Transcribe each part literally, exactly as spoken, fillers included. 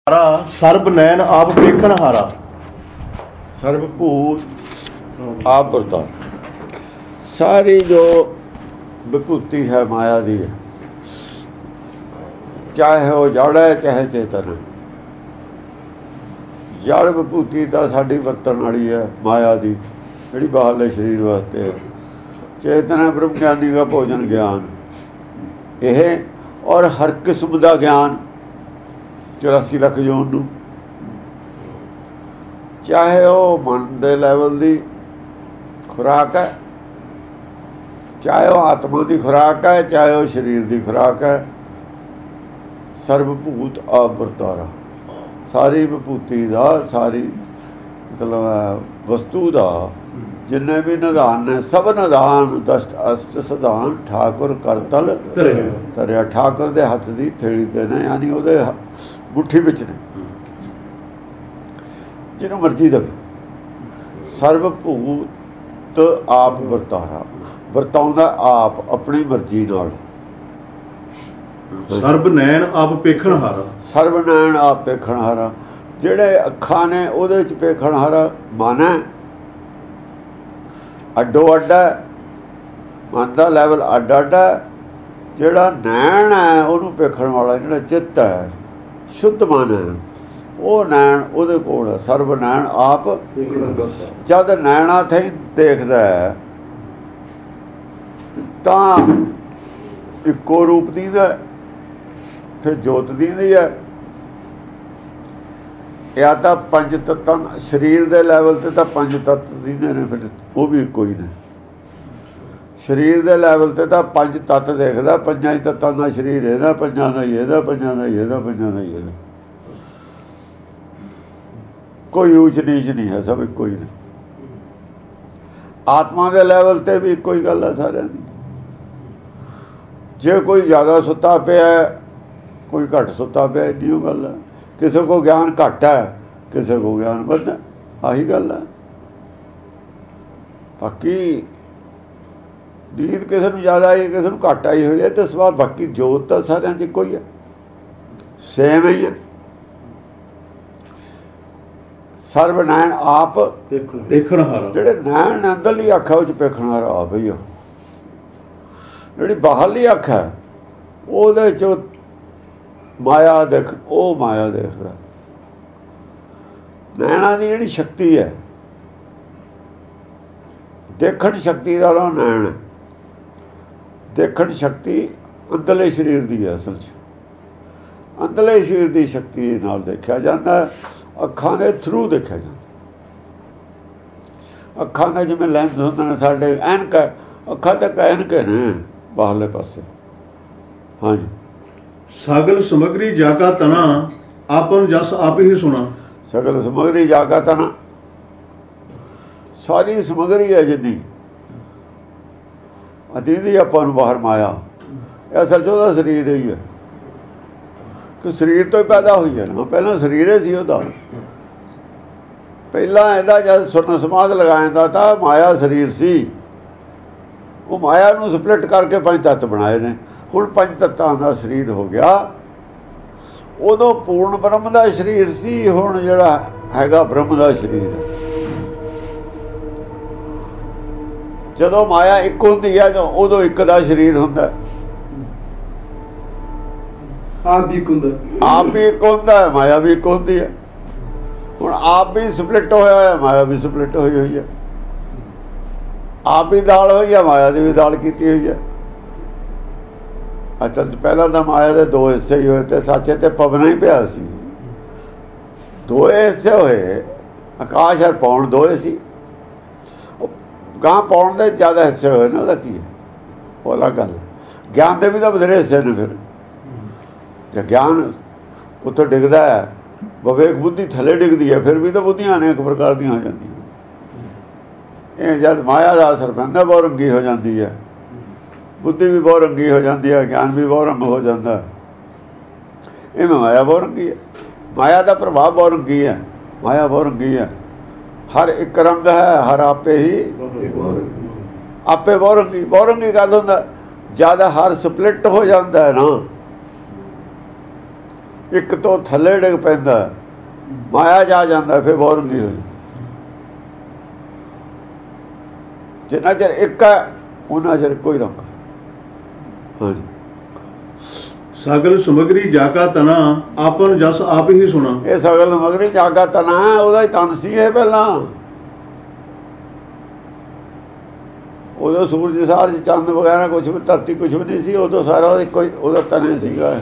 ਹਾਰਾ ਸਰਬ ਨੈਣ ਆਪ ਵੇਖਣ ਹਾਰਾ सर्वभूत आप वरता सारी जो विभूति है माया दी है, चाहे वो जड़ है चाहे चेतन है। जड़ विभूति तो साड़ी वरतन वाली है माया दी, जी बाहरले शरीर वास्ते है। चेतन है ब्रह्म ज्ञानी का भोजन ज्ञान यह, और हर किस्म का ज्ञान चौरासी लख जोन नूं, चाहे वो मन के लैवल की खुराक है, चाहे वो आत्मा की खुराक है, चाहे वो शरीर की खुराक है। सर्वभूत आप वरतारा सारी विभूति का, सारी मतलब वस्तु का जिन्ने भी निधान ने, सब निधान दस्ट अष्ट सिद्धांत ठाकुर करतल तरिया। ठाकुर के हथ की थेली ते ने, यानी वो मुट्ठी विच ने, जिन्हों मर्जी दे। सर्वभूत आप वरतारा, वरताउंदा आप अपनी मर्जी नाल। ਸਰਬ ਨੈਣ ਆਪ ਵੇਖਣ ਹਾਰਾ, ਸਰਬ ਨੈਣ ਆਪ ਵੇਖਣ ਹਾਰਾ। ਜਿਹੜੇ ਅੱਖਾਂ ਨੇ ਉਹਦੇ ਚ ਵੇਖਣ ਹਾਰਾ ਮਨ ਹੈ, ਅੱਡੋ ਅੱਡ ਹੈ, ਮਨ ਦਾ ਲੈਵਲ ਅੱਡ ਅੱਡ ਹੈ। ਜਿਹੜਾ ਨੈਣ ਹੈ ਉਹਨੂੰ ਵੇਖਣ ਵਾਲਾ ਜਿਹੜਾ ਚਿੱਤ ਹੈ, ਸ਼ੁੱਧ ਮਨ ਹੈ, ਉਹ ਨੈਣ ਉਹਦੇ ਕੋਲ ਹੈ। ਸਰਬ ਨੈਣ ਆਪ ਜਦ ਨੈਣਾ ਤੇ ਦੇਖਦਾ ਹੈ ਤਾਂ ਇੱਕੋ ਰੂਪ ਦੀਦਾ, ਫਿਰ ਜੋਤ ਦੀਦੀ ਹੈ। ਜਾਂ ਤਾਂ ਪੰਜ ਤੱਤਾਂ ਸਰੀਰ ਦੇ ਲੈਵਲ ਤੇ ਤਾਂ ਪੰਜ ਤੱਤ ਦੀਦੇ ਨੇ, ਫਿਰ ਉਹ ਵੀ ਇੱਕੋ ਹੀ ਨੇ। ਸਰੀਰ ਦੇ ਲੈਵਲ ਤੇ ਤਾਂ ਪੰਜ ਤੱਤ ਦੇਖਦਾ, ਪੰਜਾਂ ਹੀ ਤੱਤਾਂ ਦਾ ਸਰੀਰ ਇਹਦਾ, ਪੰਜਾਂ ਦਾ ਹੀ ਇਹਦਾ, ਪੰਜਾਂ ਦਾ ਹੀ ਇਹਦਾ, ਪੰਜਾਂ ਦਾ ਹੀ ਇਹਦਾ। कोई ऊच नीच नहीं है, सब एक ही ने। आत्मा के लैवल ते भी एक ही गल है सारिਆਂ ਦੀ। जे कोई ज़्यादा सुता पिया है, कोई घट सुता पिया, इन्नी गल है। किसी को ज्ञान घट है, किसी को ज्ञान वध है, आही गल है। बाकी नींद किसी को ज़्यादा आई, किसी को घट आई हुई है, तो सवाल बाकी जोत तो सारिਆਂ ਦੀ ਇੱਕੋ ही है, सेम ही है। ਸਰਬ ਨੈਣ ਆਪ ਦੇਖਣ ਹਾਰਾ, ਜਿਹੜੇ ਨੈਣ ਅੰਦਰਲੀ ਅੱਖ ਹੈ ਉਹ 'ਚ ਵੇਖਣ ਹਾਰਾ ਆਪ ਹੀ ਆ। ਜਿਹੜੀ ਬਾਹਰਲੀ ਅੱਖ ਹੈ ਉਹਦੇ 'ਚ ਮਾਇਆ ਦੇਖ, ਉਹ ਮਾਇਆ ਦੇਖਦਾ। ਨੈਣਾਂ ਦੀ ਜਿਹੜੀ ਸ਼ਕਤੀ ਹੈ, ਦੇਖਣ ਸ਼ਕਤੀ ਦਾ ਨਾਮ ਨੈਣ ਹੈ। ਦੇਖਣ ਸ਼ਕਤੀ ਅੰਦਰਲੇ ਸਰੀਰ ਦੀ ਹੈ, ਅਸਲ 'ਚ ਅੰਦਰਲੇ ਸਰੀਰ ਦੀ ਸ਼ਕਤੀ ਨਾਲ ਦੇਖਿਆ ਜਾਂਦਾ। ਅੱਖਾਂ ਦੇ ਥਰੂ ਦੇਖਿਆ ਜਾਂਦਾ। ਅੱਖਾਂ ਦੇ ਜਿਵੇਂ ਲੈਂਸ ਹੁੰਦੇ ਨੇ ਸਾਡੇ, ਐਨਕ ਅੱਖਾਂ ਤੱਕ ਐਨਕ ਨੇ ਬਾਹਰਲੇ ਪਾਸੇ। ਹਾਂਜੀ। ਸਗਲ ਸਮਗਰੀ ਜਾਗਾ ਤਨਾ ਆਪਨ ਜਸ ਆਪ ਹੀ ਸੁਣਾ। ਸਗਲ ਸਮਗਰੀ ਜਾਗਾ ਤਨਾ, ਸਾਰੀ ਸਮਗਰੀ ਹੈ ਜਿੰਨੀ ਅਤੀਦੀ ਆਪਾਂ ਨੂੰ ਬਾਹਰ ਮਾਇਆ, ਇਹ ਅਸਲ 'ਚ ਉਹਦਾ ਸਰੀਰ ਹੀ ਹੈ। ਕਿ ਸਰੀਰ ਤੋਂ ਹੀ ਪੈਦਾ ਹੋਈ ਹੈ ਨਾ, ਪਹਿਲਾਂ ਸਰੀਰ ਹੀ ਸੀ ਉਹਦਾ। ਪਹਿਲਾਂ ਇਹਦਾ ਜਦ ਸੁਰਨ ਸਮਾਧ ਲਗਾਇਆ ਤਾਂ ਮਾਇਆ ਸਰੀਰ ਸੀ। ਉਹ ਮਾਇਆ ਨੂੰ ਸਪਲਿਟ ਕਰਕੇ ਪੰਜ ਤੱਤ ਬਣਾਏ ਨੇ। ਹੁਣ ਪੰਜ ਤੱਤਾਂ ਦਾ ਸਰੀਰ ਹੋ ਗਿਆ। ਉਦੋਂ ਪੂਰਨ ਬ੍ਰਹਮ ਦਾ ਸਰੀਰ ਸੀ, ਹੁਣ ਜਿਹੜਾ ਹੈਗਾ ਬ੍ਰਹਮ ਦਾ ਸਰੀਰ ਹੈ। ਜਦੋਂ ਮਾਇਆ ਇੱਕ ਹੁੰਦੀ ਹੈ ਤਾਂ ਉਦੋਂ ਇੱਕ ਦਾ ਸਰੀਰ ਹੁੰਦਾ। ਆਪ ਵੀ ਇੱਕ ਹੁੰਦਾ, ਆਪ ਵੀ ਇੱਕ ਹੁੰਦਾ ਹੈ, ਮਾਇਆ ਵੀ ਇੱਕ ਹੁੰਦੀ ਹੈ। ਹੁਣ ਆਪ ਵੀ ਸਪਲਿਟ ਹੋਇਆ ਹੋਇਆ, ਮਾਇਆ ਵੀ ਸਪਲਿਟ ਹੋਈ ਹੋਈ ਹੈ। ਆਪ ਵੀ ਦਾਲ ਹੋਈ ਹੈ, ਮਾਇਆ ਦੀ ਵੀ ਦਾਲ ਕੀਤੀ ਹੋਈ ਹੈ। ਅਸਲ 'ਚ ਪਹਿਲਾਂ ਤਾਂ ਮਾਇਆ ਦੇ ਦੋ ਹਿੱਸੇ ਹੀ ਹੋਏ ਤੇ ਸੱਚੇ ਤੇ ਪਵਨ ਹੀ ਪਿਆ ਸੀ। ਦੋ ਹਿੱਸੇ ਹੋਏ, ਆਕਾਸ਼ ਔਰ ਪੌਣ ਦੋਏ ਸੀ। ਗਾਂ ਪੌਣ ਦੇ ਜ਼ਿਆਦਾ ਹਿੱਸੇ ਹੋਏ ਨੇ, ਉਹਦਾ ਕੀ ਹੈ, ਉਹ ਅਲੱਗ ਗੱਲ ਹੈ। ਗਿਆਨ ਦੇ ਵੀ ਤਾਂ ਬਥੇਰੇ ਹਿੱਸੇ ਨੇ। ਫਿਰ ਜੇ ਗਿਆਨ ਉੱਥੋਂ ਡਿੱਗਦਾ ਹੈ, ਵਿਵੇਕ ਬੁੱਧੀ ਥੱਲੇ ਡਿੱਗਦੀ ਹੈ, ਫਿਰ ਵੀ ਤਾਂ ਬੁੱਧੀਆਂ ਅਨੇਕ ਪ੍ਰਕਾਰ ਦੀਆਂ ਹੋ ਜਾਂਦੀਆਂ। ਇਹ ਜਦ ਮਾਇਆ ਦਾ ਅਸਰ ਪੈਂਦਾ, ਬਹੁਤ ਰੰਗੀ ਹੋ ਜਾਂਦੀ ਹੈ ਬੁੱਧੀ ਵੀ, ਬਹੁਤ ਰੰਗੀ ਹੋ ਜਾਂਦੀ ਹੈ, ਗਿਆਨ ਵੀ ਬਹੁਤ ਰੰਗ ਹੋ ਜਾਂਦਾ। ਇਹ ਮਾਇਆ ਬਹੁਤ ਰੰਗੀ ਹੈ, ਮਾਇਆ ਦਾ ਪ੍ਰਭਾਵ ਬਹੁਤ ਰੰਗੀ ਹੈ। ਮਾਇਆ ਬਹੁਤ ਰੰਗੀ ਹੈ, ਹਰ ਇੱਕ ਰੰਗ ਹੈ, ਹਰ ਆਪੇ ਹੀ ਆਪੇ ਬਹੁਤ ਰੰਗੀ। ਬਹੁਤ ਰੰਗੀ ਗੱਲ ਹੁੰਦਾ ਜਦ ਹਰ ਸਪਲਿਟ ਹੋ ਜਾਂਦਾ ਹੈ ਨਾ, ਇੱਕ ਤੋਂ ਥੱਲੇ ਡਿੱਗ ਪੈਂਦਾ, ਮਾਇਆ ਜਾ ਜਾਂਦਾ, ਫਿਰ ਬੋਰੰਗੀ ਹੋ ਜਾਂਦੀ। ਜਿੰਨਾ ਚਿਰ ਇੱਕ ਹੈ ਉਹਨਾਂ ਚਿਰ ਕੋਈ ਰੰਗ। ਹਾਂਜੀ। ਸਗਲ ਸਮਗਰੀ ਜਾਕਾ ਤਨਾ ਆਪਨ ਜਸ ਆਪ ਹੀ ਸੁਣਾ। ਇਹ ਸਗਲ ਸਮਗਰੀ ਜਾਗਾ ਤਨਾ ਉਹਦਾ ਹੀ ਤਨ ਸੀ ਇਹ ਪਹਿਲਾਂ। ਉਦੋਂ ਸੂਰਜ ਸਾਰ ਚੰਦ ਵਗੈਰਾ ਕੁਛ ਵੀ, ਧਰਤੀ ਕੁਛ ਵੀ ਨਹੀਂ ਸੀ ਉਦੋਂ। ਸਾਰਾ ਇੱਕੋ ਹੀ ਉਹਦਾ ਤਨ ਸੀਗਾ।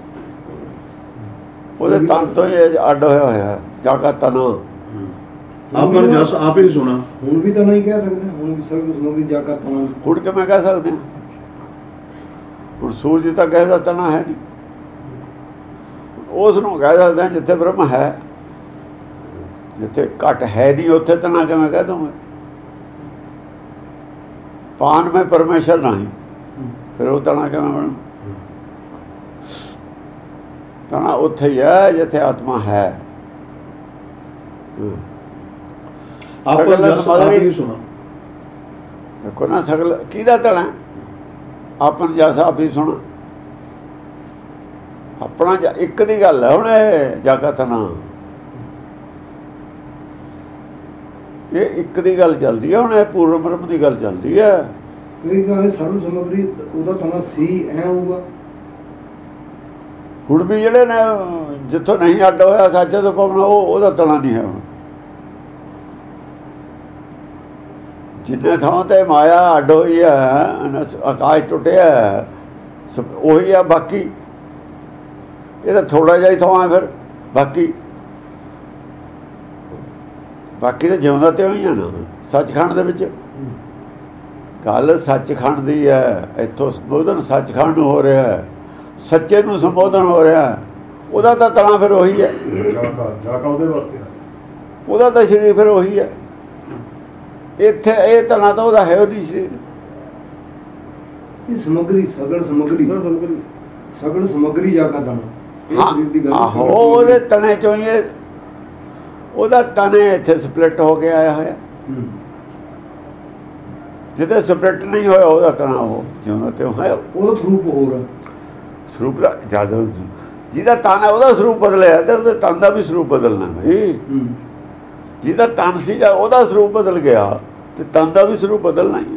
ਉਹਦੇ ਤਨ ਤੋਂ ਹੀ ਅੱਡ ਹੋਇਆ ਹੋਇਆ ਜਾਗਾ ਤਨਾ। ਆਪਨ ਜਸ ਆਪ ਹੀ ਸੁਣਾ। ਹੁਣ ਵੀ ਤਾਂ ਨਹੀਂ ਕਹਿ ਸਕਦੇ, ਹੁਣ ਵੀ ਸਗਲ ਸਮਗਰੀ ਜਾਕਾ ਤਨਾ। ਹੁਣ ਕਿਵੇਂ ਕਹਿ ਸਕਦੇ ਹਾਂ? ਹੁਣ ਸੂਰਜ ਤਾਂ ਕਹਿਦਾ ਤਣਾ ਹੈ ਨਹੀਂ, ਉਸ ਨੂੰ ਕਹਿ ਸਕਦੇ ਜਿੱਥੇ ਬ੍ਰਹਮ ਹੈ। ਜਿੱਥੇ ਘਟ ਹੈ ਨਹੀਂ ਉੱਥੇ ਤਣਾ ਕਿਵੇਂ ਕਹਿ ਦੂੰਗੇ? ਪਾਨ ਮੈਂ ਪਰਮੇਸ਼ਰ ਨਹੀਂ, ਫਿਰ ਉਹ ਤਣਾ ਕਿਵੇਂ ਬਣ? ਤਣਾ ਉੱਥੇ ਹੀ ਹੈ ਜਿੱਥੇ ਆਤਮਾ ਹੈ। ਆਪਨ ਜਸ ਆਪ ਹੀ ਸੁਣਾ। ਦੇਖੋ ਨਾ, ਸਗਲ ਕਿਹਦਾ ਤਣਾ? ਆਪਨ ਜਸ ਆਪ ਹੀ ਸੁਣਾ। ਆਪਣਾ ਇੱਕ ਦੀ ਗੱਲ ਹੈ ਹੁਣ ਇਹ ਜਾਗਾ ਤਨਾ। ਇਹ ਇੱਕ ਦੀ ਗੱਲ ਚੱਲਦੀ ਹੈ ਹੁਣ, ਇਹ ਪੂਰਨ ਬ੍ਰਹਮ ਦੀ ਗੱਲ ਚੱਲਦੀ ਹੈ। ਕੋਈ ਕਹੇ ਸਰਵ ਸਮਗਰੀ ਉਹਦਾ ਤਨਾ ਸੀ ਐ ਹੋਊਗਾ। ਹੁਣ ਵੀ ਜਿਹੜੇ ਨੇ ਜਿੱਥੋਂ ਨਹੀਂ ਅੱਡ ਹੋਇਆ ਸੱਚ ਤੋਂ ਪਾਉਣਾ, ਉਹ ਉਹਦਾ ਤਣਾ ਨਹੀਂ ਹੈ ਹੁਣ। ਜਿੰਨੇ ਥਾਂ ਤੇ ਮਾਇਆ ਅੱਡ ਹੋਈ ਹੈ, ਆਕਾਸ਼ ਟੁੱਟਿਆ, ਉਹੀ ਆ। ਬਾਕੀ ਇਹਦਾ ਥੋੜਾ ਜਿਹਾ ਹੀ ਥਾਂ ਹੈ। ਫਿਰ ਬਾਕੀ ਬਾਕੀ ਤਾਂ ਜਿਉਂਦਾ ਤੇ ਹੋਈ ਆ ਨਾ ਸੱਚਖੰਡ ਦੇ ਵਿੱਚ। ਗੱਲ ਸੱਚਖੰਡ ਦੀ ਹੈ। ਇੱਥੋਂ ਸੰਬੋਧਨ ਸੱਚਖੰਡ ਨੂੰ ਹੋ ਰਿਹਾ ਹੈ, ਸੱਚੇ ਨੂੰ ਸੰਬੋਧਨ ਹੋ ਰਿਹਾ। ਉਹਦਾ ਤਾਂ ਤਣਾ ਫਿਰ ਉਹੀ ਹੈ। ਜਾਕਾ ਉਹਦੇ ਵਾਸਤੇ, ਉਹਦਾ ਤਾਂ ਸਰੀਰ ਫਿਰ ਉਹੀ ਹੈ। ਇੱਥੇ ਇਹ ਤਣਾ ਤਾਂ ਉਹਦਾ ਹੈ ਉਹ ਨਹੀਂ ਸਰੀਰ। ਇਹ ਸਮਗਰੀ ਸਗਲ ਸਮਗਰੀ ਸਗਲ ਸਮਗਰੀ ਜਾਕਾ ਤਨਾ। ਆਹੋ, ਉਹਦੇ ਤਣੇ ਚੋਂ ਹੀ ਉਹਦਾ ਤਣੇ ਇੱਥੇ ਸਪਲਿਟ ਹੋ ਕੇ ਆਇਆ ਹੋਇਆ। ਜਿੱਥੇ ਸਪਲਿਟ ਨਹੀਂ ਹੋਇਆ ਉਹਦਾ ਤਣਾ ਉਹ ਜਿਉਂਦਾ ਤੇ ਹੋਇਆ। ਉਹਦਾ ਸਰੂਪ ਹੋਰ ਹੈ। ਸਰੂਪ ਦਾ ਜ਼ਿਆਦਾ ਜਿਹਦਾ ਤਨ ਹੈ ਉਹਦਾ ਸਰੂਪ ਬਦਲਿਆ ਤੇ ਉਹਦੇ ਤਨ ਦਾ ਵੀ ਸਰੂਪ ਬਦਲਣਾ ਬਈ। ਜਿਹਦਾ ਤਨ ਸੀ ਜਾਂ ਉਹਦਾ ਸਰੂਪ ਬਦਲ ਗਿਆ ਤੇ ਤਨ ਦਾ ਵੀ ਸਰੂਪ ਬਦਲਣਾ ਹੀ।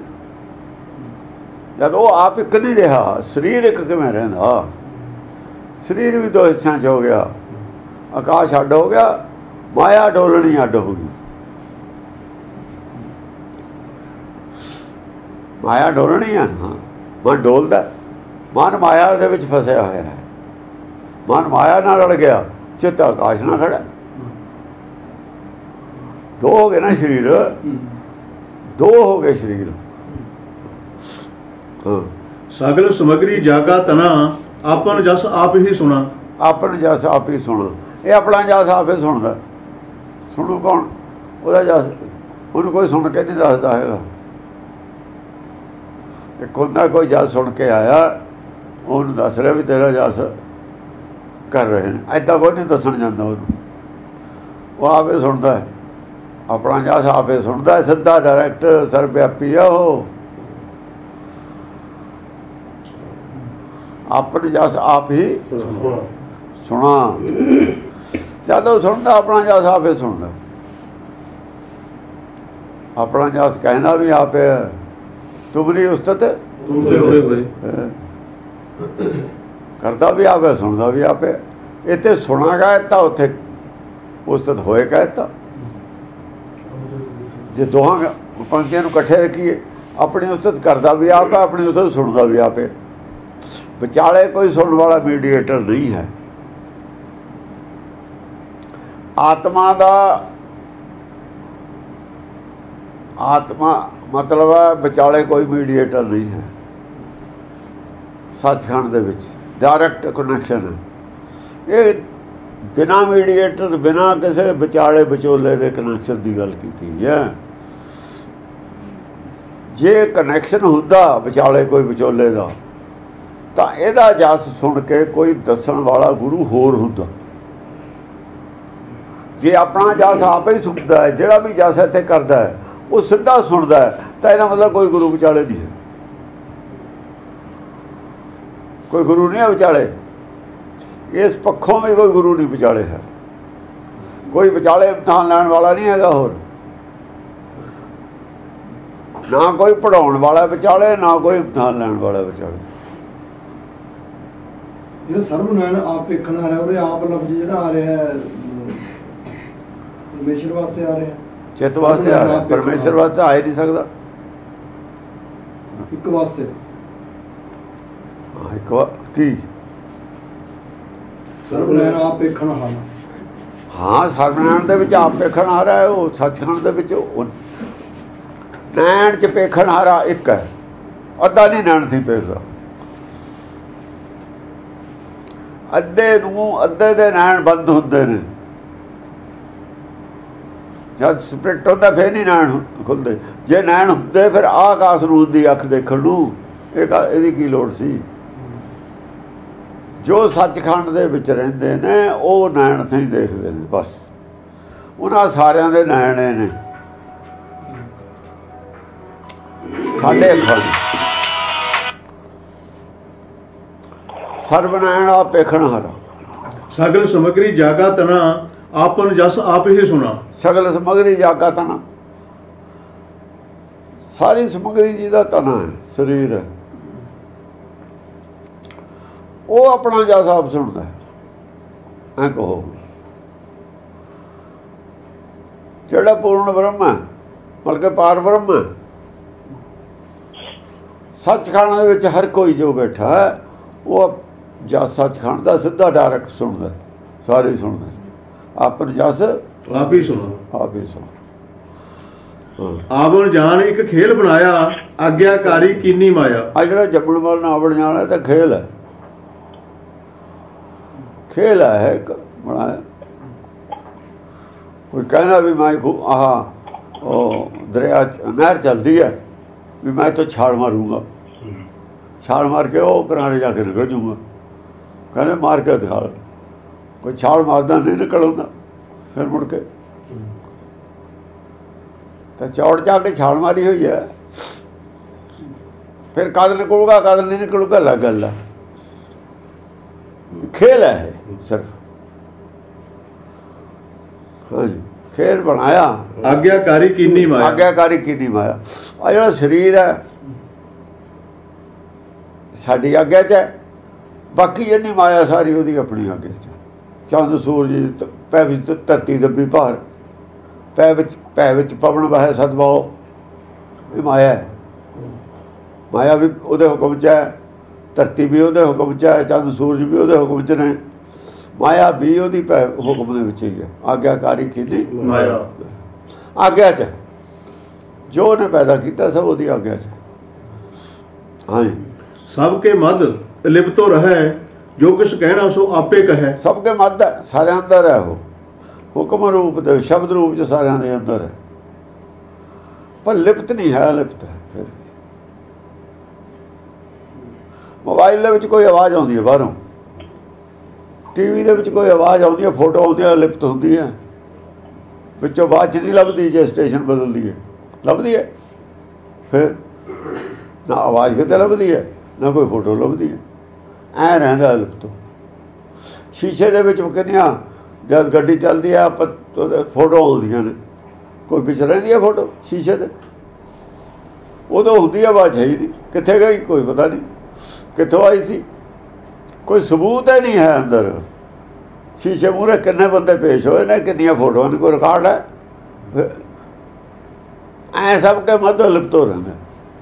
ਜਦ ਉਹ ਆਪ ਇੱਕ ਨਹੀਂ ਰਿਹਾ, ਸਰੀਰ ਇੱਕ ਕਿਵੇਂ ਰਹਿੰਦਾ? ਸਰੀਰ ਵੀ ਦੋ ਹਿੱਸਿਆਂ 'ਚ ਹੋ ਗਿਆ। ਆਕਾਸ਼ ਅੱਡ ਹੋ ਗਿਆ, ਮਾਇਆ ਡੋਲਣੀ ਅੱਡ ਹੋ ਗਈ। ਮਾਇਆ ਡੋਲਣੀ ਹੈ ਨਾ, ਮਨ ਡੋਲਦਾ। ਮਨ ਮਾਇਆ ਦੇ ਵਿੱਚ ਫਸਿਆ ਹੋਇਆ ਹੈ। ਮਨ ਮਾਇਆ ਨਾਲ ਰਲ ਗਿਆ, ਚਿੱਤ ਆਕਾਸ਼ ਨਾਲ ਖੜਾ। ਦੋ ਹੋ ਗਏ ਨਾ ਸਰੀਰ, ਦੋ ਹੋ ਗਏ ਸਰੀਰ। ਹਾਂ। ਸਗਲ ਸਮਗਰੀ ਜਾਗਾ ਤਨਾ ਆਪਨ ਜਸ ਆਪ ਹੀ ਸੁਣਾ। ਆਪਨ ਜਸ ਆਪ ਹੀ ਸੁਣਾ। ਇਹ ਆਪਣਾ ਜਸ ਆਪ ਹੀ ਸੁਣਦਾ। ਸੁਣੂ ਕੌਣ? ਉਹਦਾ ਜਸ। ਉਹਨੂੰ ਕੋਈ ਸੁਣ ਕੇ ਨਹੀਂ ਦੱਸਦਾ ਹੈਗਾ। ਇੱਕ ਹੁੰਦਾ ਕੋਈ ਜਸ ਸੁਣ ਕੇ ਆਇਆ, ਉਹਨੂੰ ਦੱਸ ਰਿਹਾ ਵੀ ਤੇਰਾ ਜਸ ਕਰ ਰਹੇ ਨੇ। ਐਦਾਂ ਕੋਈ ਨਹੀਂ ਦੱਸਣ ਜਾਂਦਾ ਉਹਨੂੰ। ਉਹ ਆਪੇ ਸੁਣਦਾ ਹੈ, ਆਪਣਾ ਜਸ ਆਪੇ ਸੁਣਦਾ। ਸਿੱਧਾ ਡਾਇਰੈਕਟ ਸਰਵਿਆਪੀ ਆ ਉਹ। ਆਪਣ ਜਸ ਆਪ ਹੀ ਸੁਣਾ। ਜਦੋਂ ਸੁਣਦਾ ਆਪਣਾ ਜਸ ਆਪੇ ਸੁਣਦਾ। ਆਪਣਾ ਜਸ ਕਹਿੰਦਾ ਵੀ ਆਪੇ। ਤੁਮਰੀ ਉਸਤਤ ਕਰਦਾ ਵੀ ਆਪੇ, ਸੁਣਦਾ ਵੀ ਆਪੇ। ਇੱਥੇ ਸੁਣਾ ਕਹਿਤਾ, ਉੱਥੇ ਉਸਤਤ ਹੋਏ ਕਹਿਤਾ। ਜੇ ਦੋਹਾਂ ਪੰਕਤੀਆਂ ਨੂੰ ਇਕੱਠੇ ਰੱਖੀਏ, ਆਪਣੀ ਉਸਤਤ ਕਰਦਾ ਵੀ ਆਪ ਹੈ, ਆਪਣੀ ਉਸਤਤ ਸੁਣਦਾ ਵੀ ਆਪੇ। ਵਿਚਾਲੇ ਕੋਈ ਸੁਣਨ ਵਾਲਾ ਮੀਡੀਏਟਰ ਨਹੀਂ ਹੈ। ਆਤਮਾ ਦਾ ਆਤਮਾ ਮਤਲਬ ਹੈ ਵਿਚਾਲੇ ਕੋਈ ਮੀਡੀਏਟਰ ਨਹੀਂ ਹੈ। ਸੱਚਖੰਡ ਦੇ ਵਿੱਚ ਡਾਇਰੈਕਟ ਕਨੈਕਸ਼ਨ ਹੈ। ਇਹ ਬਿਨਾਂ ਮੀਡੀਏਟਰ, ਬਿਨਾਂ ਕਿਸੇ ਵਿਚਾਲੇ ਵਿਚੋਲੇ ਦੇ ਕਨੈਕਸ਼ਨ ਦੀ ਗੱਲ ਕੀਤੀ ਹੈ। ਜੇ ਕਨੈਕਸ਼ਨ ਹੁੰਦਾ ਵਿਚਾਲੇ ਕੋਈ ਵਿਚੋਲੇ ਦਾ, ਤਾਂ ਇਹਦਾ ਜਸ ਸੁਣ ਕੇ ਕੋਈ ਦੱਸਣ ਵਾਲਾ ਗੁਰੂ ਹੋਰ ਹੁੰਦਾ। ਜੇ ਆਪਣਾ ਜਸ ਆਪ ਹੀ ਸੁਣਦਾ ਹੈ, ਜਿਹੜਾ ਵੀ ਜਸ ਇੱਥੇ ਕਰਦਾ ਹੈ ਉਹ ਸਿੱਧਾ ਸੁਣਦਾ ਹੈ, ਤਾਂ ਇਹਦਾ ਮਤਲਬ ਕੋਈ ਗੁਰੂ ਵਿਚਾਲੇ ਨਹੀਂ ਹੈ। ਕੋਈ ਗੁਰੂ ਨਹੀਂ ਹੈ ਵਿਚਾਲੇ। ਇਸ ਪੱਖੋਂ ਵੀ ਕੋਈ ਗੁਰੂ ਨਹੀਂ ਵਿਚਾਲੇ ਹੈ, ਕੋਈ ਵਿਚਾਲੇ ਇਮਤਿਹਾਨ ਲੈਣ ਵਾਲਾ ਨਹੀਂ ਹੈਗਾ। ਹੋਰ ਨਾ ਕੋਈ ਪੜ੍ਹਾਉਣ ਵਾਲਾ ਵਿਚਾਲੇ, ਨਾ ਕੋਈ ਇਮਤਿਹਾਨ ਲੈਣ ਵਾਲਾ ਵਿਚਾਲੇ। ਜਿਹੜਾ ਸਰਬਨੈਣ ਆਪ ਵੇਖਣ ਆ ਰਿਹਾ, ਉਹਦੇ ਆਪ ਲਫ਼ਜ਼ ਜਿਹੜਾ ਆ ਰਿਹਾ ਹੈ ਪਰਮੇਸ਼ਰ ਵਾਸਤੇ ਆ ਰਿਹਾ, ਚਿੱਤ ਵਾਸਤੇ ਆ ਰਿਹਾ, ਪਰਮੇਸ਼ਰ ਵਾਸਤੇ ਆ ਹੀ ਨਹੀਂ ਸਕਦਾ। ਇੱਕ ਵਾਸਤੇ ਇੱਕ ਵਾ ਕੀ ਸਰਬਨੈਣ ਆਪ ਵੇਖਣ ਹਾਲ। ਹਾਂ, ਸਰਬਨੈਣ ਦੇ ਵਿੱਚ ਆਪ ਵੇਖਣ ਆ ਰਿਹਾ ਹੈ, ਉਹ ਸੱਚਖੰਡ ਦੇ ਵਿੱਚ ਉਹ ਨੈਣ ਚ ਵੇਖਣ ਹਾਰਾ ਇੱਕ ਹੈ, ਅੱਧਾ ਨਹੀਂ ਨੈਣ ਸੀ ਵੇਖਦਾ। ਅੱਧੇ ਨੂੰ ਅੱਧੇ ਦੇ ਨੈਣ ਬੰਦ ਹੁੰਦੇ ਨੇ, ਜਦ ਸਪਿਰਟ ਹੁੰਦਾ ਫਿਰ ਨਹੀਂ ਨੈਣ ਖੁੱਲਦੇ। ਜੇ ਨੈਣ ਹੁੰਦੇ ਫਿਰ ਆਹ ਆਕਾਸ਼ ਨੂੰ ਹੁੰਦੀ ਅੱਖ ਦੇਖਣ ਨੂੰ, ਇਹ ਇਹਦੀ ਕੀ ਲੋੜ ਸੀ। ਜੋ ਸੱਚਖੰਡ ਦੇ ਵਿੱਚ ਰਹਿੰਦੇ ਨੇ ਉਹ ਨੈਣ ਸਹੀ ਦੇਖਦੇ ਨੇ, ਬਸ ਉਹਨਾਂ ਸਾਰਿਆਂ ਦੇ ਨੈਣ ਨੇ। ਸਾਡੇ ਅੱਖਾਂ ਸਰਬਨੈਣ ਆਪ ਵੇਖਣ ਹਾਰਾ। ਸਗਲ ਸਮਗਰੀ ਜਾਗਾ ਤਨਾ ਆਪਨ ਜਸ ਆਪ ਹੀ ਸੁਣਾ। ਸਗਲ ਸਮਗਰੀ ਜਾਗਾ ਤਨਾ, ਸਾਰੀ ਸਮਗਰੀ ਜੀ ਦਾ ਤਨਾ ਹੈ, ਸਰੀਰ ਹੈ, ਉਹ ਆਪਣਾ ਜਸ ਆਪ ਸੁਣਦਾ ਹੈ। ਐ ਕਹੋ ਜਿਹੜਾ ਪੂਰਨ ਬ੍ਰਹਮ ਹੈ, ਬਲਕਿ ਪਾਰ ਬ੍ਰਹਮ ਹੈ, ਸੱਚਖੰਡ ਦੇ ਵਿੱਚ ਹਰ ਕੋਈ ਜੋ ਬੈਠਾ ਹੈ ਉਹ ਜਸ ਸੱਚਖੰਡ ਦਾ ਸਿੱਧਾ ਡਾਇਰੈਕਟ ਸੁਣਦਾ, ਸਾਰੇ ਸੁਣਦੇ। ਆਪਨ ਜਸ ਆਪ ਹੀ ਸੁਣਾ, ਆਪ ਹੀ ਸੁਣ। ਆਵਣ ਜਾਨ ਇੱਕ ਖੇਲ ਬਣਾਇਆ, ਆਗਿਆਕਾਰੀ ਕੀਨੀ ਮਾਇਆ। ਆ ਜਿਹੜਾ ਜੰਮਣ ਵਾਲਾ ਆਵਣ ਜਾਣ ਹੈ ਤਾਂ ਖੇਲ ਹੈ, ਖੇਲ ਹੈ ਇੱਕ ਬਣਾਇਆ। ਕੋਈ ਕਹਿੰਦਾ ਵੀ ਮੈਂ ਆਹ ਉਹ ਦਰਿਆ ਨਹਿਰ ਚੱਲਦੀ ਹੈ ਵੀ ਮੈਂ ਤਾਂ ਛਾਲ ਮਾਰੂੰਗਾ, ਛਾਲ ਮਾਰ ਕੇ ਉਹ ਕਿਨਾਰੇ ਜਾ ਕੇ ਨਿਕਲ ਜੂੰਗਾ। ਕਹਿੰਦੇ ਮਾਰ ਕੇ ਦਿਖਾ, ਕੋਈ ਛਾਲ ਮਾਰਦਾ ਨਹੀਂ ਨਿਕਲ ਆਉਂਦਾ, ਫਿਰ ਮੁੜ ਕੇ ਤਾਂ ਚੌੜ ਜਾ ਕੇ ਛਾਲ ਮਾਰੀ ਹੋਈ ਹੈ, ਫਿਰ ਕਦ ਨਿਕਲੂਗਾ ਕਦ ਨਹੀਂ ਨਿਕਲੂਗਾ ਅਲੱਗ ਗੱਲ ਹੈ। ਖੇਲ ਹੈ ਸਿਰਫ, ਹਾਂਜੀ ਖੇਲ ਬਣਾਇਆ। ਆਗਿਆਕਾਰੀ ਕੀਨੀ ਮਾਇਆ, ਆਗਿਆਕਾਰੀ ਕੀਨੀ ਮਾਇਆ। ਆ ਜਿਹੜਾ ਸਰੀਰ ਹੈ ਸਾਡੀ ਆਗਿਆ 'ਚ ਹੈ, ਬਾਕੀ ਜਿੰਨੀ ਮਾਇਆ ਸਾਰੀ ਉਹਦੀ ਆਪਣੀ ਆਗਿਆ 'ਚ। ਚੰਦ ਸੂਰਜ ਪੈ ਵਿੱਚ ਧਰਤੀ ਦੱਬੀ ਭਾਰ, ਪੈ ਵਿੱਚ ਪੈ ਵਿੱਚ ਪਵਨ ਵਹੈ ਸਦਭਾਉ, ਇਹ ਮਾਇਆ ਹੈ। ਮਾਇਆ ਵੀ ਉਹਦੇ ਹੁਕਮ 'ਚ ਹੈ, ਧਰਤੀ ਵੀ ਉਹਦੇ ਹੁਕਮ 'ਚ ਹੈ, ਚੰਦ ਸੂਰਜ ਵੀ ਉਹਦੇ ਹੁਕਮ 'ਚ ਨੇ, ਮਾਇਆ ਵੀ ਉਹਦੀ ਪੈ ਹੁਕਮ ਦੇ ਵਿੱਚ ਹੀ ਹੈ। ਆਗਿਆਕਾਰੀ ਕੀਨੀ ਮਾਇਆ, ਆਗਿਆ 'ਚ ਜੋ ਉਹਨੇ ਪੈਦਾ ਕੀਤਾ ਸਭ ਉਹਦੀ ਆਗਿਆ 'ਚ। ਹਾਂਜੀ, ਸਭ ਕੇ ਮਦ ਲਿਪਤੋ ਰਹਿ, ਜੋ ਕੁਛ ਕਹਿਣਾ ਸੋ ਆਪੇ ਕਹੈ। ਸਭ ਕੇ ਮੱਧ ਹੈ, ਸਾਰਿਆਂ ਅੰਦਰ ਹੈ ਉਹ, ਹੁਕਮ ਰੂਪ ਦੇ ਸ਼ਬਦ ਰੂਪ 'ਚ ਸਾਰਿਆਂ ਦੇ ਅੰਦਰ ਹੈ, ਪਰ ਲਿਪਤ ਨਹੀਂ ਹੈ, ਲਿਪਤ ਹੈ। ਫਿਰ ਮੋਬਾਈਲ ਦੇ ਵਿੱਚ ਕੋਈ ਆਵਾਜ਼ ਆਉਂਦੀ ਹੈ ਬਾਹਰੋਂ, ਟੀ ਵੀ ਦੇ ਵਿੱਚ ਕੋਈ ਆਵਾਜ਼ ਆਉਂਦੀ ਹੈ, ਫੋਟੋ ਆਉਂਦੀ ਹੈ, ਲਿਪਤ ਹੁੰਦੀ ਹੈ, ਵਿੱਚੋਂ ਆਵਾਜ਼ ਨਹੀਂ ਲੱਭਦੀ। ਜੇ ਸਟੇਸ਼ਨ ਬਦਲਦੀ ਹੈ ਲੱਭਦੀ ਹੈ, ਫਿਰ ਨਾ ਆਵਾਜ਼ ਕਿਤੇ ਲੱਭਦੀ ਹੈ ਨਾ ਕੋਈ ਫੋਟੋ ਲੱਭਦੀ ਹੈ, ਐਂ ਰਹਿੰਦਾ ਲਿਪਤ। ਸ਼ੀਸ਼ੇ ਦੇ ਵਿੱਚ ਕਿੰਨੀਆਂ ਜਦ ਗੱਡੀ ਚੱਲਦੀ ਹੈ ਆਪਾਂ ਫੋਟੋ ਆਉਂਦੀਆਂ ਨੇ, ਕੋਈ ਵਿੱਚ ਰਹਿੰਦੀ ਹੈ ਫੋਟੋ ਸ਼ੀਸ਼ੇ 'ਤੇ, ਉਦੋਂ ਹੁੰਦੀ ਆਵਾਜ਼ ਹੈ ਹੀ ਨਹੀਂ, ਕਿੱਥੇ ਗਈ ਕੋਈ ਪਤਾ ਨਹੀਂ, ਕਿੱਥੋਂ ਆਈ ਸੀ, ਕੋਈ ਸਬੂਤ ਹੀ ਨਹੀਂ ਹੈ ਅੰਦਰ। ਸ਼ੀਸ਼ੇ ਮੂਹਰੇ ਕਿੰਨੇ ਬੰਦੇ ਪੇਸ਼ ਹੋਏ ਨੇ, ਕਿੰਨੀਆਂ ਫੋਟੋਆਂ ਨੇ, ਕੋਈ ਰਿਕਾਰਡ ਹੈ। ਐਂ ਸਭ ਕੇ ਮੱਧ ਲਿਪਤ ਹੋ ਰਹਿੰਦਾ।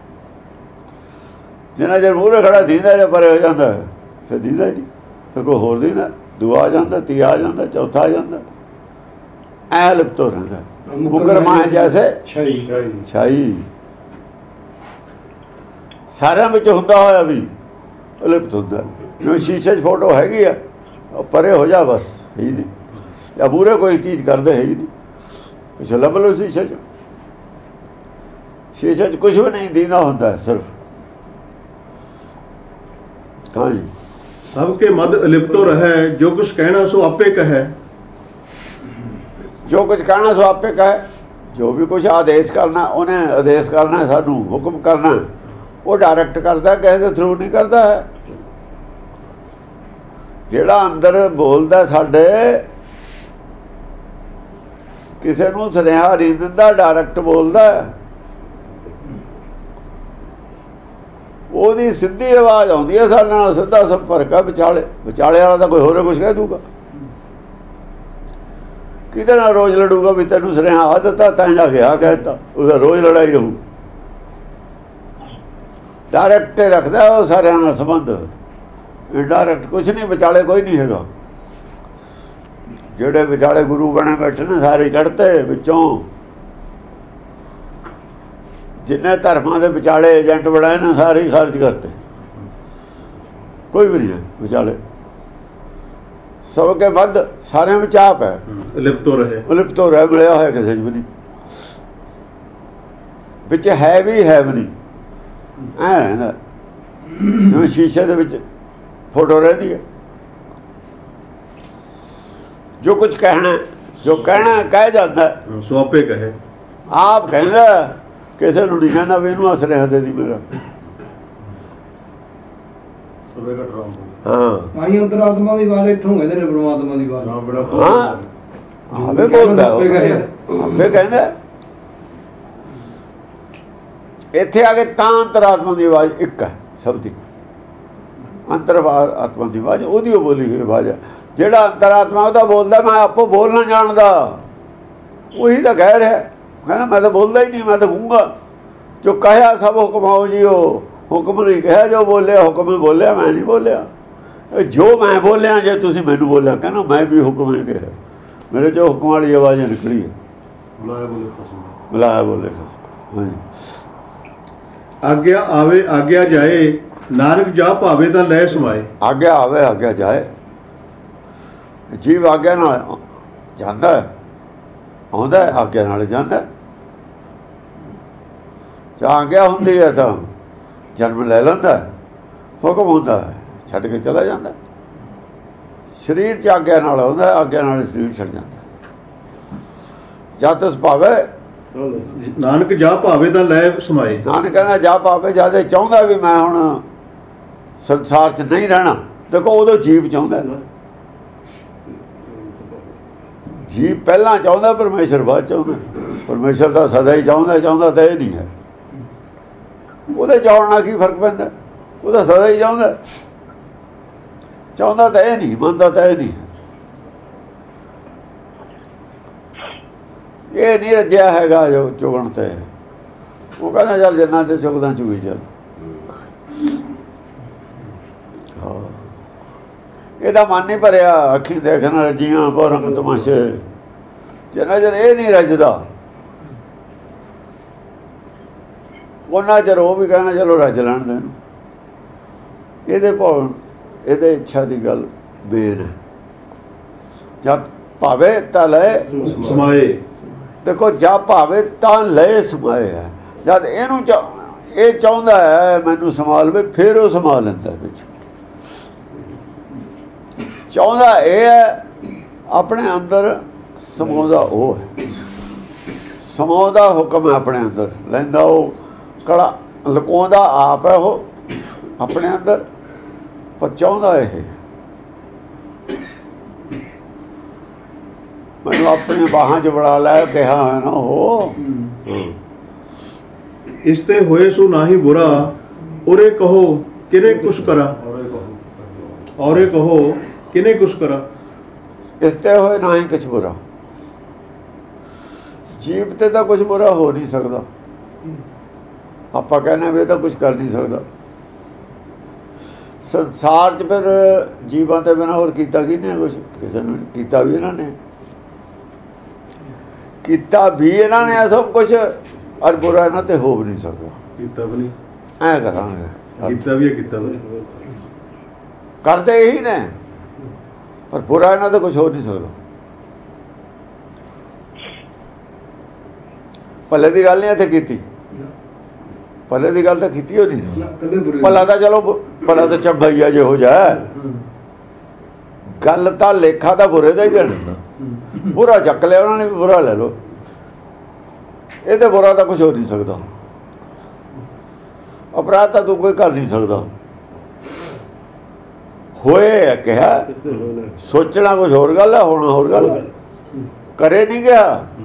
ਜਿੰਨਾ ਚਿਰ ਮੂਹਰੇ ਖੜਾ ਦੀਂਦਾ ਜਾਂ ਪਰੇ ਹੋ ਜਾਂਦਾ ਫਿਰ ਦੀਂਦਾ ਹੀ ਨਹੀਂ, ਫਿਰ ਕੋਈ ਹੋਰ ਦੀਂਦਾ, ਦੂਆ ਆ ਜਾਂਦਾ, ਤੀਆ ਆ ਜਾਂਦਾ, ਚੌਥਾ ਆ ਜਾਂਦਾ, ਐਂ ਲਿਪਤ ਹੋ ਰਹਿੰਦਾ। ਮੁਕਰਮਾ ਹੈ ਜੈਸੇ ਛਾਈ, ਸਾਰਿਆਂ ਵਿੱਚ ਹੁੰਦਾ ਹੋਇਆ ਵੀ ਲਿਪਤ ਹੁੰਦਾ। ਜਿਵੇਂ ਸ਼ੀਸ਼ੇ 'ਚ ਫੋਟੋ ਹੈਗੀ ਆ, ਪਰੇ ਹੋ ਜਾ ਬਸ, ਹੈ ਹੀ ਨਹੀਂ, ਜਾਂ ਮੂਹਰੇ ਕੋਈ ਚੀਜ਼ ਕਰਦੇ ਹੈ ਹੀ ਨਹੀਂ, ਪਿੱਛੇ ਲੱਭ ਲਓ ਸ਼ੀਸ਼ੇ 'ਚ, ਸ਼ੀਸ਼ੇ 'ਚ ਕੁਛ ਵੀ ਨਹੀਂ ਦੀਂਦਾ ਹੁੰਦਾ ਸਿਰਫ। ਹਾਂਜੀ, ਸਭ ਕੇ ਮਦ ਲਿਪਤੋ ਰਹਿ, ਜੋ ਕੁਛ ਕਹਿਣਾ ਸੋ ਆਪੇ ਕਹੈ। ਜੋ ਕੁਝ ਕਹਿਣਾ ਸੋ ਆਪੇ ਕਹੇ, ਜੋ ਵੀ ਕੁਛ ਆਦੇਸ਼ ਕਰਨਾ ਉਹਨੇ ਆਦੇਸ਼ ਕਰਨਾ, ਸਾਨੂੰ ਹੁਕਮ ਕਰਨਾ, ਉਹ ਡਾਇਰੈਕਟ ਕਰਦਾ, ਕਿਸੇ ਦੇ ਥਰੂ ਨਹੀਂ ਕਰਦਾ ਹੈ। ਜਿਹੜਾ ਅੰਦਰ ਬੋਲਦਾ ਸਾਡੇ ਕਿਸੇ ਨੂੰ ਸੁਨੇਹਾ ਨਹੀਂ ਦਿੰਦਾ, ਡਾਇਰੈਕਟ ਬੋਲਦਾ, ਉਹਦੀ ਸਿੱਧੀ ਆਵਾਜ਼ ਆਉਂਦੀ ਹੈ ਸਾਡੇ ਨਾਲ, ਸਿੱਧਾ ਸੰਪਰਕ ਹੈ। ਵਿਚਾਲੇ ਵਿਚਾਲੇ ਵਾਲਾ ਤਾਂ ਕੋਈ ਹੋਰ ਕੁਝ ਕਹਿ ਦੂਗਾ, ਕਿਹਦੇ ਨਾਲ ਰੋਜ਼ ਲੜੂਗਾ ਵੀ ਤੈਨੂੰ ਸੁਨੇਹਾ ਆ ਦਿੱਤਾ ਤਾਂ ਜਾ ਕੇ ਆ ਕਹਿਤਾ, ਉਹਦਾ ਰੋਜ਼ ਲੜਾਈ ਰਹੂ। ਡਾਇਰੈਕਟ ਰੱਖਦਾ ਉਹ ਸਾਰਿਆਂ ਨਾਲ ਸੰਬੰਧ, ਇਨਡਾਇਰੈਕਟ ਕੁਛ ਨਹੀਂ, ਵਿਚਾਲੇ ਕੋਈ ਨਹੀਂ ਹੈਗਾ। ਜਿਹੜੇ ਵਿਚਾਲੇ ਗੁਰੂ ਬਣੇ ਬੈਠੇ ਨੇ ਸਾਰੇ ਕੱਢਤੇ ਵਿੱਚੋਂ, ਜਿੰਨੇ ਧਰਮਾਂ ਦੇ ਵਿਚਾਲੇ ਏਜੰਟ ਬਣਾਏ ਨੇ ਸਾਰੇ ਖਰਚ ਕਰਤੇ, ਕੋਈ ਵੀ ਨਹੀਂ ਹੈ ਵਿਚਾਲੇ। ਸਭ ਕੇ ਵੱਧ ਸਾਰਿਆਂ ਵਿੱਚ ਆਪ ਹੈ, ਲਿਪਤੋ ਰਹੇ ਲਿਪਤੋ ਰਹਿ ਮਿਲਿਆ ਹੋਇਆ ਕਿਸੇ 'ਚ ਵੀ ਨਹੀਂ, ਵਿੱਚ ਹੈ ਵੀ ਹੈ ਵੀ ਨਹੀਂ, ਐ ਰਹਿੰਦਾ ਜਿਵੇਂ ਸ਼ੀਸ਼ੇ ਦੇ ਵਿੱਚ ਫੋਟੋ ਰਹਿੰਦੀ ਹੈ। ਜੋ ਕੁਝ ਕਹਿਣਾ ਜੋ ਕਹਿਣਾ ਕਹਿ ਜਾਂਦਾ, ਸੁਆਪੇ ਕਹੇ, ਆਪ ਕਹਿੰਦਾ, ਕਿਸੇ ਨੂੰ ਨਹੀਂ ਕਹਿੰਦਾ ਵੀ ਇਹਨੂੰ ਸੁਨੇਹਾ ਦੇ ਦੀ ਮੇਰਾ। ਹਾਂ ਆਈ ਅੰਤਰਾਤਮਾ ਦੀ ਆਵਾਜ਼ ਇੱਥੋਂ ਕਹਿੰਦੇ ਨੇ ਪਰਮਾਤਮਾ ਦੀ ਆਵਾਜ਼। ਹਾਂ ਆਪੇ ਬੋਲਦਾ, ਆਪੇ ਕਹਿੰਦਾ। ਇੱਥੇ ਆ ਕੇ ਤਾਂ ਅੰਤਰਾਤਮਾ ਦੀ ਆਵਾਜ਼ ਇੱਕ ਹੈ ਸਭ ਦੀ, ਅੰਤਰਾਤਮਾ ਦੀ ਆਵਾਜ਼ ਉਹਦੀ ਉਹ ਬੋਲੀ ਹੋਈ ਆਵਾਜ਼ ਹੈ। ਜਿਹੜਾ ਅੰਤਰਾਤਮਾ ਉਹਦਾ ਬੋਲਦਾ, ਮੈਂ ਆਪੋ ਬੋਲਣਾ ਜਾਣਦਾ, ਉਹੀ ਤਾਂ ਕਹਿ ਰਿਹਾ। ਕਹਿੰਦਾ ਮੈਂ ਤਾਂ ਬੋਲਦਾ ਹੀ ਨਹੀਂ, ਮੈਂ ਤਾਂ ਕਹੂੰਗਾ ਜੋ ਕਹਿਆ ਸਭ ਹੁਕਮਾਓ ਜੀ, ਉਹ ਹੁਕਮ ਨਹੀਂ ਕਿਹਾ, ਜੋ ਬੋਲਿਆ ਹੁਕਮ ਬੋਲਿਆ, ਮੈਂ ਨਹੀਂ ਬੋਲਿਆ। ਜੋ ਮੈਂ ਬੋਲਿਆ ਜੇ ਤੁਸੀਂ ਮੈਨੂੰ ਬੋਲਿਆ, ਕਹਿੰਦਾ ਮੈਂ ਵੀ ਹੁਕਮ ਹੀ ਕਿਹਾ, ਮੇਰੇ ਜੋ ਹੁਕਮ ਵਾਲੀ ਆਵਾਜ਼ ਨਿਕਲੀ ਹੈ। ਬੁਲਾਇਆ ਬੋਲੇ ਖਸਮ, ਬੁਲਾਇਆ ਬੋਲੇ ਖਸਮ। ਹਾਂਜੀ, ਆਗਿਆ ਆਵੇ ਆਗਿਆ ਜਾਏ, ਨਾਨਕ ਜਾ ਭਾਵੇ ਤਾਂ ਲੈ ਸਮਾਏ। ਆਗਿਆ ਆਵੇ ਆਗਿਆ ਜਾਏ, ਜੀਵ ਆਗਿਆ ਨਾਲ ਜਾਂਦਾ, ਆਉਂਦਾ ਆਗਿਆ ਨਾਲ ਜਾਂਦਾ। ਜਾਂ ਆਗਿਆ ਹੁੰਦੀ ਹੈ ਤਾਂ ਜਨਮ ਲੈ ਲੈਂਦਾ, ਹੁਕਮ ਹੁੰਦਾ ਛੱਡ ਕੇ ਚਲਾ ਜਾਂਦਾ। ਸਰੀਰ 'ਚ ਆਗਿਆ ਨਾਲ ਆਉਂਦਾ, ਆਗਿਆ ਨਾਲ ਸਰੀਰ ਛੱਡ ਜਾਂਦਾ। ਜਾਂ ਤਿਸ ਭਾਵੇ ਨਾਨਕ ਜਾ ਭਾਵੇ ਤਾਂ ਲੈ ਸਮਾਏ। ਨਾਨਕ ਕਹਿੰਦਾ ਜਾ ਭਾਵੇ, ਜਦ ਚਾਹੁੰਦਾ ਵੀ ਮੈਂ ਹੁਣ ਸੰਸਾਰ 'ਚ ਨਹੀਂ ਰਹਿਣਾ। ਦੇਖੋ ਉਦੋਂ ਜੀਵ ਚਾਹੁੰਦਾ, ਜੀਵ ਪਹਿਲਾਂ ਚਾਹੁੰਦਾ, ਪਰਮੇਸ਼ਰ ਬਾਅਦ ਚਾਹੁੰਦਾ। ਪਰਮੇਸ਼ਰ ਤਾਂ ਸਦਾ ਹੀ ਚਾਹੁੰਦਾ, ਚਾਹੁੰਦਾ ਤਾਂ ਇਹ ਨਹੀਂ ਹੈ। ਉਹਦੇ ਚਾਹੁਣ ਨਾਲ ਕੀ ਫਰਕ ਪੈਂਦਾ, ਉਹਦਾ ਸਦਾ ਹੀ ਚਾਹੁੰਦਾ, ਚਾਹੁੰਦਾ ਤਾਂ ਇਹ ਨਹੀਂ, ਮੰਨਦਾ ਤਾਂ ਇਹ ਨਹੀਂ। ਇਹ ਨਹੀਂ ਰੱਜਿਆ ਹੈਗਾ ਜੋ ਚੁਗਣ ਤੇ। ਉਹ ਕਹਿੰਦਾ ਚੱਲ ਜਿੰਨਾ ਤੇ ਚੁਗਦਾ ਚੁਗੀ ਚੱਲ। ਹਾਂ ਇਹਦਾ ਮਨ ਨਹੀਂ ਭਰਿਆ, ਅੱਖੀਂ ਦੇਖਣ ਰੱਜੀਆਂ ਬਹੁ ਰੰਗ ਤਮਾਸ਼ੇ, ਜਿੰਨਾ ਚਿਰ ਇਹ ਨਹੀਂ ਰੱਜਦਾ ਉਹਨਾਂ ਚਿਰ ਉਹ ਵੀ ਕਹਿੰਦਾ ਚਲੋ ਰੱਜ ਲੈਣ ਦੇ। ਇਹਦੇ ਭਾਵ ਇਹਦੇ ਇੱਛਾ ਦੀ ਗੱਲ ਬੇਨ ਹੈ। ਜਦ ਭਾਵੇ ਤਾਂ ਲੈ ਸਮਾਏ। ਦੇਖੋ ਜਾਂ ਭਾਵੇ ਤਾਂ ਲੈ ਸਮਾਏ ਹੈ। ਜਦ ਇਹਨੂੰ ਇਹ ਚਾਹੁੰਦਾ ਹੈ ਮੈਨੂੰ ਸੰਭਾਲ ਵੇ, ਫਿਰ ਉਹ ਸੰਭਾਲ ਲੈਂਦਾ ਵਿੱਚ। ਚਾਹੁੰਦਾ ਇਹ ਹੈ, ਆਪਣੇ ਅੰਦਰ ਸਮਾਉਂਦਾ ਉਹ ਹੈ, ਸਮਾਉਂਦਾ ਹੁਕਮ ਹੈ ਆਪਣੇ ਅੰਦਰ ਲੈਂਦਾ। ਉਹ ਕਲਾ ਲੁਕਾਉਂਦਾ ਆਪ ਹੈ ਉਹ ਆਪਣੇ ਅੰਦਰ, ਪਰ ਚਾਹੁੰਦਾ ਇਹ ਮੈਨੂੰ ਆਪਣੀ ਬਾਹਾਂ 'ਚ ਬੜਾ ਲੈ ਕਿਹਾ ਹੈ ਨਾ ਉਹ। ਇਸ ਤੇ ਹੋਏ ਸੋ ਨਾਹੀ ਬੁਰਾ, ਉਰੇ ਕਹੋ ਕਿਨੇ ਕੁਛ ਕਰਾ। ਔਰੇ ਕਹੋ ਕਿਨੇ ਕੁਛ ਕਰਾ। ਇਸ ਤੇ ਹੋਏ ਨਾ ਹੀ ਕੁਛ ਬੁਰਾ, ਜੀਵ ਤੇ ਤਾਂ ਕੁਛ ਬੁਰਾ ਹੋ ਨਹੀਂ ਸਕਦਾ। ਆਪਾਂ ਕਹਿੰਦੇ ਵੀ ਇਹ ਤਾਂ ਕੁਛ ਕਰ ਨਹੀਂ ਸਕਦਾ। ਸੰਸਾਰ 'ਚ ਫਿਰ ਜੀਵਾਂ ਤੇ ਬਿਨਾਂ ਹੋਰ ਕੀਤਾ ਕੀ ਨਹੀਂ ਕੁਛ, ਕਿਸੇ ਨੂੰ ਕੀਤਾ ਵੀ ਇਹਨਾਂ ਨੇ, ਕੀਤਾ ਵੀ ਇਹਨਾਂ ਨੇ ਸਭ ਕੁਛ, ਔਰ ਬੁਰਾ ਇਹਨਾਂ ਤੇ ਹੋ ਵੀ ਨਹੀਂ ਸਕਦਾ। ਕੀਤਾ ਵੀ ਨਹੀਂ, ਐਂ ਕਰਾਂਗੇ ਕੀਤਾ ਵੀ ਹੈ ਕੀਤਾ ਵੀ ਨਹੀਂ, ਕਰਦੇ ਇਹੀ ਨੇ, ਪਰ ਬੁਰਾ ਇਹਨਾਂ ਦਾ ਕੁਛ ਹੋ ਨਹੀਂ ਸਕਦਾ। ਭਲੇ ਦੀ ਗੱਲ ਨਹੀਂ ਇੱਥੇ ਕੀਤੀ, ਭਲੇ ਦੀ ਗੱਲ ਤਾਂ ਕੀਤੀ ਹੋ ਨਹੀਂ। ਭਲਾ ਤਾਂ ਚਲੋ ਭਲਾ ਤਾਂ ਚੰਗਾ ਹੀ ਆ ਜਿਹੋ ਜਿਹਾ, ਗੱਲ ਤਾਂ ਲੇਖਾ ਤਾਂ ਬੁਰੇ ਦਾ ਹੀ ਦੇਣਾ। ਬੁਰਾ ਚੱਕ ਲਿਆ ਉਹਨਾਂ ਨੇ, ਵੀ ਬੁਰਾ ਲੈ ਲਓ। ਇਹ ਤੇ ਬੁਰਾ ਤਾਂ ਕੁਛ ਹੋ ਨਹੀਂ ਸਕਦਾ, ਅਪਰਾਧ ਤਾਂ ਤੂੰ ਕੋਈ ਕਰ ਨਹੀਂ ਸਕਦਾ। ਹੋਏ ਕਿਹਾ, ਸੋਚਣਾ ਕੁਝ ਹੋਰ ਗੱਲ ਹੈ, ਹੋਣਾ ਹੋਰ ਗੱਲ। ਕਰੇ ਨਹੀਂ ਗਿਆ,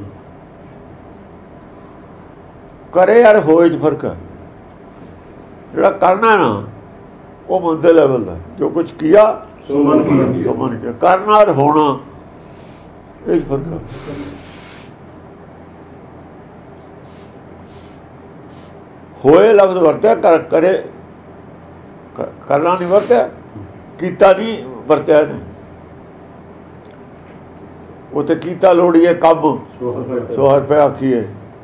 ਕਰੇ ਯਾਰ ਹੋਏ ਚ ਫਰਕ ਹੈ। ਜਿਹੜਾ ਕਰਨਾ ਨਾ ਉਹ ਮਨ ਦੇ ਲੈਵਲ ਦਾ, ਜੋ ਕੁਝ ਕੀਆ ਸੋ ਮਨ ਕੀ ਸੋ ਮਨ ਕਿਆ, ਕਰਨਾ ਔਰ ਹੋਣਾ ਇਹ ਫਰਕ ਹੈ। ਹੋਏ ਲਫ਼ਜ਼ ਵਰਤਿਆ, ਕਰ ਕਰੇ ਕਰਨਾ ਨਹੀਂ ਵਰਤਿਆ, ਕੀਤਾ ਨਹੀਂ ਵਰਤਿਆ ਨੇ। ਉਹ ਤੇ ਕੀਤਾ ਲੋੜੀਏ ਕੰਮ ਸੋ ਹਰ ਪੈ ਆਖੀਏ,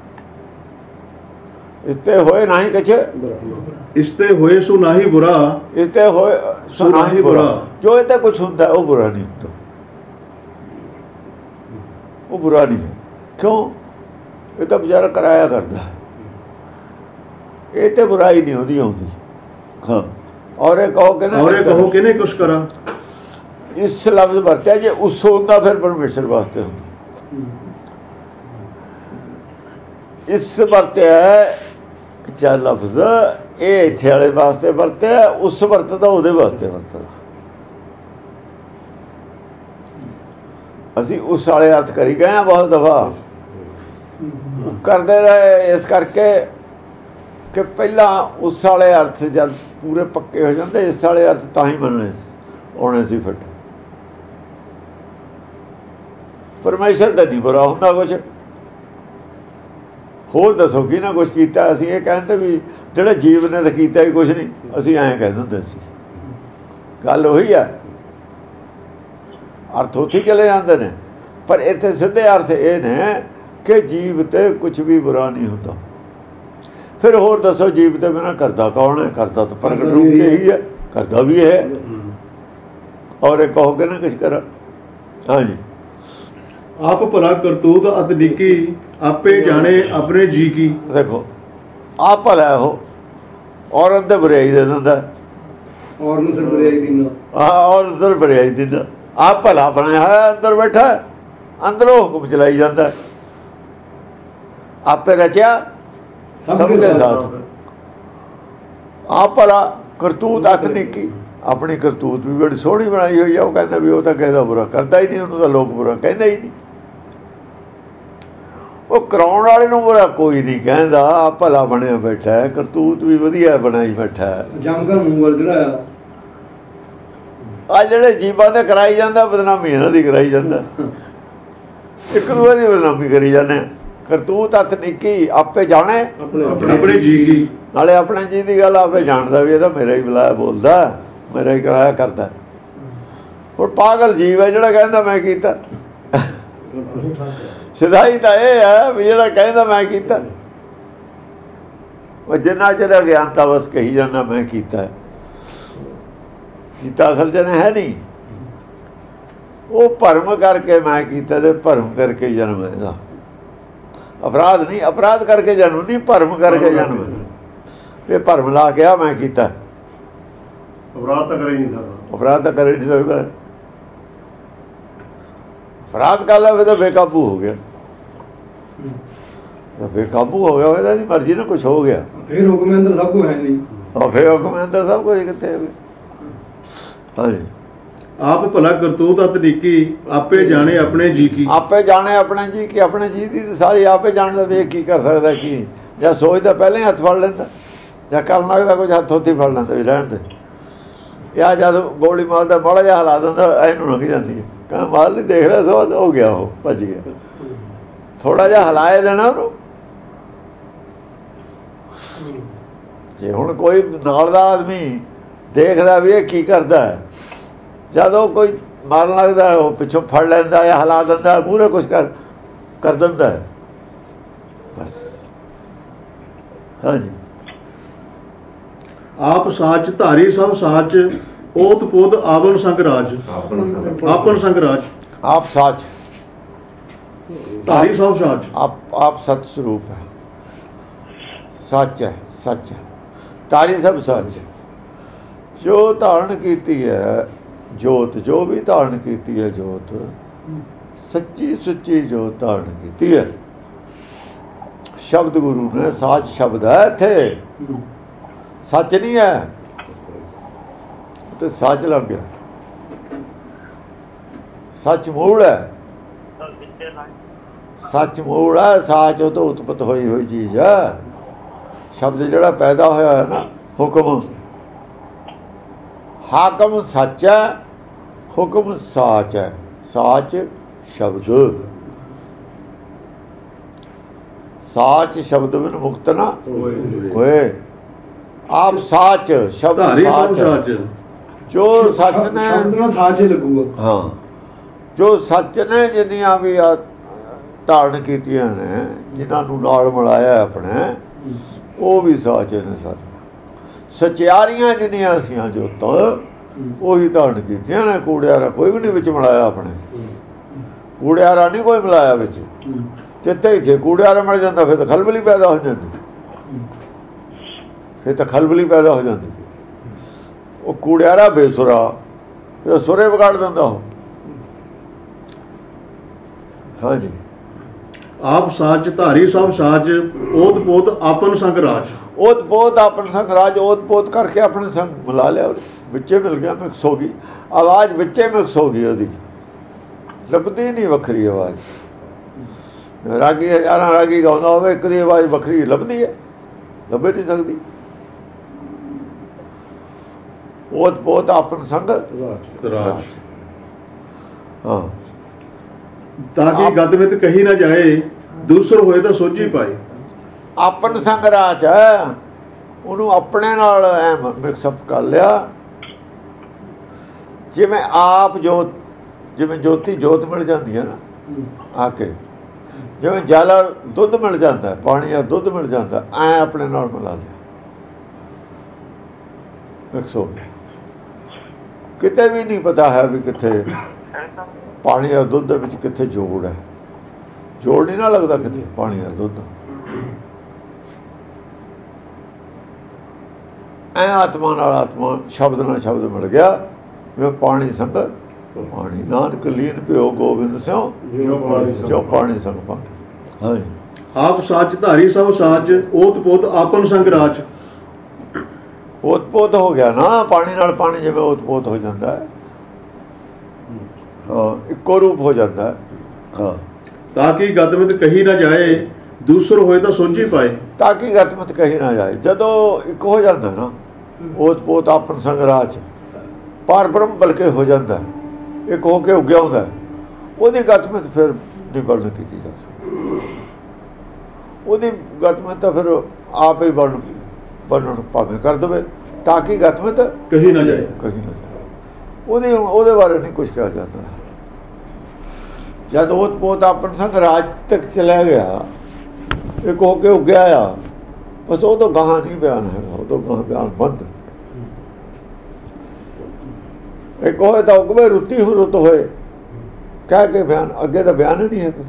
ਇਸ ਤੇ ਹੋਏ ਨਹੀਂ ਕੁਛ, ਇਸ ਤੇ ਹੋਏ ਸੋ ਨਾਹੀ ਬੁਰਾ, ਇਸ ਤੇ ਹੋਏ ਸੋ ਨਹੀਂ ਬੁਰਾ। ਜੋ ਇਹ ਤੇ ਕੁਛ ਹੁੰਦਾ ਉਹ ਬੁਰਾ ਨਹੀਂ ਹੁੰਦਾ, ਉਹ ਬੁਰਾ ਨਹੀਂ ਹੈ। ਕਿਉਂ? ਇਹ ਤਾਂ ਵਿਚਾਰਾ ਕਰਾਇਆ ਕਰਦਾ, ਇਹ ਤੇ ਬੁਰਾਈ ਨਹੀਂ ਉਹਦੀ ਆਉਂਦੀ। ਹਾਂ, ਔਰ ਇਹ ਕਹੋ ਕਿ ਔਰ ਇਹ ਕਹੋ ਕਿਨੇ ਕੁਛ ਕਰਾਂ, ਇਸ ਲਫ਼ਜ਼ ਵਰਤਿਆ ਜੇ ਉਸ ਹੁੰਦਾ ਫਿਰ ਪਰਮੇਸ਼ਰ ਵਾਸਤੇ ਹੁੰਦਾ। ਇਸ ਵਰਤਿਆ ਚਾ ਲਫ਼ਜ਼ ਇਹ ਇੱਥੇ ਵਾਲੇ ਵਾਸਤੇ ਵਰਤਿਆ, ਉਸ ਵਰਤਦਾ ਉਹਦੇ ਵਾਸਤੇ ਵਰਤਦਾ। ਅਸੀਂ ਉਸ ਵਾਲੇ ਅਰਥ ਕਰੀ ਗਏ ਹਾਂ ਬਹੁਤ ਦਫਾ, ਕਰਦੇ ਰਹੇ ਇਸ ਕਰਕੇ ਕਿ ਪਹਿਲਾਂ ਉਸ ਵਾਲੇ ਅਰਥ ਜਦ ਪੂਰੇ ਪੱਕੇ ਹੋ ਜਾਂਦੇ, ਇਸ ਵਾਲੇ ਅਰਥ ਤਾਂ ਹੀ ਮੰਨਣੇ ਆਉਣੇ ਸੀ ਫਿੱਟ। ਪਰਮੇਸ਼ਰ ਦਾ ਨਹੀਂ ਬੁਰਾ ਹੁੰਦਾ ਕੁਛ। ਹੋਰ ਦੱਸੋ ਕੀ ਨਾ ਕੁਛ ਕੀਤਾ? ਅਸੀਂ ਇਹ ਕਹਿੰਦੇ ਵੀ ਜਿਹੜੇ ਜੀਵ ਨੇ ਤਾਂ ਕੀਤਾ ਹੀ ਕੁਛ ਨਹੀਂ, ਅਸੀਂ ਐਂ ਕਹਿ ਦਿੰਦੇ ਸੀ। ਗੱਲ ਉਹੀ ਆ, ਅਰਥ ਉੱਥੇ ਚਲੇ ਜਾਂਦੇ ਨੇ, ਪਰ ਇੱਥੇ ਸਿੱਧੇ ਅਰਥ ਇਹ ਨੇ ਕਿ ਜੀਵ ਤੇ ਕੁਛ ਵੀ ਬੁਰਾ ਨਹੀਂ ਹੁੰਦਾ। ਫਿਰ ਹੋਰ ਦੱਸੋ ਜੀਵ ਤੇ ਬਿਨਾਂ ਕਰਦਾ ਕੌਣ ਹੈ? ਕਰਦਾ ਤਾਂ ਪ੍ਰਗਟ ਰੂਪ 'ਚ ਹੀ ਹੈ, ਕਰਦਾ ਵੀ ਹੈ। ਔਰ ਇਹ ਕਹੋ ਕਿ ਨਾ ਕੁਛ ਕਰਾਂ। ਹਾਂਜੀ, ਆਪ ਭਲਾ ਕਰਤੂਤ ਅਤ ਨੀਕੀ, ਆਪੇ ਜਾਣੇ ਆਪਣੇ ਜੀ ਕੀ। ਦੇਖੋ ਆਪ ਭਲਾ ਉਹ ਔਰਤ ਦੇ ਬੁਰਾਈ ਦੇ ਦਿੰਦਾ, ਔਰ ਨੂੰ ਸਿਰ ਬੁਰਾਈ ਦਿੰਦਾ। ਹਾਂ, ਔਰਤ ਦੇ ਬੁਰਾਈ ਦਿੰਦਾ। ਆਪ ਭਲਾ ਬਣਿਆ ਹੋਇਆ, ਅੰਦਰ ਬੈਠਾ, ਅੰਦਰੋਂ ਹੁਕਮ ਚਲਾਈ ਜਾਂਦਾ। ਆਪੇ ਰਚਿਆ ਸਭ ਕੇ ਸਾਥ। ਆਪ ਭਲਾ ਕਰਤੂਤ ਅਤ ਨੀਕੀ, ਆਪਣੀ ਕਰਤੂਤ ਵੀ ਬੜੀ ਸੋਹਣੀ ਬਣਾਈ ਹੋਈ ਆ। ਉਹ ਕਹਿੰਦਾ ਵੀ ਉਹ ਤਾਂ ਕਿਸੇ ਦਾ ਬੁਰਾ ਕਰਦਾ ਹੀ ਨਹੀਂ, ਉਹਨੂੰ ਤਾਂ ਲੋਕ ਬੁਰਾ ਕਹਿੰਦਾ ਹੀ ਨਹੀਂ। ਉਹ ਕਰਾਉਣ ਵਾਲੇ ਨੂੰ ਬੁਰਾ ਕੋਈ ਨਹੀਂ ਕਹਿੰਦਾ, ਆਪ ਭਲਾ ਬਣਿਆ ਬੈਠਾ ਹੈ, ਕਰਤੂਤ ਵੀ ਵਧੀਆ ਬਣਾਈ ਬੈਠਾ ਹੈ। ਜੰਮ ਕਰ ਮੂੰਹ ਵਰ ਚੜਾਇਆ। ਆ ਜਿਹੜੇ ਜੀਵਾਂ ਦੇ ਕਰਾਈ ਜਾਂਦਾ ਬਦਨਾਮੀ ਇਹਨਾਂ ਦੀ ਕਰਾਈ ਜਾਂਦਾ, ਇੱਕ ਦੂਏ ਦੀ ਬਦਨਾਮੀ ਕਰੀ ਜਾਂਦੇ। ਕਰਤੂਤ ਹੱਥ ਨਿੱਕੀ, ਆਪੇ ਜਾਣੇ ਆਪਣੇ ਜੀ ਕੀ। ਨਾਲੇ ਆਪਣੇ ਜੀ ਦੀ ਗੱਲ ਆਪੇ ਜਾਣਦਾ ਵੀ ਇਹ ਤਾਂ ਮੇਰਾ ਹੀ ਬੁਲਾਇਆ ਬੋਲਦਾ, ਮੇਰਾ ਹੀ ਕਰਾਇਆ ਕਰਦਾ। ਹੁਣ ਪਾਗਲ ਜੀਵ ਹੈ ਜਿਹੜਾ ਕਹਿੰਦਾ ਮੈਂ ਕੀਤਾ। ਸਿਧਾਈ ਤਾਂ ਇਹ ਹੈ ਵੀ ਜਿਹੜਾ ਕਹਿੰਦਾ ਮੈਂ ਕੀਤਾ, ਉਹ ਜਿੰਨਾ ਚਿਰ ਅਗਿਆਨਤਾ ਬਸ ਕਹੀ ਜਾਂਦਾ ਮੈਂ ਕੀਤਾ, ਕੀਤਾ ਅਸਲ 'ਚ ਹੈ ਨਹੀਂ। ਉਹ ਭਰਮ ਕਰਕੇ ਮੈਂ ਕੀਤਾ ਤੇ ਭਰਮ ਕਰਕੇ ਜਨਮ ਇਹਦਾ। ਅਪਰਾਧ ਨਹੀਂ, ਅਪਰਾਧ ਕਰਕੇ ਜਨਮ ਨਹੀਂ, ਭਰਮ ਕਰਕੇ ਜਨਮ। ਇਹ ਭਰਮ ਲਾ ਕੇ ਆ ਮੈਂ ਕੀਤਾ, ਅਪਰਾਧ ਤਾਂ ਕਰੇ ਨਹੀਂ ਸਕਦਾ। ਅਪਰਾਧ ਤਾਂ ਕਰੇ ਨਹੀਂ ਸਕਦਾ। ਅਪਰਾਧ ਕਰ ਲਵੇ ਤਾਂ ਬੇਕਾਬੂ ਹੋ ਗਿਆ, ਬੇਕਾਬੂ ਹੋ ਗਿਆ ਹੋਵੇ ਤਾਂ ਇਹਦੀ ਮਰਜ਼ੀ ਨਾਲ ਕੁਛ ਹੋ ਗਿਆ। ਫਿਰ ਹੁਕਮ ਅੰਦਰ ਸਭ ਕੁਝ ਹੈ ਨਹੀਂ, ਉਹ ਫਿਰ ਹੁਕਮ ਅੰਦਰ ਸਭ ਕੁਝ ਕਿੱਥੇ ਹੋਵੇ। ਹਾਂਜੀ, ਆਪ ਭਲਾ ਕਰਤੂਤ ਅਤ ਨੀਕੀ, ਆਪੇ ਜਾਣੇ ਆਪਣੇ ਜੀ ਕੀ। ਆਪੇ ਜਾਣੇ ਆਪਣੇ ਜੀ ਕੀ, ਆਪਣੇ ਜੀ ਦੀ ਤਾਂ ਸਾਰੀ ਆਪੇ ਜਾਣਦਾ ਵੀ ਕੀ ਕਰ ਸਕਦਾ ਕੀ। ਜਾਂ ਸੋਚਦਾ ਪਹਿਲਾਂ ਹੀ ਹੱਥ ਫੜ ਲੈਂਦਾ, ਜਾਂ ਕਰਨ ਲੱਗਦਾ ਕੁਝ ਹੱਥ ਉੱਥੇ ਫੜ ਲੈਂਦਾ ਵੀ ਰਹਿਣ ਦੇ। ਜਾਂ ਜਦ ਗੋਲੀ ਮਾਰਦਾ ਮਾੜਾ ਜਿਹਾ ਹਿਲਾ ਦਿੰਦਾ, ਇਹਨੂੰ ਲੰਘ ਜਾਂਦੀ ਹੈ। ਕਹਿੰਦਾ ਮਾਲ ਨਹੀਂ ਦੇਖ ਰਿਹਾ, ਸੋ ਹੋ ਗਿਆ, ਉਹ ਭੱਜ ਗਿਆ। ਥੋੜਾ ਜਿਹਾ ਹਿਲਾਏ ਦੇਣਾ ਉਹਨੂੰ। ਜੇ ਹੁਣ ਕੋਈ ਨਾਲ ਦਾ ਆਦਮੀ ਦੇਖਦਾ ਵੀ ਇਹ ਕੀ ਕਰਦਾ ਹੈ, ਜਦੋਂ ਕੋਈ ਮਾਰਨ ਲੱਗਦਾ ਉਹ ਪਿੱਛੋਂ ਫੜ ਲੈਂਦਾ ਜਾਂ ਹਿਲਾ ਦਿੰਦਾ, ਪੂਰਾ ਕੁਛ ਕਰ ਕਰ ਦਿੰਦਾ ਹੈ ਬਸ। ਹਾਂਜੀ, ਆਪ ਸਾਚ ਧਾਰੀ ਸਭ ਸਾਚ, ਓਤ ਪੋਤ ਆਵਨ ਸੰਗ ਰਾਜ। ਆਪਨ ਸੰਗ ਰਾਜ, ਆਪ ਸਾਚ ਧਾਰੀ ਸਭ ਸਾਚ। ਆਪ ਆਪ ਸਤ ਸਰੂਪ ਹੈ, ਸੱਚ ਹੈ, ਸੱਚ ਹੈ, ਤਾਰੀ ਸਭ ਸੱਚ। ਜੋ ਧਾਰਨ ਕੀਤੀ ਹੈ ਜੋਤ, ਜੋ ਵੀ ਧਾਰਨ ਕੀਤੀ ਹੈ ਜੋਤ, ਸੱਚੀ ਸੁੱਚੀ ਜੋਤ ਧਾਰਨ ਕੀਤੀ ਹੈ। ਸ਼ਬਦ ਗੁਰੂ ਨੇ ਸਾਚ ਸ਼ਬਦ ਹੈ, ਇੱਥੇ ਸੱਚ ਨਹੀਂ ਹੈ ਤੇ ਸੱਚ ਲੱਗ ਗਿਆ। ਸੱਚ ਮੂਲ ਹੈ, ਸੱਚ ਮੂਲ ਹੈ, ਸਾਚ ਉਹ ਤੋਂ ਉਤਪਤ ਹੋਈ ਹੋਈ ਚੀਜ਼ ਹੈ। ਸ਼ਬਦ ਜਿਹੜਾ ਪੈਦਾ ਹੋਇਆ ਹੈ ਨਾ, ਹੁਕਮ, ਹਾਕਮ ਸੱਚ ਹੈ, ਹੁਕਮ ਸਾਚ ਹੈ। ਸਾਚ ਸ਼ਬਦ, ਸਾਚ ਸ਼ਬਦ ਬਿਨ ਮੁਕਤ ਨਾ ਹੋਏ। ਆਪ ਸਾਚ ਸ਼ਬਦ ਧਾਰੀ ਸਭ ਸਾਚ, ਸਾਚ, ਜੋ ਸੱਚ ਨੇ, ਸ਼ਬਦ ਨਾਲ ਸਾਚ ਹੀ ਲੱਗੂਗਾ। ਹਾਂ, ਜੋ ਸੱਚ ਨੇ ਜਿੰਨੀਆਂ ਵੀ ਆ ਧਾਰਨ ਕੀਤੀਆਂ ਨੇ, ਜਿਨ੍ਹਾਂ ਨੂੰ ਨਾਲ ਮਿਲਾਇਆ ਆਪਣੇ, ਉਹ ਵੀ ਸਾਚ ਨੇ ਸਾਰੇ। ਸਚਿਆਰੀਆਂ ਜਿੰਨੀਆਂ ਸੀਆਂ ਜੋਤਾਂ, ਉਹੀ ਧਾਰਨ ਕੀਤੀਆਂ ਨੇ। ਕੂੜਿਆਰਾ ਕੋਈ ਵੀ ਨਹੀਂ ਵਿੱਚ ਮਿਲਾਇਆ ਆਪਣੇ, ਕੂੜਿਆਰਾ ਨਹੀਂ ਕੋਈ ਮਿਲਾਇਆ ਵਿੱਚ। ਜਿੱਥੇ ਜੇ ਕੂੜਿਆਰਾ ਮਿਲ ਜਾਂਦਾ ਫਿਰ ਤਾਂ ਖਲਬਲੀ ਪੈਦਾ ਹੋ ਜਾਂਦੀ, ਫਿਰ ਤਾਂ ਖਲਬਲੀ ਪੈਦਾ ਹੋ ਜਾਂਦੀ। ਉਹ ਕੂੜਿਆਰਾ ਬੇਸੁਰਾ, ਇਹ ਸੁਰੇ ਵਿਗਾੜ ਦਿੰਦਾ ਉਹ। ਹਾਂਜੀ, ਆਪ ਸਾਚ ਧਾਰੀ ਸਭ ਸਾਚ, ਓਤ ਪੋਤ ਆਪਨ ਸੰਗ ਰਾਜ। ਓਤ ਪੋਤ ਆਪਨ ਸੰਗ ਰਾਜ, ਓਤ ਪੋਤ ਕਰਕੇ ਆਪਣੇ ਸੰਗ ਮਿਲਾ ਲਿਆ, ਵਿੱਚੇ ਮਿਲ ਗਿਆ, ਮਿਕਸ ਹੋ ਗਈ ਆਵਾਜ਼, ਵਿੱਚੇ ਮਿਕਸ ਹੋ ਗਈ ਉਹਦੀ, ਲੱਭਦੀ ਨਹੀਂ ਵੱਖਰੀ ਆਵਾਜ਼। ਰਾਗੀ ਹਜ਼ਾਰਾਂ ਰਾਗੀ ਗਾਉਂਦਾ ਹੋਵੇ, ਇੱਕ ਦੀ ਆਵਾਜ਼ ਵੱਖਰੀ ਲੱਭਦੀ ਹੈ, ਲੱਭੇ ਨਹੀਂ ਸਕਦੀ। ਓਤ ਪੋਤ ਆਪਨ ਸੰਗ ਰਾਜ, ਹਾਂ। ਤਾਂ ਕਿ ਗਦ ਵਿੱਚ ਕਹੀ ਨਾ ਜਾਏ, ਦੂਸਰ ਹੋਏ ਤਾਂ ਸੋਝੀ ਪਾਏ। ਆਪਨ ਸੰਗ ਰਾਜ ਹੈ, ਉਹਨੂੰ ਆਪਣੇ ਨਾਲ ਐ ਮਿਕਸਅਪ ਕਰ ਲਿਆ। ਜਿਵੇਂ ਆਪ ਜੋਤ, ਜਿਵੇਂ ਜੋਤੀ ਜੋਤ ਮਿਲ ਜਾਂਦੀ ਹੈ ਨਾ ਆ ਕੇ, ਜਿਵੇਂ ਜਲ ਦੁੱਧ ਮਿਲ ਜਾਂਦਾ, ਪਾਣੀ ਦਾ ਦੁੱਧ ਮਿਲ ਜਾਂਦਾ, ਐ ਆਪਣੇ ਨਾਲ ਮਿਲਾ ਲਿਆ, ਮਿਕਸ ਹੋ ਗਿਆ। ਕਿਤੇ ਵੀ ਨਹੀਂ ਪਤਾ ਹੈ ਵੀ ਕਿੱਥੇ ਪਾਣੀ ਦਾ ਦੁੱਧ ਦੇ ਵਿੱਚ ਕਿੱਥੇ ਜੋੜ ਹੈ, ਜੋੜ ਨਹੀਂ ਨਾ ਲੱਗਦਾ ਕਿਤੇ ਪਾਣੀ ਦਾ ਦੁੱਧ। ਐ ਆਤਮਾ ਨਾਲ ਆਤਮਾ, ਸ਼ਬਦ ਨਾਲ ਸ਼ਬਦ ਮਿਲ ਗਿਆ, ਵੀ ਪਾਣੀ ਸੰਗ ਪਾਣੀ। ਨਾਨਕ ਲੀਨ ਪਿਓ ਗੋਬਿੰਦ ਸਿਓ, ਜੋ ਪਾਣੀ ਸੰਗ ਪਾਣੀ। ਹਾਂਜੀ, ਆਪ ਸਾਚ ਧਾਰੀ ਸਭ ਸਾਚ, ਓਤ ਪੋਤ ਆਪਨ ਸੰਗ ਰਾਜ। ਓਤ ਪੋਤ ਹੋ ਗਿਆ ਨਾ, ਪਾਣੀ ਨਾਲ ਪਾਣੀ ਜਿਵੇਂ ਓਤ ਪੋਤ ਹੋ ਜਾਂਦਾ ਹੈ, ਹਾਂ, ਇੱਕੋ ਰੂਪ ਹੋ ਜਾਂਦਾ ਹੈ। ਹਾਂ, ਤਾਂ ਕਿ ਗਦ ਵਿੱਚ ਕਹੀ ਨਾ ਜਾਏ, ਦੂਸਰ ਹੋਏ ਤਾਂ ਸੋਝੀ ਪਾਏ। ਤਾਂ ਕਿ ਗਤਮਤ ਕਹੀ ਨਾ ਜਾਏ, ਜਦੋਂ ਇੱਕ ਹੋ ਜਾਂਦਾ ਨਾ, ਓਤ ਪੋਤ ਆਪਨ ਸੰਗ ਰਾਜ, ਪਰ ਬ੍ਰਹਮ ਬਲਕਿ ਹੋ ਜਾਂਦਾ, ਇੱਕ ਹੋ ਕੇ ਉੱਗਿਆ ਹੁੰਦਾ, ਉਹਦੀ ਗਤਮਤ ਫਿਰ ਨਹੀਂ ਵਰਣਨ ਕੀਤੀ ਜਾ ਸਕਦੀ। ਉਹਦੀ ਗਤਮਤ ਤਾਂ ਫਿਰ ਆਪ ਹੀ ਵਰਣ ਵਰਣਨ ਭਾਵੇਂ ਕਰ ਦੇਵੇ, ਤਾਂ ਕਿ ਗਤਮਤ ਕਹੀ ਨਾ ਜਾਏ, ਕਹੀ ਨਾ ਜਾਏ। ਉਹਦੇ ਉਹਦੇ ਬਾਰੇ ਨਹੀਂ ਕੁਛ ਕਿਹਾ ਜਾਂਦਾ। ਜਦ ਓਤ ਪੋਤ ਆਪਨ ਸੰਗ ਰਾਜ ਤੱਕ ਚਲਾ ਗਿਆ, ਇੱਕ ਹੋ ਕੇ ਉੱਗਿਆ ਆ, ਬਸ ਉਹ ਤੋਂ ਗਾਹਾਂ ਨਹੀਂ ਬਿਆਨ ਹੈਗਾ, ਉਹ ਤੋਂ ਗਾਹਾਂ ਬਿਆਨ ਬੰਦ। ਇੱਕ ਹੋਏ ਤਾਂ ਉਗਵੇ ਰੁੱਤੀ ਹੁਣ ਰੁੱਤ ਹੋਏ, ਕਹਿ ਕੇ ਬਿਆਨ, ਅੱਗੇ ਤਾਂ ਬਿਆਨ ਹੀ ਨਹੀਂ ਹੈ।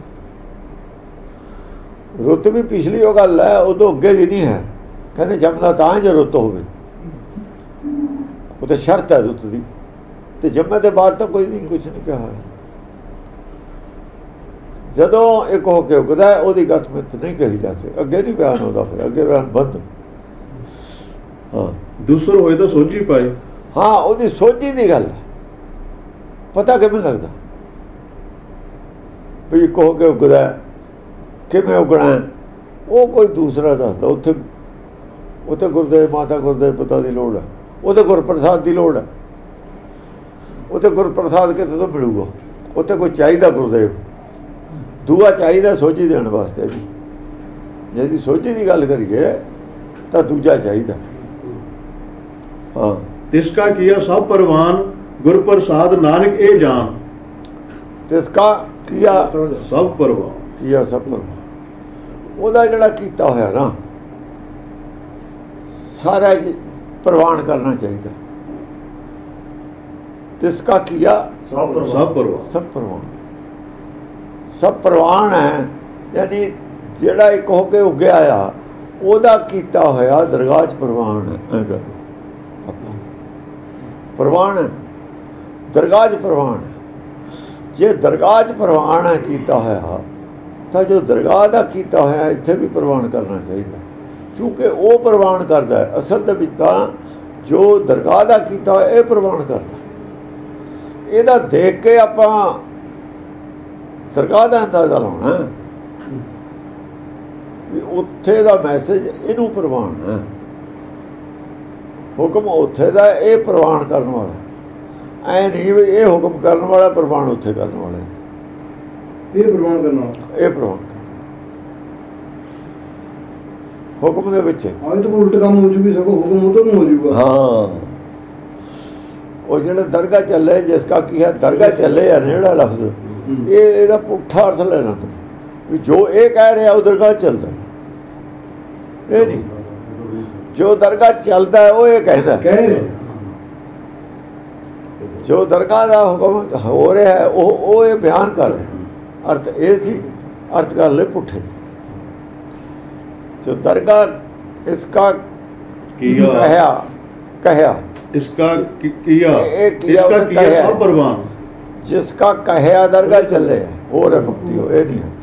ਰੁੱਤ ਵੀ ਪਿਛਲੀ ਉਹ ਗੱਲ ਹੈ, ਉਦੋਂ ਅੱਗੇ ਦੀ ਨਹੀਂ ਹੈ। ਕਹਿੰਦੇ ਜੰਮਦਾ ਤਾਂ ਜੇ ਰੁੱਤ ਹੋਵੇ, ਉਹ ਤਾਂ ਸ਼ਰਤ ਹੈ ਰੁੱਤ ਦੀ, ਤੇ ਜੰਮੇ ਦੇ ਬਾਅਦ ਤਾਂ ਕੋਈ ਨਹੀਂ, ਕੁਛ ਨਹੀਂ ਕਿਹਾ ਹੋਇਆ। ਜਦੋਂ ਇੱਕ ਹੋ ਕੇ ਉਗਦਾ, ਉਹਦੀ ਗਤਮਤ ਨਹੀਂ ਕਹੀ ਜਾ ਸਕਦੀ, ਅੱਗੇ ਨਹੀਂ ਬਿਆਨ ਹੁੰਦਾ, ਫਿਰ ਅੱਗੇ ਬਿਆਨ ਬੰਦ। ਹਾਂ, ਦੂਸਰ ਹੋਏ ਤਾਂ ਸੋਝੀ ਪਾਏ। ਹਾਂ, ਉਹਦੀ ਸੋਝੀ ਦੀ ਗੱਲ ਹੈ। ਪਤਾ ਕਿਵੇਂ ਲੱਗਦਾ ਵੀ ਇੱਕ ਹੋ ਕੇ ਉਗਦਾ, ਕਿਵੇਂ ਉਗਣਾ, ਉਹ ਕੋਈ ਦੂਸਰਾ ਦੱਸਦਾ। ਉੱਥੇ ਉੱਥੇ ਗੁਰਦੇਵ ਮਾਤਾ ਗੁਰਦੇਵ ਪਿਤਾ ਦੀ ਲੋੜ ਹੈ, ਉਹਦੇ ਗੁਰਪ੍ਰਸਾਦ ਦੀ ਲੋੜ ਹੈ। ਉੱਥੇ ਗੁਰਪ੍ਰਸਾਦ ਕਿਤੇ ਤੋਂ ਮਿਲੂਗਾ, ਉੱਥੇ ਕੋਈ ਚਾਹੀਦਾ ਗੁਰਦੇਵ, ਦੂਆ ਚਾਹੀਦਾ ਸੋਝੀ ਦੇਣ ਵਾਸਤੇ ਵੀ। ਜੇ ਸੋਝੀ ਦੀ ਗੱਲ ਕਰੀਏ ਤਾਂ ਦੂਜਾ ਚਾਹੀਦਾ। ਹਾਂ, ਤਿਸਕਾ ਕੀਆ ਸਭ ਪਰਵਾਨ, ਗੁਰ ਪ੍ਰਸਾਦ ਨਾਨਕ ਇਹ ਜਾਨ। ਤਿਸਕਾ ਕੀਆ ਸਭ ਪਰਵਾਨ, ਕੀਆ ਸਭ ਪਰਵਾਨ, ਉਹਦਾ ਜਿਹੜਾ ਕੀਤਾ ਹੋਇਆ ਨਾ ਸਾਰਾ ਪ੍ਰਵਾਨ ਕਰਨਾ ਚਾਹੀਦਾ। ਤਿਸਕਾ ਕੀਆ ਸਭ ਪਰਵਾਨ, ਸਭ ਪ੍ਰਵਾਨ, ਸਭ ਪ੍ਰਵਾਨ ਹੈ। ਯਾਨੀ ਜਿਹੜਾ ਇੱਕ ਹੋ ਕੇ ਉੱਗਿਆ ਆ, ਉਹਦਾ ਕੀਤਾ ਹੋਇਆ ਦਰਗਾਹ 'ਚ ਪ੍ਰਵਾਨ ਹੈ। ਪ੍ਰਵਾਨ ਹੈ, ਦਰਗਾਹ 'ਚ ਪ੍ਰਵਾਨ ਹੈ। ਜੇ ਦਰਗਾਹ 'ਚ ਪ੍ਰਵਾਨ ਹੈ ਕੀਤਾ ਹੋਇਆ, ਤਾਂ ਜੋ ਦਰਗਾਹ ਦਾ ਕੀਤਾ ਹੋਇਆ ਇੱਥੇ ਵੀ ਪ੍ਰਵਾਨ ਕਰਨਾ ਚਾਹੀਦਾ, ਕਿਉਂਕਿ ਉਹ ਪ੍ਰਵਾਨ ਕਰਦਾ ਹੈ। ਅਸਲ ਦੇ ਵਿੱਚ ਤਾਂ ਜੋ ਦਰਗਾਹ ਦਾ ਕੀਤਾ ਹੋਇਆ ਇਹ ਪ੍ਰਵਾਨ ਕਰਦਾ। ਇਹਦਾ ਦੇਖ ਕੇ ਆਪਾਂ ਦਰਗਾਹ ਦਾ ਅੰਦਾਜ਼ਾ ਲਾਉਣਾ ਵੀ ਉੱਥੇ ਦਾ ਮੈਸੇਜ ਇਹਨੂੰ ਪ੍ਰਵਾਨ ਹੈ, ਹੁਕਮ ਉੱਥੇ ਦਾ ਇਹ ਪ੍ਰਵਾਨ ਕਰਨ ਵਾਲਾ। ਐ ਨਹੀਂ ਵੀ ਇਹ ਹੁਕਮ ਕਰਨ ਵਾਲਾ ਪ੍ਰਵਾਨ ਉੱਥੇ ਕਰਨ ਵਾਲਾ, ਇਹ ਪ੍ਰਵਾਨ ਕਰਨਾ, ਇਹ ਪ੍ਰਵਾਨ ਹੁਕਮ ਦੇ ਵਿੱਚ। ਆਏ ਤਾਂ ਉਲਟ ਕੰਮ ਹੋ ਜੂਗੀ, ਸਗੋਂ ਹੁਕਮ ਉਹ ਤੋਂ ਹੋ ਜੂਗਾ। ਹਾਂ, ਉਹ ਜਿਹੜਾ ਦਰਗਾਹ ਚੱਲੇ, ਜਿਸ ਕਾ ਕੀ ਹੈ ਦਰਗਾਹ ਚੱਲੇ ਆ ਜਿਹੜਾ ਲਫ਼ਜ਼, ਇਹ ਇਹਦਾ ਪੁੱਠਾ ਅਰਥ ਲੈ ਲੈਂਦਾ ਵੀ ਜੋ ਇਹ ਕਹਿ ਰਿਹਾ ਉਹ ਦਰਗਾਹ ਚੱਲਦਾ। ਇਹ ਨਹੀਂ, ਜੋ ਦਰਗਾਹ ਚੱਲਦਾ ਉਹ ਇਹ ਕਹਿੰਦਾ, ਕਹਿ ਰਿਹਾ ਜੋ ਦਰਗਾਹ ਦਾ ਹੁਕਮ ਹੋ ਰਿਹਾ ਹੈ ਉਹ ਉਹ ਇਹ ਬਿਆਨ ਕਰ ਰਿਹਾ। ਅਰਥ ਇਹ ਸੀ, ਅਰਥ ਕਰ ਲੈ ਪੁੱਠੇ। ਜੋ ਦਰਗਾਹ ਇਸਕਾ किया ਕਹਿਆ ਕਹਿਆ इसका कि- किया ये किया इसका उसने किया कहा सब परवान जिसका ਕਹਿਆ ਦਰਗਾਹ ਚੱਲੇ ਹੋਰ ਹੈ ਭਗਤੀ ਹੋ, ਇਹ ਨਹੀਂ ਹੈ।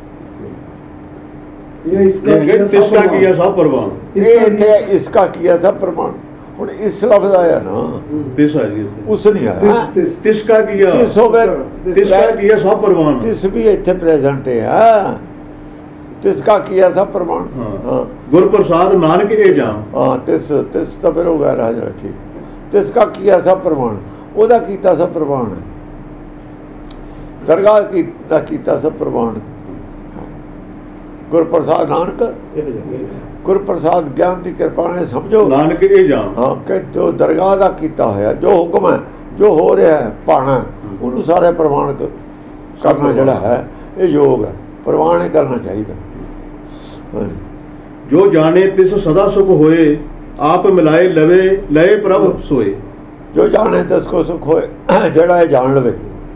ਇਹ ਇਸਕਾ ये किसका किया सब परवान ਇਹ ਇੱਥੇ ਇਸਕਾ ਕੀਆ ਸਭ ਪ੍ਰਮਾਣ। ਹੁਣ ਇਸ ਲਫ਼ਜ਼ ਆਇਆ ਨਾ, तिस है जी ਉਸ ਨਹੀਂ ਆਇਆ। ਤਿਸ तिसका किया ਤਿਸ ਹੋਵੇ, तिसका किया सब परवान ਤਿਸ ਵੀ ਇੱਥੇ ਪ੍ਰੈਜ਼ੈਂਟ ਹੈ। ਤਿਸਕਾ ਕੀਆ ਸਭ ਪ੍ਰਮਾਣ। हाँ ਹਾਂ गुर प्रसाद नानक ए जाम ਹਾਂ ਤਿਸ ਤਿਸ ਤਾਂ ਫਿਰ ਹੋ ਗਿਆ ਰਾਜ ਠੀਕ। ਤਿਸਕਾ ਕੀਆ ਸਭ ਪ੍ਰਮਾਣ, ਉਹਦਾ ਕੀਤਾ ਸਭ ਪ੍ਰਮਾਣ ਹੈ। ਦਰਗਾਹ ਕੀ ਦਾ ਕੀਤਾ ਸਭ ਪ੍ਰਮਾਣ। ਗੁਰ ਪ੍ਰਸਾਦ ਨਾਨਕ, ਗੁਰ ਪ੍ਰਸਾਦ ਗਿਆਨ ਦੀ ਕਿਰਪਾ ਨੇ ਸਮਝੋ नानक ए जाम ਹਾਂ ਕਿ ਜੋ ਦਰਗਾਹ ਦਾ ਕੀਤਾ ਹੋਇਆ ਜੋ ਹੁਕਮ ਹੈ, ਜੋ ਹੋ ਰਿਹਾ ਹੈ ਪਾਣਾ, ਉਹਨੂੰ ਸਾਰੇ ਪ੍ਰਮਾਣ ਕ- ਕਰਨਾ ਜਿਹੜਾ ਹੈ ਇਹ ਯੋਗ ਹੈ, ਪ੍ਰਮਾਣ ਹੀ ਕਰਨਾ ਚਾਹੀਦਾ। ਹਾਂਜੀ। जो जाने तिस सदा सुख होए आप मिलाए लवे लय प्रभ सोए ਜੋ ਜਾਣੇ ਤਿਸ ਕੋ ਸੁਖ ਹੋਏ, ਜਿਹੜਾ ਇਹ ਜਾਣ ਲਵੇ।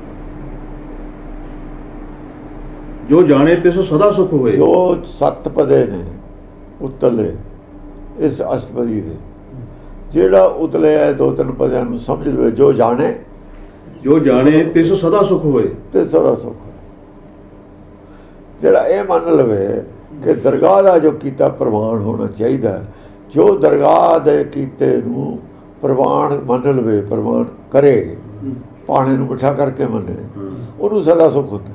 जो जाने तिस सदा सुख होए ਜੋ ਸੱਤ ਪਦੇ ਨੇ ਉਤਲੇ ਇਸ ਅਸ਼ਟਪਦੀ ਦੇ, ਜਿਹੜਾ ਉਤਲੇ ਹੈ ਦੋ ਤਿੰਨ ਪਦਿਆਂ ਨੂੰ ਸਮਝ ਲਵੇ। ਜੋ ਜਾਣੇ जो जाने तिस सदा सुख होए ਤੇ ਸਦਾ ਸੁਖ ਹੋਏ। ਜਿਹੜਾ ਇਹ ਮੰਨ ਲਵੇ ਕਿ ਦਰਗਾਹ ਦਾ ਜੋ ਕੀਤਾ ਪ੍ਰਵਾਨ ਹੋਣਾ ਚਾਹੀਦਾ, ਜੋ ਦਰਗਾਹ ਦੇ ਕੀਤੇ ਨੂੰ ਪ੍ਰਵਾਨ ਮੰਨ ਲਵੇ, ਪ੍ਰਵਾਨ ਕਰੇ, ਪਾਣੇ ਨੂੰ ਮਿੱਠਾ ਕਰਕੇ ਮੰਨੇ, ਉਹਨੂੰ ਸਦਾ ਸੁਖ ਹੁੰਦਾ।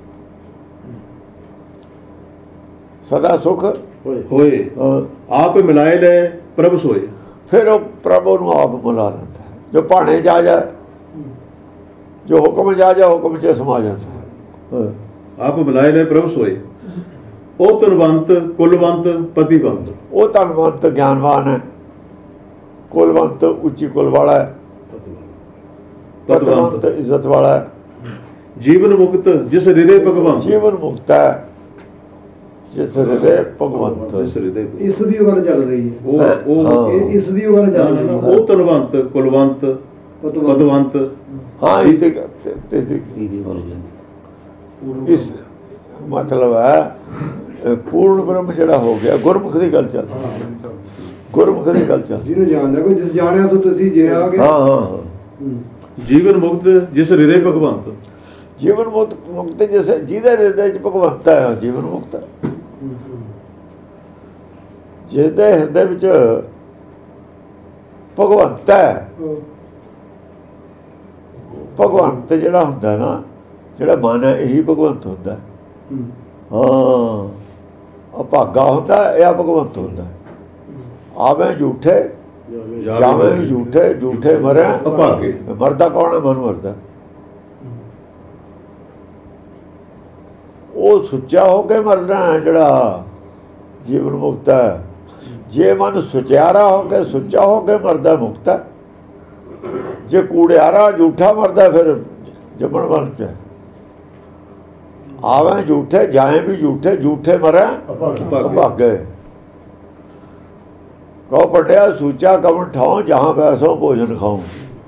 ਸਦਾ ਸੁਖ होए ਹਾਂ, आप मिलाए लय प्रभ सोए ਫਿਰ ਉਹ ਪ੍ਰਭੂ ਨੂੰ ਆਪ ਮਿਲਾ ਲੈਂਦਾ ਹੈ। ਜੋ ਭਾਣੇ ਜਾ ਜਾ, ਜੋ ਹੁਕਮ ਜਾ ਜਾ, ਹੁਕਮ 'ਚ ਸਮਾ ਜਾਂਦਾ ਹੈ। ਹਾਂ। आप मिलाए लय प्रभ सोए ओ तनवंत कुलवंत पतिवंत ਉਹ ਧਨਵੰਤ ਗਿਆਨਵਾਨ ਹੈ, ਕੁਲਵੰਤ ਉੱਚੀ ਕੁਲ ਵਾਲਾ ਹੈ, ਪਤਵੰਤ ਇੱਜ਼ਤ ਵਾਲਾ ਹੈ, जीवन मुक्त जिस हृदय भगवंत ਜੀਵਨ ਮੁਕਤ ਹੈ ਜਿਸ ਹਿਰਦੇ ਭਗਵੰਤ। जिस हृदय ਇਸ ਦੀ ਗੱਲ ਚੱਲ ਰਹੀ ਹੈ, ओ ओ हाँ। ਇਹ ਇਸ ਦੀ ਗੱਲ ਚੱਲ ਰਹੀ ਹੈ। ओ तनवंत कुलवंत पतवंत ਹਾਂ ਇਹ ਤੇ ਤੇ- ਤੇ- ਤੇ- ਇਸ ਮਤਲਬ ਹੈ ਅ, ਪੂਰਨ ਬ੍ਰਹਮ ਜਿਹੜਾ ਹੋ ਗਿਆ, ਗੁਰਮੁਖ ਦੀ ਗੱਲ ਚੱਲ, ਗੁਰਮੁਖ ਦੀ ਗੱਲ ਚੱਲ। ਜਿਹਨੂੰ ਜਾਣਦਾ ਕੋਈ, ਜਿਸ ਜਾਣਿਆ ਸੋ ਤੁਸੀਂ ਜੇ ਆ ਗਏ। ਹਾਂ ਹਾਂ ਹਾਂ। जीवन मुक्त जिस हृदय भगवंत ਜੀਵਨ ਮੁਕਤ ਮੁਕਤ ਜਿਸ ਜਿਹਦੇ ਹਿਰਦੇ 'ਚ ਭਗਵੰਤ ਹੈ, ਉਹ ਜੀਵਨ ਮੁਕਤ ਹੈ। ਜਿਹਦੇ ਹਿਰਦੇ ਵਿੱਚ ਭਗਵੰਤ ਹੈ, ਭਗਵੰਤ ਜਿਹੜਾ ਹੁੰਦਾ ਨਾ, ਜਿਹੜਾ ਮਨ ਹੈ ਇਹੀ ਭਗਵੰਤ ਹੁੰਦਾ। ਹਾਂ, ਅਭਾਗਾ ਹੁੰਦਾ, ਇਹ ਭਗਵੰਤ ਹੁੰਦਾ। ਆਵੇਂ ਝੂਠੇ ਜਾਵੇਂ ਝੂਠੇ, ਝੂਠੇ ਮਰੇ ਅਭਾਗੇ। ਮਰਦਾ ਕੌਣ ਹੈ? ਮਨ ਮਰਦਾ। ਉਹ ਸੁੱਚਾ ਹੋ ਕੇ ਮਰਨਾ ਹੈ ਜਿਹੜਾ ਜੀਵਨ ਮੁਕਤ ਹੈ। ਜੇ ਮਨ ਸੁਚਿਆਰਾ ਹੋ ਕੇ, ਸੁੱਚਾ ਹੋ ਕੇ ਮਰਦਾ, ਮੁਕਤ ਹੈ। ਜੇ ਕੂੜਿਆਰਾ ਝੂਠਾ ਮਰਦਾ, ਫਿਰ ਜੰਮਣ ਮਰਨ ਚ ਆਵੇਂ ਝੂਠੇ, ਜਾਏ ਵੀ ਝੂਠੇ, ਝੂਠੇ ਮਰੇ ਅਭਾਗੇ। ਕਹੋ ਪਟਿਆ ਸੂਚਾ ਕਵਣ ਠਾਉ, ਜਹਾਂ ਬੈਸੋ ਭੋਜਨ ਖਾਉ।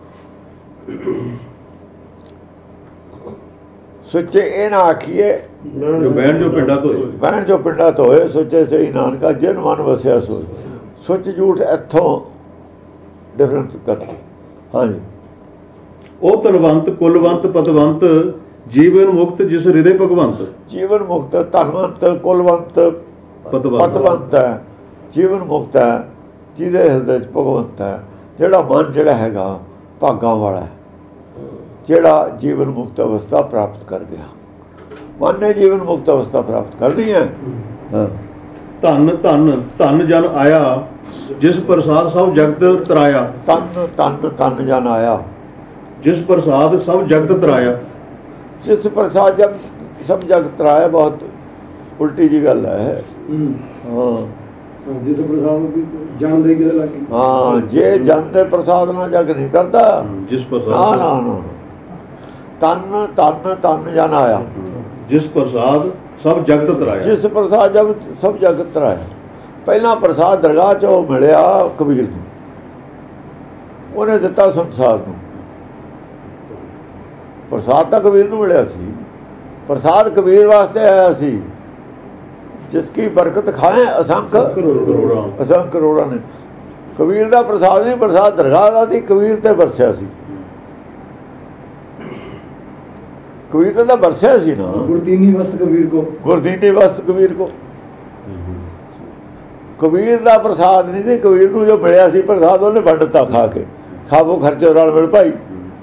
ਸੁੱਚੇ ਇਹ ਨਾ ਆਖੀਏ जो बैन जो पिंडा तो ਬਹਿਣ ਜੋ ਪਿੰਡਾ ਧੋਏ, ਸੁੱਚੇ ਸਹੀ ਨਾਨਕਾ ਜਿਨ ਮਨ ਵਸਿਆ ਸੋਏ। ਸੁੱਚ ਝੂਠ ਇੱਥੋਂ ਡਿਫਰੈਂਸ ਕਰਦੀ। ਹਾਂਜੀ। ओ तनवंत कुलवंत पतवंत जीवन मुक्त जिस हृदय भगवंत ਜੀਵਨ ਮੁਕਤ, ਧਨਵੰਤ, ਕੁਲਵੰਤ, पतवंत ਪਤਵੰਤ ਹੈ। ਜੀਵਨ ਮੁਕਤ ਹੈ ਜਿਹਦੇ ਹਿਰਦੇ 'ਚ ਭਗਵੰਤ ਹੈ। ਜਿਹੜਾ ਮਨ ਜਿਹੜਾ ਹੈਗਾ ਭਾਗਾਂ ਵਾਲਾ ਹੈ, ਜਿਹੜਾ ਜੀਵਨ ਮੁਕਤ ਅਵਸਥਾ ਪ੍ਰਾਪਤ ਕਰ ਗਿਆ। ਮਨ ਨੇ ਜੀਵਨ ਮੁਕਤ ਅਵਸਥਾ ਪ੍ਰਾਪਤ ਕਰਨੀ ਹੈ। ਹਾਂ ਧੰਨ ਧੰਨ ਧੰਨ ਜਨ ਆਇਆ ਜਿਸ ਪ੍ਰਸਾਦ ਸਭ ਜਗਤ ਤਰਾਇਆ। ਤਨ ਤਨ ਤਨ ਜਨ ਆਇਆ ਜਿਸ ਪ੍ਰਸਾਦ ਸਭ ਜਗਤ ਤਰਾਇਆ। ਜਿਸ ਪ੍ਰਸਾਦ ਜਬ ਸਭ ਜਗਤ ਤਰਾਇਆ, ਬਹੁਤ ਉਲਟੀ ਜੀ ਗੱਲ ਹੈ। ਹਾਂ ਜਿਸ ਪ੍ਰਸਾਦ ਵੀ ਜਨ ਦੇ ਕਿਤੇ ਲੱਗੀ। ਹਾਂ ਜੇ ਜਨ ਦੇ ਪ੍ਰਸਾਦ ਨਾਲ ਜਗ ਨਹੀਂ ਕਰਦਾ। ਜਿਸ ਨਾ ਪ੍ਰਸਾਦ ਨਾ ਨਾ ਤਨ ਤਨ ਤਨ ਜਨ ਆਇਆ ਜਿਸ ਪ੍ਰਸਾਦ ਸਭ ਜਗਤ ਤਰਾਇਆ। ਜਿਸ ਪ੍ਰਸਾਦ ਜਬ ਸਭ ਜਗਤ ਤਰਾਇਆ। ਪਹਿਲਾਂ ਪ੍ਰਸਾਦ ਦਰਗਾਹ ਚੋਂ ਮਿਲਿਆ ਕਬੀਰ ਨੂੰ, ਉਹਨੇ ਦਿੱਤਾ ਸੰਸਾਰ ਨੂੰ। ਪ੍ਰਸਾਦ ਤਾਂ ਕਬੀਰ ਨੂੰ ਮਿਲਿਆ ਸੀ, ਪ੍ਰਸਾਦ ਕਬੀਰ ਵਾਸਤੇ ਆਇਆ ਸੀ। ਜਿਸ ਕੀ ਬਰਕਤ ਖਾਏ ਅਸੰਖ ਕਰੋੜਾਂ ਅਸੰਖ ਕਰੋੜਾਂ ਨੇ। ਕਬੀਰ ਦਾ ਪ੍ਰਸਾਦ ਨਹੀਂ, ਪ੍ਰਸਾਦ ਦਰਗਾਹ ਦਾ ਸੀ, ਕਬੀਰ ਤੇ ਵਰਸਿਆ ਸੀ। ਕਬੀਰ ਤੇ ਤਾਂ ਵਰਸਿਆ ਸੀ ਨਾ। ਗੁਰਦੀਨੀ ਵਸਤ ਕਬੀਰ ਕੋ, ਗੁਰਦੀਨੀ ਵਸਤ ਕਬੀਰ ਕੋ। ਕਬੀਰ ਦਾ ਪ੍ਰਸਾਦ ਨਹੀਂ ਸੀ, ਕਬੀਰ ਨੂੰ ਜੋ ਮਿਲਿਆ ਸੀ ਪ੍ਰਸਾਦ ਉਹਨੇ ਵੰਡਤਾ ਖਾ ਕੇ। ਖਾਵੋ ਖਰਚੋ ਨਾਲ ਮਿਲ ਭਾਈ,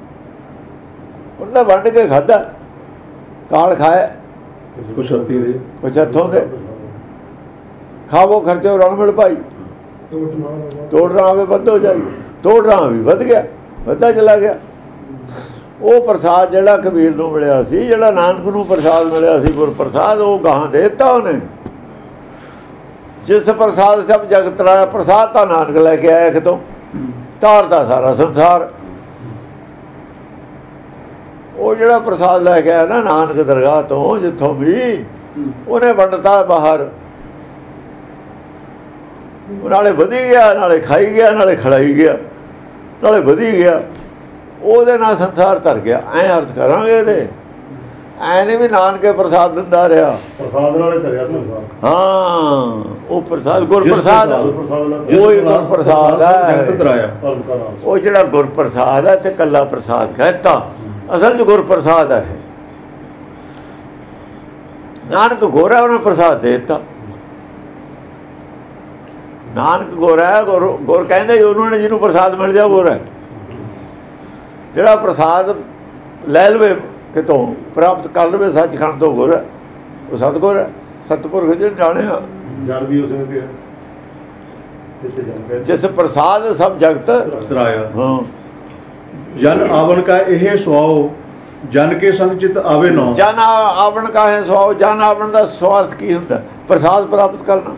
ਉਹਨੇ ਵੰਡ ਕੇ ਖਾਧਾ। ਕਾਲ ਖਾਏ ਕੁਛ ਹੱਤੀ ਦੇ ਕੁਛ ਹੱਥੋਂ ਦੇ, ਖਾਵੋ ਖਰਚੋ ਰਲ ਮਿਲ ਭਾਈ। ਤੋੜ ਰਹਾ ਵੇ ਵੱਧ ਹੋ ਜਾਈ, ਤੋੜ ਰਹਾ ਵੀ ਵੱਧ ਗਿਆ, ਵੱਧਾ ਚਲਾ ਗਿਆ। ਉਹ ਪ੍ਰਸਾਦ ਜਿਹੜਾ ਕਬੀਰ ਨੂੰ ਮਿਲਿਆ ਸੀ, ਜਿਹੜਾ ਨਾਨਕ ਨੂੰ ਪ੍ਰਸਾਦ ਮਿਲਿਆ ਸੀ ਗੁਰ ਪ੍ਰਸਾਦ, ਉਹ ਗਾਹਾਂ ਦੇ ਦਿੱਤਾ ਉਹਨੇ। ਜਿਸ ਪ੍ਰਸਾਦ ਸਭ ਜਗਤ ਤਰਾਇਆ। ਪ੍ਰਸਾਦ ਤਾਂ ਨਾਨਕ ਲੈ ਕੇ ਆਇਆ ਕਿਤੋਂ, ਤਾਰਦਾ ਸਾਰਾ ਸੰਸਾਰ। ਉਹ ਜਿਹੜਾ ਪ੍ਰਸਾਦ ਲੈ ਕੇ ਆਇਆ ਨਾ ਨਾਨਕ ਦਰਗਾਹ ਤੋਂ, ਜਿੱਥੋਂ ਵੀ, ਉਹਨੇ ਵੰਡਤਾ ਬਾਹਰ। ਨਾਲੇ ਵਧੀ ਗਿਆ, ਨਾਲੇ ਖਾਈ ਗਿਆ, ਨਾਲੇ ਖੜਾਈ ਗਿਆ, ਨਾਲੇ ਵਧੀ ਗਿਆ। ਉਹਦੇ ਨਾਲ ਸੰਸਾਰ ਧਰ ਗਿਆ। ਐਂ ਅਰਥ ਕਰਾਂਗੇ ਇਹਦੇ। ਐ ਨਹੀਂ ਵੀ ਨਾਨਕੇ ਪ੍ਰਸਾਦ ਦਿੰਦਾ ਰਿਹਾ, ਪ੍ਰਸਾਦ ਨਾਲੇ ਧਰਿਆ ਸੰਸਾਰ। ਹਾਂ ਉਹ ਪ੍ਰਸਾਦ ਗੁਰ ਪ੍ਰਸਾਦ, ਉਹ ਹੀ ਗੁਰ ਪ੍ਰਸਾਦ ਹੈ। ਉਹ ਜਿਹੜਾ ਗੁਰ ਪ੍ਰਸਾਦ ਹੈ ਤੇ ਕੱਲਾ ਪ੍ਰਸਾਦ ਕਹਿਤਾ, ਅਸਲ 'ਚ ਗੁਰ ਪ੍ਰਸਾਦ ਹੈ। ਨਾਨਕ ਗੋਰਾ, ਉਹਨੇ ਪ੍ਰਸਾਦ ਦੇ ਦਿੱਤਾ। ਨਾਨਕ ਗੋਰਾ, ਗੁਰ ਗੁਰ ਕਹਿੰਦੇ ਉਹਨੂੰ ਨੇ ਜਿਹਨੂੰ ਪ੍ਰਸਾਦ ਮਿਲ ਜਾ ਗੋਰਾ। ਜਿਹੜਾ ਪ੍ਰਸਾਦ ਲੈ ਲਵੇ ਕਿਤੋਂ, ਪ੍ਰਾਪਤ ਕਰ ਲਵੇ ਸੱਚਖੰਡ ਤੋਂ, ਗੁਰ ਉਹ ਸਤਿਗੁਰ ਹੈ। ਸਤਿਪੁਰਖ ਜੀ ਜਾਣਿਆ ਜਨ ਵੀ ਉਸ ਨੇ ਜਿਸ ਪ੍ਰਸਾਦ ਸਭ ਜਗਤ ਤਰਾਇਆ। ਹਾਂ ਜਨ ਆਵਨ ਕਾ ਇਹ ਸੁਆਓ ਜਨ ਕੇ ਸੰਗ ਚਿਤ ਆਵੇ ਨਾ। ਜਨ ਆਵਣ ਕਾ ਹੈ ਸੁਆਓ। ਜਨ ਆਵਣ ਦਾ ਸਵਾਰਥ ਕੀ ਹੁੰਦਾ? ਪ੍ਰਸਾਦ ਪ੍ਰਾਪਤ ਕਰਨਾ।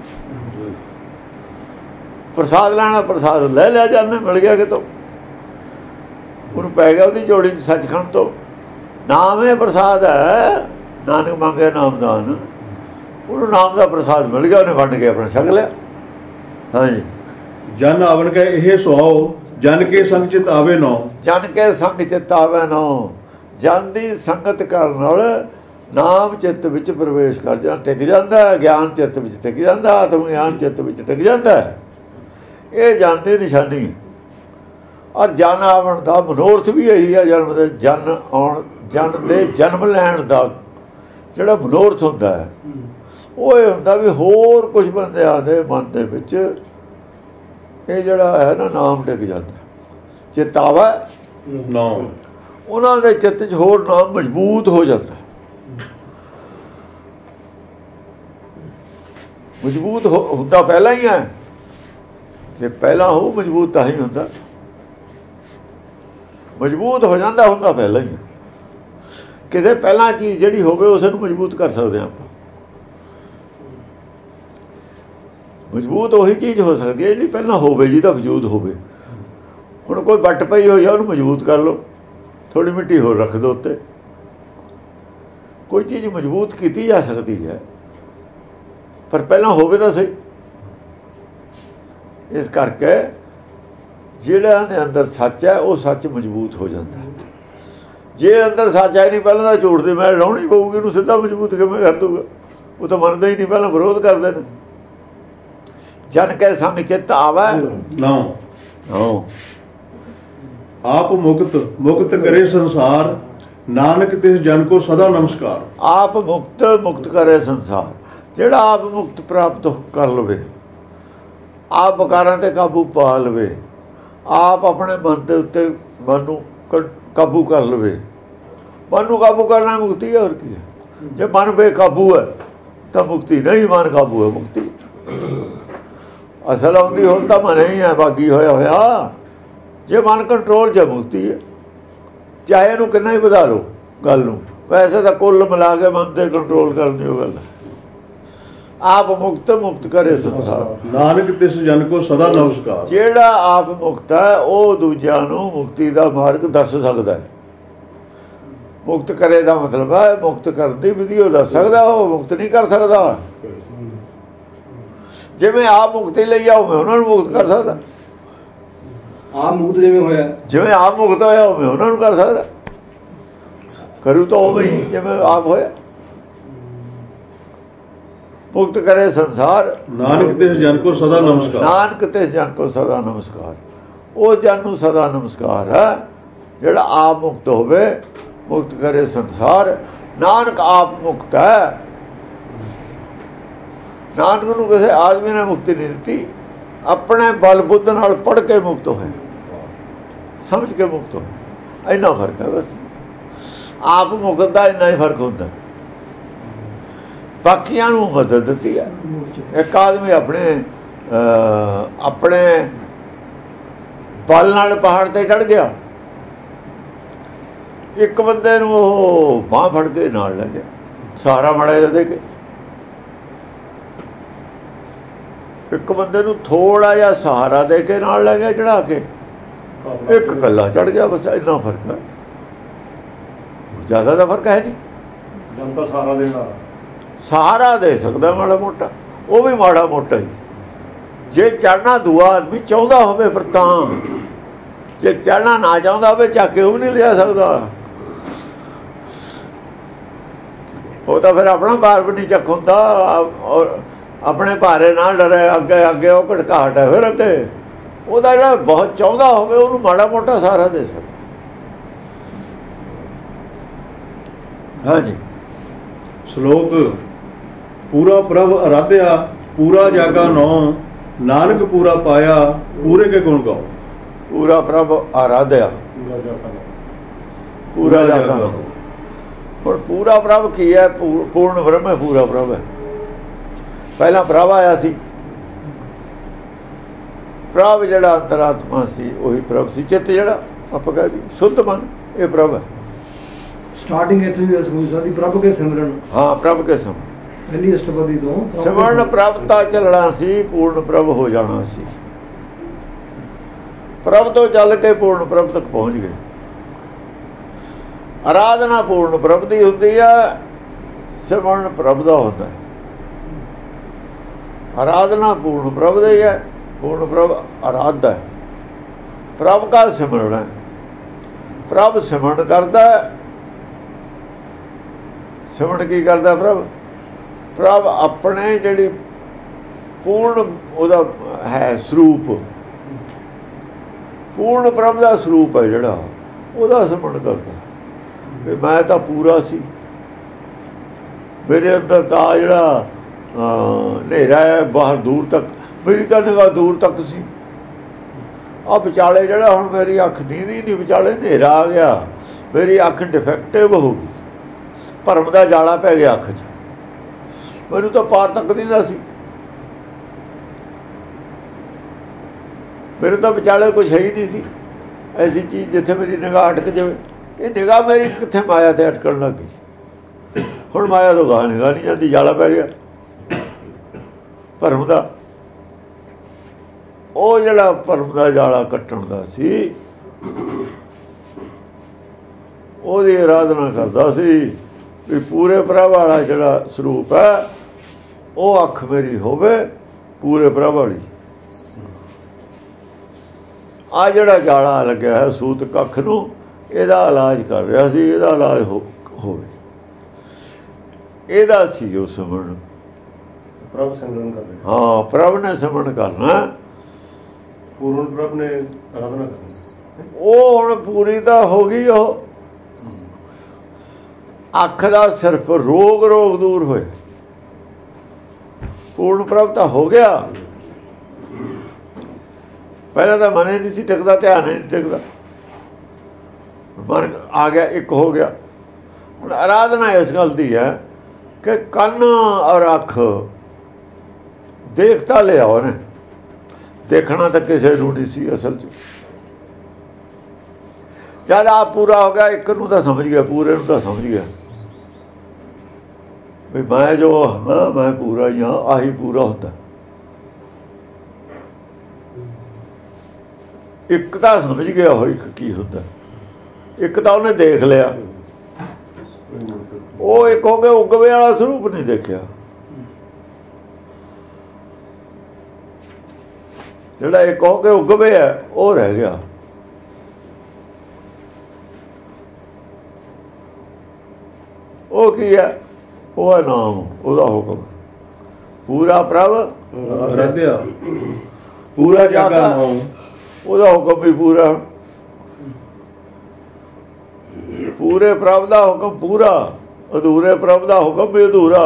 ਪ੍ਰਸਾਦ ਲੈਣਾ, ਪ੍ਰਸਾਦ ਲੈ ਲਿਆ, ਜਨ ਮਿਲ ਗਿਆ ਕਿਤੋਂ, ਉਹਨੂੰ ਪੈ ਗਿਆ ਉਹਦੀ ਝੋਲੀ 'ਚ ਸੱਚਖੰਡ ਤੋਂ। ਨਾਮ ਹੈ ਪ੍ਰਸਾਦ ਹੈ। ਨਾਨਕ ਮੰਗੇ ਨਾਮਦਾਨ, ਉਹਨੂੰ ਨਾਮ ਦਾ ਪ੍ਰਸਾਦ ਮਿਲ ਗਿਆ, ਉਹਨੇ ਵੰਡ ਕੇ ਆਪਣਾ ਛਕ ਲਿਆ। ਹਾਂਜੀ ਜਨ ਆਵਨ ਕਾ ਇਹ ਸੁਆਓ ਜਨ ਕੇ ਸੰਗ ਚਿਤ ਆਵੇ ਨਾ। ਜਨ ਕੇ ਸੰਗ ਚਿਤ ਆਵੇ ਨਾ। ਜਨ ਦੀ ਸੰਗਤ ਕਰਨ ਨਾਲ ਨਾਮ ਚਿੱਤ ਵਿੱਚ ਪ੍ਰਵੇਸ਼ ਕਰ ਜਾਂ ਟਿਕ ਜਾਂਦਾ। ਗਿਆਨ ਚਿੱਤ ਵਿੱਚ ਟਿਕ ਜਾਂਦਾ, ਆਤਮ ਗਿਆਨ ਚਿੱਤ ਵਿੱਚ ਟਿਕ ਜਾਂਦਾ। ਇਹ ਜਨ ਦੀ ਨਿਸ਼ਾਨੀ ਹੈ। ਔਰ ਜਨ ਆਵਣ ਦਾ ਮਨੋਰਥ ਵੀ ਇਹੀ ਹੈ। ਜਨਮ ਦੇ ਜਨ ਆਉਣ, ਜਨ ਦੇ ਜਨਮ ਲੈਣ ਦਾ ਜਿਹੜਾ ਮਨੋਰਥ ਹੁੰਦਾ ਹੈ, ਉਹ ਇਹ ਹੁੰਦਾ ਵੀ ਹੋਰ ਕੁਝ ਬੰਦਿਆਂ ਦੇ ਮਨ ਦੇ ਵਿੱਚ ਇਹ ਜਿਹੜਾ ਹੈ ਨਾ ਨਾਮ ਟਿਕ ਜਾਂਦਾ। ਚਿਤਾਵਾ ਨਾ ਉਹਨਾਂ ਦੇ ਚਿੱਤ 'ਚ ਹੋਰ ਨਾਮ ਮਜ਼ਬੂਤ ਹੋ ਜਾਂਦਾ। ਮਜ਼ਬੂਤ ਹੁੰਦਾ ਪਹਿਲਾਂ ਹੀ ਹੈ। ਜੇ ਪਹਿਲਾਂ ਹੋ ਮਜ਼ਬੂਤ ਤਾਂ ਹੀ ਹੁੰਦਾ। ਮਜ਼ਬੂਤ ਹੋ ਜਾਂਦਾ ਹੁੰਦਾ ਪਹਿਲਾਂ ਹੀ। ਕਿਸੇ ਪਹਿਲਾਂ ਚੀਜ਼ ਜਿਹੜੀ ਹੋਵੇ ਉਸ ਨੂੰ ਮਜ਼ਬੂਤ ਕਰ ਸਕਦੇ ਆਪਾਂ। ਮਜ਼ਬੂਤ ਉਹੀ ਚੀਜ਼ ਹੋ ਸਕਦੀ ਹੈ ਜਿਹੜੀ ਪਹਿਲਾਂ ਹੋਵੇ, ਜਿਹਦਾ ਵਜੂਦ ਹੋਵੇ। ਹੁਣ ਕੋਈ ਵੱਟ ਪਈ ਹੋਈ ਆ, ਉਹਨੂੰ ਮਜ਼ਬੂਤ ਕਰ ਲਓ, ਥੋੜ੍ਹੀ ਮਿੱਟੀ ਹੋਰ ਰੱਖ ਦਿਓ ਉੱਤੇ। ਕੋਈ ਚੀਜ਼ ਮਜ਼ਬੂਤ ਕੀਤੀ ਜਾ ਸਕਦੀ ਹੈ, ਪਰ ਪਹਿਲਾਂ ਹੋਵੇ ਤਾਂ ਸਹੀ। ਇਸ ਕਰਕੇ ਜਿਹੜਾ ਦੇ ਅੰਦਰ ਸੱਚ ਹੈ, ਉਹ ਸੱਚ ਮਜ਼ਬੂਤ ਹੋ ਜਾਂਦਾ। ਜੇ ਅੰਦਰ ਸੱਚ ਹੈ ਨਹੀਂ, ਪਹਿਲਾਂ ਤਾਂ ਝੂਠ ਦੀ ਮੈਂ ਲਾਉਣੀ ਪਊਗੀ, ਉਹਨੂੰ ਸਿੱਧਾ ਮਜ਼ਬੂਤ ਕਿਵੇਂ ਕਰ ਦੂਗਾ? ਉਹ ਤਾਂ ਮੰਨਦਾ ਹੀ ਨਹੀਂ, ਪਹਿਲਾਂ ਵਿਰੋਧ ਕਰਦੇ ਨੇ। ਜਨ ਕੇ ਸੰਗ ਚਿੱਤ ਆਵੇ ਨਾ। ਆਪ ਮੁਕਤ ਮੁਕਤ ਕਰੇ ਸੰਸਾਰ ਨਾਨਕ ਤਿਸ ਜਨ ਕੋ ਸਦਾ ਨਮਸਕਾਰ। ਆਪ ਮੁਕਤ ਮੁਕਤ ਕਰੇ ਸੰਸਾਰ। ਜਿਹੜਾ ਆਪ ਮੁਕਤ ਪ੍ਰਾਪਤ ਕਰ ਲਵੇ, ਆਪ ਵਿਕਾਰਾਂ ਤੇ ਕਾਬੂ ਪਾ ਲਵੇ, ਆਪ ਆਪਣੇ ਮਨ ਦੇ ਉੱਤੇ ਮਨ ਨੂੰ ਕਾਬੂ ਕਰ ਲਵੇ। ਮਨ ਨੂੰ ਕਾਬੂ ਕਰਨਾ ਮੁਕਤੀ ਹੈ, ਹੋਰ ਕੀ ਹੈ? ਜੇ ਮਨ ਬੇਕਾਬੂ ਹੈ ਤਾਂ ਮੁਕਤੀ ਨਹੀਂ, ਮਨ ਕਾਬੂ ਹੈ ਮੁਕਤੀ। ਅਸਲ ਆਉਂਦੀ ਹੁਣ ਤਾਂ ਮਨ ਹੀ ਹੈ ਬਾਗੀ ਹੋਇਆ ਹੋਇਆ। ਜੇ ਮਨ ਕੰਟਰੋਲ 'ਚ ਮੁਕਤੀ ਹੈ, ਚਾਹੇ ਇਹਨੂੰ ਕਿੰਨਾ ਹੀ ਵਧਾ ਲਓ ਗੱਲ ਨੂੰ। ਵੈਸੇ ਤਾਂ ਕੁੱਲ ਮਿਲਾ ਕੇ ਮਨ ਤੇ ਕੰਟਰੋਲ ਕਰਨ ਦੀ ਉਹ ਗੱਲ ਹੈ। ਆਪ ਮੁਕਤ ਮੁਕਤ ਕਰੇ ਸੰਸਾਰ, ਨਾਨਕ ਤਿਸ ਜਨ ਕੋ ਸਦਾ ਨਮਸਕਾਰ। ਜਿਹੜਾ ਆਪ ਮੁਕਤ ਹੈ ਉਹ ਦੂਜਿਆਂ ਨੂੰ ਮੁਕਤੀ ਦਾ ਮਾਰਗ ਦੱਸ ਸਕਦਾ ਹੈ। ਮੁਕਤ ਕਰੇ ਦਾ ਮਤਲਬ ਹੈ ਮੁਕਤ ਕਰਨ ਦੀ ਵਿਧੀ ਉਹ ਦੱਸ ਸਕਦਾ, ਉਹ ਮੁਕਤ ਨਹੀਂ ਕਰ ਸਕਦਾ। ਜਿਵੇਂ ਆਪ ਮੁਕਤੀ ਲਈ ਆ ਉਵੇਂ ਉਹਨਾਂ ਨੂੰ ਮੁਕਤ ਕਰ ਸਕਦਾ। ਆਪ ਮੁਕਤ ਜਿਵੇਂ ਹੋਇਆ, ਜਿਵੇਂ ਆਪ ਮੁਕਤ ਹੋਇਆ ਉਵੇਂ ਉਹਨਾਂ ਨੂੰ ਕਰ ਸਕਦਾ। ਕਰੂ ਤਾਂ ਉਵੇਂ ਹੀ ਜਿਵੇਂ ਆਪ ਹੋਇਆ। ਮੁਕਤ ਕਰੇ ਸੰਸਾਰ, ਨਾਨਕ ਤਿਸ ਜਨ ਕੋ ਸਦਾ ਨਮਸਕਾਰ। ਨਾਨਕ ਤਿਸ ਜਨ ਕੋ ਸਦਾ ਨਮਸਕਾਰ। ਉਹ ਜਨ ਨੂੰ ਸਦਾ ਨਮਸਕਾਰ ਹੈ ਜਿਹੜਾ ਆਪ ਮੁਕਤ ਹੋਵੇ। ਮੁਕਤ ਕਰੇ ਸੰਸਾਰ, ਨਾਨਕ ਆਪ ਮੁਕਤ ਹੈ। ਨਾਨਕ ਨੂੰ ਕਿਸੇ ਆਦਮੀ ਨੇ ਮੁਕਤੀ ਨਹੀਂ ਦਿੱਤੀ, ਆਪਣੇ ਬਲ ਬੁੱਧ ਨਾਲ ਪੜ੍ਹ ਕੇ ਮੁਕਤ ਹੋਏ, ਸਮਝ ਕੇ ਮੁਕਤ ਹੋਏ। ਇੰਨਾ ਫਰਕ ਹੈ ਬਸ। ਆਪ ਮੁਕਤ ਦਾ ਇੰਨਾ ਹੀ ਫਰਕ ਹੁੰਦਾ। ਬਾਕੀਆਂ ਨੂੰ ਮਦਦ ਦਿੱਤੀ ਹੈ। ਇੱਕ ਆਦਮੀ ਆਪਣੇ ਆਪਣੇ ਬਲ ਨਾਲ ਪਹਾੜ ਤੇ ਚੜ੍ਹ ਗਿਆ, ਇੱਕ ਬੰਦੇ ਨੂੰ ਉਹ ਬਾਂਹ ਫੜ ਕੇ ਨਾਲ ਲੈ ਗਿਆ, ਸਹਾਰਾ ਮਾੜਾ ਜਿਹਾ ਦੇ ਕੇ। ਇੱਕ ਬੰਦੇ ਨੂੰ ਥੋੜਾ ਜਿਹਾ ਸਹਾਰਾ ਦੇ ਕੇ ਨਾਲ ਲੈ ਗਿਆ ਚੜਾ ਕੇ, ਇੱਕ ਇਕੱਲਾ ਚੜ ਗਿਆ। ਬਸ ਇੰਨਾ ਫਰਕ ਹੈ, ਜ਼ਿਆਦਾ ਦਾ ਫਰਕ ਹੈ ਨਹੀਂ। ਜਨਤਾ ਸਹਾਰਾ ਦੇਣਾ, ਸਹਾਰਾ ਦੇ ਸਕਦਾ ਮਾੜਾ ਮੋਟਾ, ਉਹ ਵੀ ਮਾੜਾ ਮੋਟਾ ਹੀ। ਜੇ ਚੜ੍ਹਨਾ ਦੂਆ ਆਦਮੀ ਚਾਹੁੰਦਾ ਹੋਵੇ ਫਿਰ ਤਾਂ, ਜੇ ਚੜ੍ਹਨਾ ਨਾ ਚਾਹੁੰਦਾ ਹੋਵੇ ਚੱਕ ਕੇ ਉਹ ਵੀ ਨਹੀਂ ਲਿਆ ਸਕਦਾ। ਉਹ ਤਾਂ ਫਿਰ ਆਪਣਾ ਭਾਰ ਵੀ ਨਹੀਂ ਚੱਕ ਹੁੰਦਾ, ਔਰ ਆਪਣੇ ਭਾਰੇ ਨਾਲ ਡਰੇ। ਅੱਗੇ ਅੱਗੇ ਉਹ ਘਟਕਾਹਟ ਹੈ ਫਿਰ ਅੱਗੇ। ਉਹਦਾ ਜਿਹੜਾ ਬਹੁਤ ਚਾਹੁੰਦਾ ਹੋਵੇ ਉਹਨੂੰ ਮਾੜਾ ਮੋਟਾ ਸਹਾਰਾ ਦੇ ਸਕਦਾ। ਹਾਂਜੀ। ਸ਼ਲੋਕ ਪੂਰਾ ਪ੍ਰਭ ਅਰਾਧਿਆ, ਪੂਰਾ ਜਾਗਾ ਨੌ, ਨਾਨਕ ਪੂਰਾ ਪਾਇਆ, ਪੂਰੇ ਕੇ ਗੁਣ ਗਾਓ। ਪੂਰਾ ਪ੍ਰਭ ਆਰਾਧਿਆ, ਪੂਰਾ ਜਾਪਾ ਪੂਰਾ ਜਾਗਾ। ਹੁਣ ਪੂਰਾ ਪ੍ਰਭ ਕੀ ਹੈ? ਪੂਰਨ ਬ੍ਰਹਮ ਹੈ, ਪੂਰਾ ਪ੍ਰਭ ਹੈ। ਪਹਿਲਾਂ ਪ੍ਰਭ ਆਇਆ ਸੀ। ਪ੍ਰਭ ਜਿਹੜਾ ਅੰਤਰਾਤਮਾ ਸੀ ਉਹੀ ਪ੍ਰਭ ਸੀ। ਚਿੱਤ ਜਿਹੜਾ ਆਪਾਂ ਕਹਿੰਦੇ ਸ਼ੁੱਧ ਮਨ, ਇਹ ਪ੍ਰਭ ਹੈ। ਸਟਾਰਟਿੰਗ ਇੱਥੇ ਵੀ ਸਮਝਦਾ ਦੀ ਪ੍ਰਭ ਕੇ ਸਿਮਰਨ। ਹਾਂ, ਪ੍ਰਭ ਕੇ ਸਿਮਰਨ, ਪਹਿਲੀ ਅਸ਼ਟਪਦੀ ਤੋਂ ਸਿਮਰਨ ਪ੍ਰਭਤਾ ਚੱਲਣਾ ਸੀ, ਪੂਰਨ ਪ੍ਰਭ ਹੋ ਜਾਣਾ ਸੀ। ਪ੍ਰਭ ਤੋਂ ਚੱਲ ਕੇ ਪੂਰਨ ਪ੍ਰਭ ਤੱਕ ਪਹੁੰਚ ਗਏ। ਆਰਾਧਨਾ ਪੂਰਨ ਪ੍ਰਭ ਦੀ ਹੁੰਦੀ ਹੈ, ਸਿਮਰਨ ਪ੍ਰਭ ਦਾ ਹੁੰਦਾ ਹੈ। ਆਰਾਧਨਾ ਪੂਰਨ ਪ੍ਰਭ ਦੀ ਹੈ, ਪੂਰਨ ਪ੍ਰਭ ਆਰਾਧਦਾ ਹੈ। ਪ੍ਰਭ ਦਾ ਸਿਮਰਨ ਹੈ। ਪ੍ਰਭ ਸਿਮਰਨ ਕਰਦਾ ਹੈ। ਸਿਮਰਨ ਕੀ ਕਰਦਾ ਪ੍ਰਭ? ਪ੍ਰਭ ਆਪਣੇ ਜਿਹੜੀ ਪੂਰਨ ਉਹਦਾ ਹੈ ਸਰੂਪ, ਪੂਰਨ ਪ੍ਰਭ ਦਾ ਸਰੂਪ ਹੈ ਜਿਹੜਾ, ਉਹਦਾ ਸਿਮਰਨ ਕਰਦਾ ਵੀ ਮੈਂ ਤਾਂ ਪੂਰਾ ਸੀ। ਮੇਰੇ ਅੰਦਰ ਤਾਂ ਜਿਹੜਾ ਹਨੇਰਾ ਹੈ ਬਾਹਰ ਦੂਰ ਤੱਕ, ਮੇਰੀ ਤਾਂ ਨਿਗਾਹ ਦੂਰ ਤੱਕ ਸੀ। ਆ ਵਿਚਾਲੇ ਜਿਹੜਾ ਹੁਣ ਮੇਰੀ ਅੱਖ ਦੀਦੀ ਨਹੀਂ, ਵਿਚਾਲੇ ਹਨੇਰਾ ਆ ਗਿਆ, ਮੇਰੀ ਅੱਖ ਡਿਫੈਕਟਿਵ ਹੋ ਗਈ, ਭਰਮ ਦਾ ਜਾਲਾ ਪੈ ਗਿਆ ਅੱਖ 'ਚ। ਮੈਨੂੰ ਤਾਂ ਪਾਰ ਤੱਕ ਦਿੰਦਾ ਸੀ, ਮੇਰੇ ਤਾਂ ਵਿਚਾਲੇ ਕੁਛ ਹੈ ਹੀ ਨਹੀਂ ਸੀ ਐਸੀ ਚੀਜ਼ ਜਿੱਥੇ ਮੇਰੀ ਨਿਗਾਹ ਅਟਕ ਜਾਵੇ। ਇਹ ਨਿਗਾਹ ਮੇਰੀ ਕਿੱਥੇ ਮਾਇਆ ਤੇ ਅਟਕਣ ਲੱਗ ਗਈ। ਹੁਣ ਮਾਇਆ ਤੋਂ ਗਾਹ ਨਿਗਾਹ ਨਹੀਂ ਜਾਂਦੀ, ਜਾਲਾ ਪੈ ਗਿਆ ਭਰਮ ਦਾ। ਉਹ ਜਿਹੜਾ ਭਰਮ ਦਾ ਜਾਲਾ ਕੱਟਣ ਦਾ ਸੀ, ਉਹਦੀ ਆਰਾਧਨਾ ਕਰਦਾ ਸੀ ਵੀ ਪੂਰੇ ਪ੍ਰਭ ਵਾਲਾ ਜਿਹੜਾ ਸਰੂਪ ਹੈ ਉਹ ਅੱਖ ਮੇਰੀ ਹੋਵੇ ਪੂਰੇ ਪ੍ਰਭ ਵਾਲੀ। ਆ ਜਿਹੜਾ ਜਾਲਾ ਲੱਗਿਆ ਹੈ ਸੂਤ ਕੱਖ ਨੂੰ, ਇਹਦਾ ਇਲਾਜ ਕਰ ਰਿਹਾ ਸੀ, ਇਹਦਾ ਇਲਾਜ ਹੋ ਹੋਵੇ ਇਹਦਾ ਸੀ ਉਹ ਸਿਮਰਨ। ਪ੍ਰਭ ਸਿਮਰਨ ਕਰਦੇ, ਹਾਂ, ਪ੍ਰਭ ਨੇ ਸਿਮਰਨ ਕਰਨਾ, ਪੂਰਨ ਪ੍ਰਭ ਨੇ ਆਰਾਧਨਾ ਕਰਨੀ। ਉਹ ਹੁਣ ਪੂਰੀ ਤਾਂ ਹੋ ਗਈ। ਉਹ ਅੱਖ ਦਾ ਸਿਰਫ ਰੋਗ ਰੋਗ ਦੂਰ ਹੋਏ, ਪੂਰਨ ਪ੍ਰਭ ਤਾਂ ਹੋ ਗਿਆ। ਪਹਿਲਾਂ ਤਾਂ ਮਨ ਹੀ ਨਹੀਂ ਸੀ ਟਿਕਦਾ, ਧਿਆਨ ਹੀ ਨਹੀਂ ਟਿਕਦਾ, ਮਨ ਆ ਗਿਆ, ਇੱਕ ਹੋ ਗਿਆ। ਹੁਣ ਆਰਾਧਨਾ ਇਸ ਗੱਲ ਦੀ ਹੈ ਕਿ ਕੰਨ ਔਰ ਅੱਖ ਦੇਖਤਾ ਲਿਆ ਉਹਨੇ, ਦੇਖਣਾ ਤਾਂ ਕਿਸੇ ਨੂੰ ਨਹੀਂ ਸੀ ਅਸਲ 'ਚ। ਜਦ ਆਪ ਪੂਰਾ ਹੋ ਗਿਆ, ਇੱਕ ਨੂੰ ਤਾਂ ਸਮਝ ਗਿਆ, ਪੂਰੇ ਨੂੰ ਤਾਂ ਸਮਝ ਗਿਆ ਵੀ ਮੈਂ ਜੋ ਹਾਂ ਮੈਂ ਪੂਰਾ ਹੀ ਹਾਂ, ਆਹੀ ਪੂਰਾ ਹੁੰਦਾ। ਇੱਕ ਤਾਂ ਸਮਝ ਗਿਆ ਉਹ ਇੱਕ ਕੀ ਹੁੰਦਾ, ਇੱਕ ਤਾਂ ਉਹਨੇ ਦੇਖ ਲਿਆ। ਉਹ ਇੱਕ ਹੋ ਗਿਆ ਉਗਵੇ ਵਾਲਾ ਸਰੂਪ ਨਹੀਂ ਦੇਖਿਆ, ਜਿਹੜਾ ਇੱਕ ਹੋ ਕੇ ਉਗਵੇ ਹੈ ਉਹ ਰਹਿ ਗਿਆ। ਉਹ ਕੀ ਹੈ? ਉਹ ਹੈ ਨਾਮ, ਉਹਦਾ ਹੁਕਮ। ਪੂਰਾ ਪ੍ਰਭ ਅਰਾਧਿਆ ਪੂਰਾ ਜਾਗਾ ਨਾਮ, ਉਹਦਾ ਹੁਕਮ ਵੀ ਪੂਰਾ। ਪੂਰੇ ਪ੍ਰਭ ਦਾ ਹੁਕਮ ਪੂਰਾ, ਅਧੂਰੇ ਪ੍ਰਭ ਦਾ ਹੁਕਮ ਵੀ ਅਧੂਰਾ।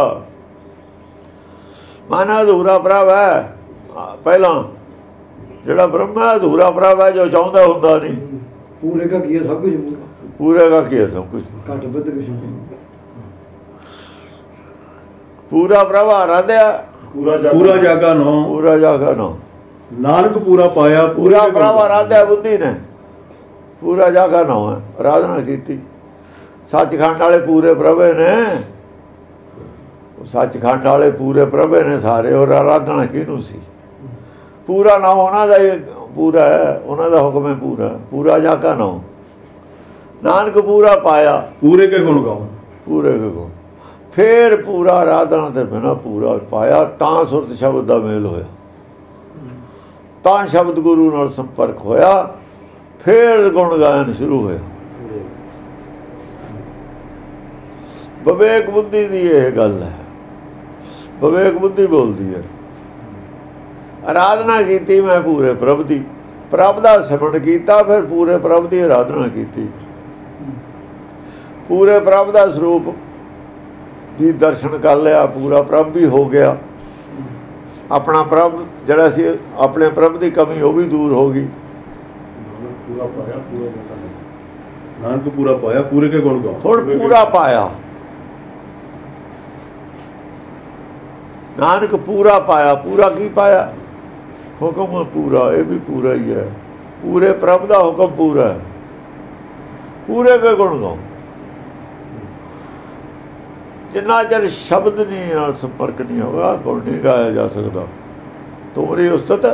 ਮਾਨਾ ਅਧੂਰਾ ਪ੍ਰਭ ਹੈ ਪਹਿਲਾਂ, ਜਿਹੜਾ ਬ੍ਰਹਮ ਹੈ ਅਧੂਰਾ ਪ੍ਰਭ ਹੈ, ਜੋ ਚਾਹੁੰਦਾ ਹੁੰਦਾ ਨਹੀਂ। ਪੂਰੇ ਕਾ ਕੀ ਹੈ? ਸਭ ਕੁਝ ਪੂਰੇ ਦਾ ਕੀ ਹੈ? ਸਭ ਕੁਝ ਘੱਟ ਵੱਧ ਕੁਝ ਨਹੀਂ। ਪੂਰਾ ਪ੍ਰਭ ਆਰਾਧਿਆ ਪੂਰਾ ਪੂਰਾ ਜਾਗਾ ਨਾਮ, ਪੂਰਾ ਜਾਗਾ ਨਾ ਨਾਨਕ ਪੂਰਾ ਪਾਇਆ। ਪੂਰਾ ਪ੍ਰਭ ਆਰਾਧਿਆ ਬੁੱਧੀ ਨੇ, ਪੂਰਾ ਜਾਗਾ ਨਾ ਹੈ ਆਰਾਧਨਾ ਕੀਤੀ। ਸੱਚਖੰਡ ਵਾਲੇ ਪੂਰੇ ਪ੍ਰਭੇ ਨੇ, ਸੱਚਖੰਡ ਵਾਲੇ ਪੂਰੇ ਪ੍ਰਭੇ ਨੇ ਸਾਰੇ। ਔਰ ਆਰਾਧਨਾ ਕਿਹਨੂੰ ਸੀ? ਪੂਰਾ ਨਾ ਉਹਨਾਂ ਦਾ ਪੂਰਾ ਹੈ, ਉਹਨਾਂ ਦਾ ਹੁਕਮ ਹੈ ਪੂਰਾ। ਪੂਰਾ ਜਾਗਾ ਨਾ ਨਾਨਕ ਪੂਰਾ ਪਾਇਆ, ਪੂਰੇ ਕੇ ਗੁਣ ਗਾਓ, ਪੂਰੇ ਕੇ ਗੁਣ। ਫੇਰ ਪੂਰਾ ਆਰਾਧਨਾ ਤੇ ਬਿਨਾਂ ਪੂਰਾ ਪਾਇਆ, ਤਾਂ ਸੁਰਤ ਸ਼ਬਦ ਦਾ ਮੇਲ ਹੋਇਆ, ਤਾਂ ਸ਼ਬਦ ਗੁਰੂ ਨਾਲ ਸੰਪਰਕ ਹੋਇਆ, ਫੇਰ ਗੁਣ ਗਾਇਨ ਸ਼ੁਰੂ ਹੋਇਆ। ਵਿਵੇਕ ਬੁੱਧੀ ਦੀ ਇਹ ਗੱਲ ਹੈ, ਵਿਵੇਕ ਬੁੱਧੀ ਬੋਲਦੀ ਹੈ। ਆਰਾਧਨਾ ਕੀਤੀ ਮੈਂ ਪੂਰੇ ਪ੍ਰਭ ਦੀ, ਪ੍ਰਭ ਦਾ ਸਿਮਰਨ ਕੀਤਾ, ਫਿਰ ਪੂਰੇ ਪ੍ਰਭ ਦੀ ਆਰਾਧਨਾ ਕੀਤੀ। ਪੂਰੇ ਪ੍ਰਭ ਦਾ ਸਰੂਪ ਵੀ ਦਰਸ਼ਨ ਕਰ ਲਿਆ, ਪੂਰਾ ਪ੍ਰਭ ਵੀ ਹੋ ਗਿਆ। ਆਪਣਾ ਪ੍ਰਭ ਜਿਹੜਾ ਸੀ, ਆਪਣੇ ਪ੍ਰਭ ਦੀ ਕਮੀ ਉਹ ਵੀ ਦੂਰ ਹੋ ਗਈ। ਪੂਰਾ ਪਾਇਆ, ਪੂਰਾ ਨਾਨਕ ਪੂਰਾ ਪਾਇਆ, ਪੂਰੇ ਕੇ ਗੁਣ ਗਾਓ। ਹੁਣ ਪੂਰਾ ਪਾਇਆ, ਨਾਨਕ ਪੂਰਾ ਪਾਇਆ। ਪੂਰਾ ਕੀ ਪਾਇਆ? ਹੁਕਮ ਪੂਰਾ, ਇਹ ਵੀ ਪੂਰਾ ਹੀ ਹੈ। ਪੂਰੇ ਪ੍ਰਭ ਦਾ ਹੁਕਮ ਪੂਰਾ ਹੈ, ਪੂਰੇ ਕੇ ਗੁਣ ਗਾਓ। ਜਿੰਨਾ ਚਿਰ ਸ਼ਬਦ ਨਹੀਂ ਨਾਲ ਸੰਪਰਕ ਨਹੀਂ ਹੋਗਾ, ਗੁਣ ਨਹੀਂ ਗਾਇਆ ਜਾ ਸਕਦਾ। ਤੁਮਰੀ ਉਸਤਤ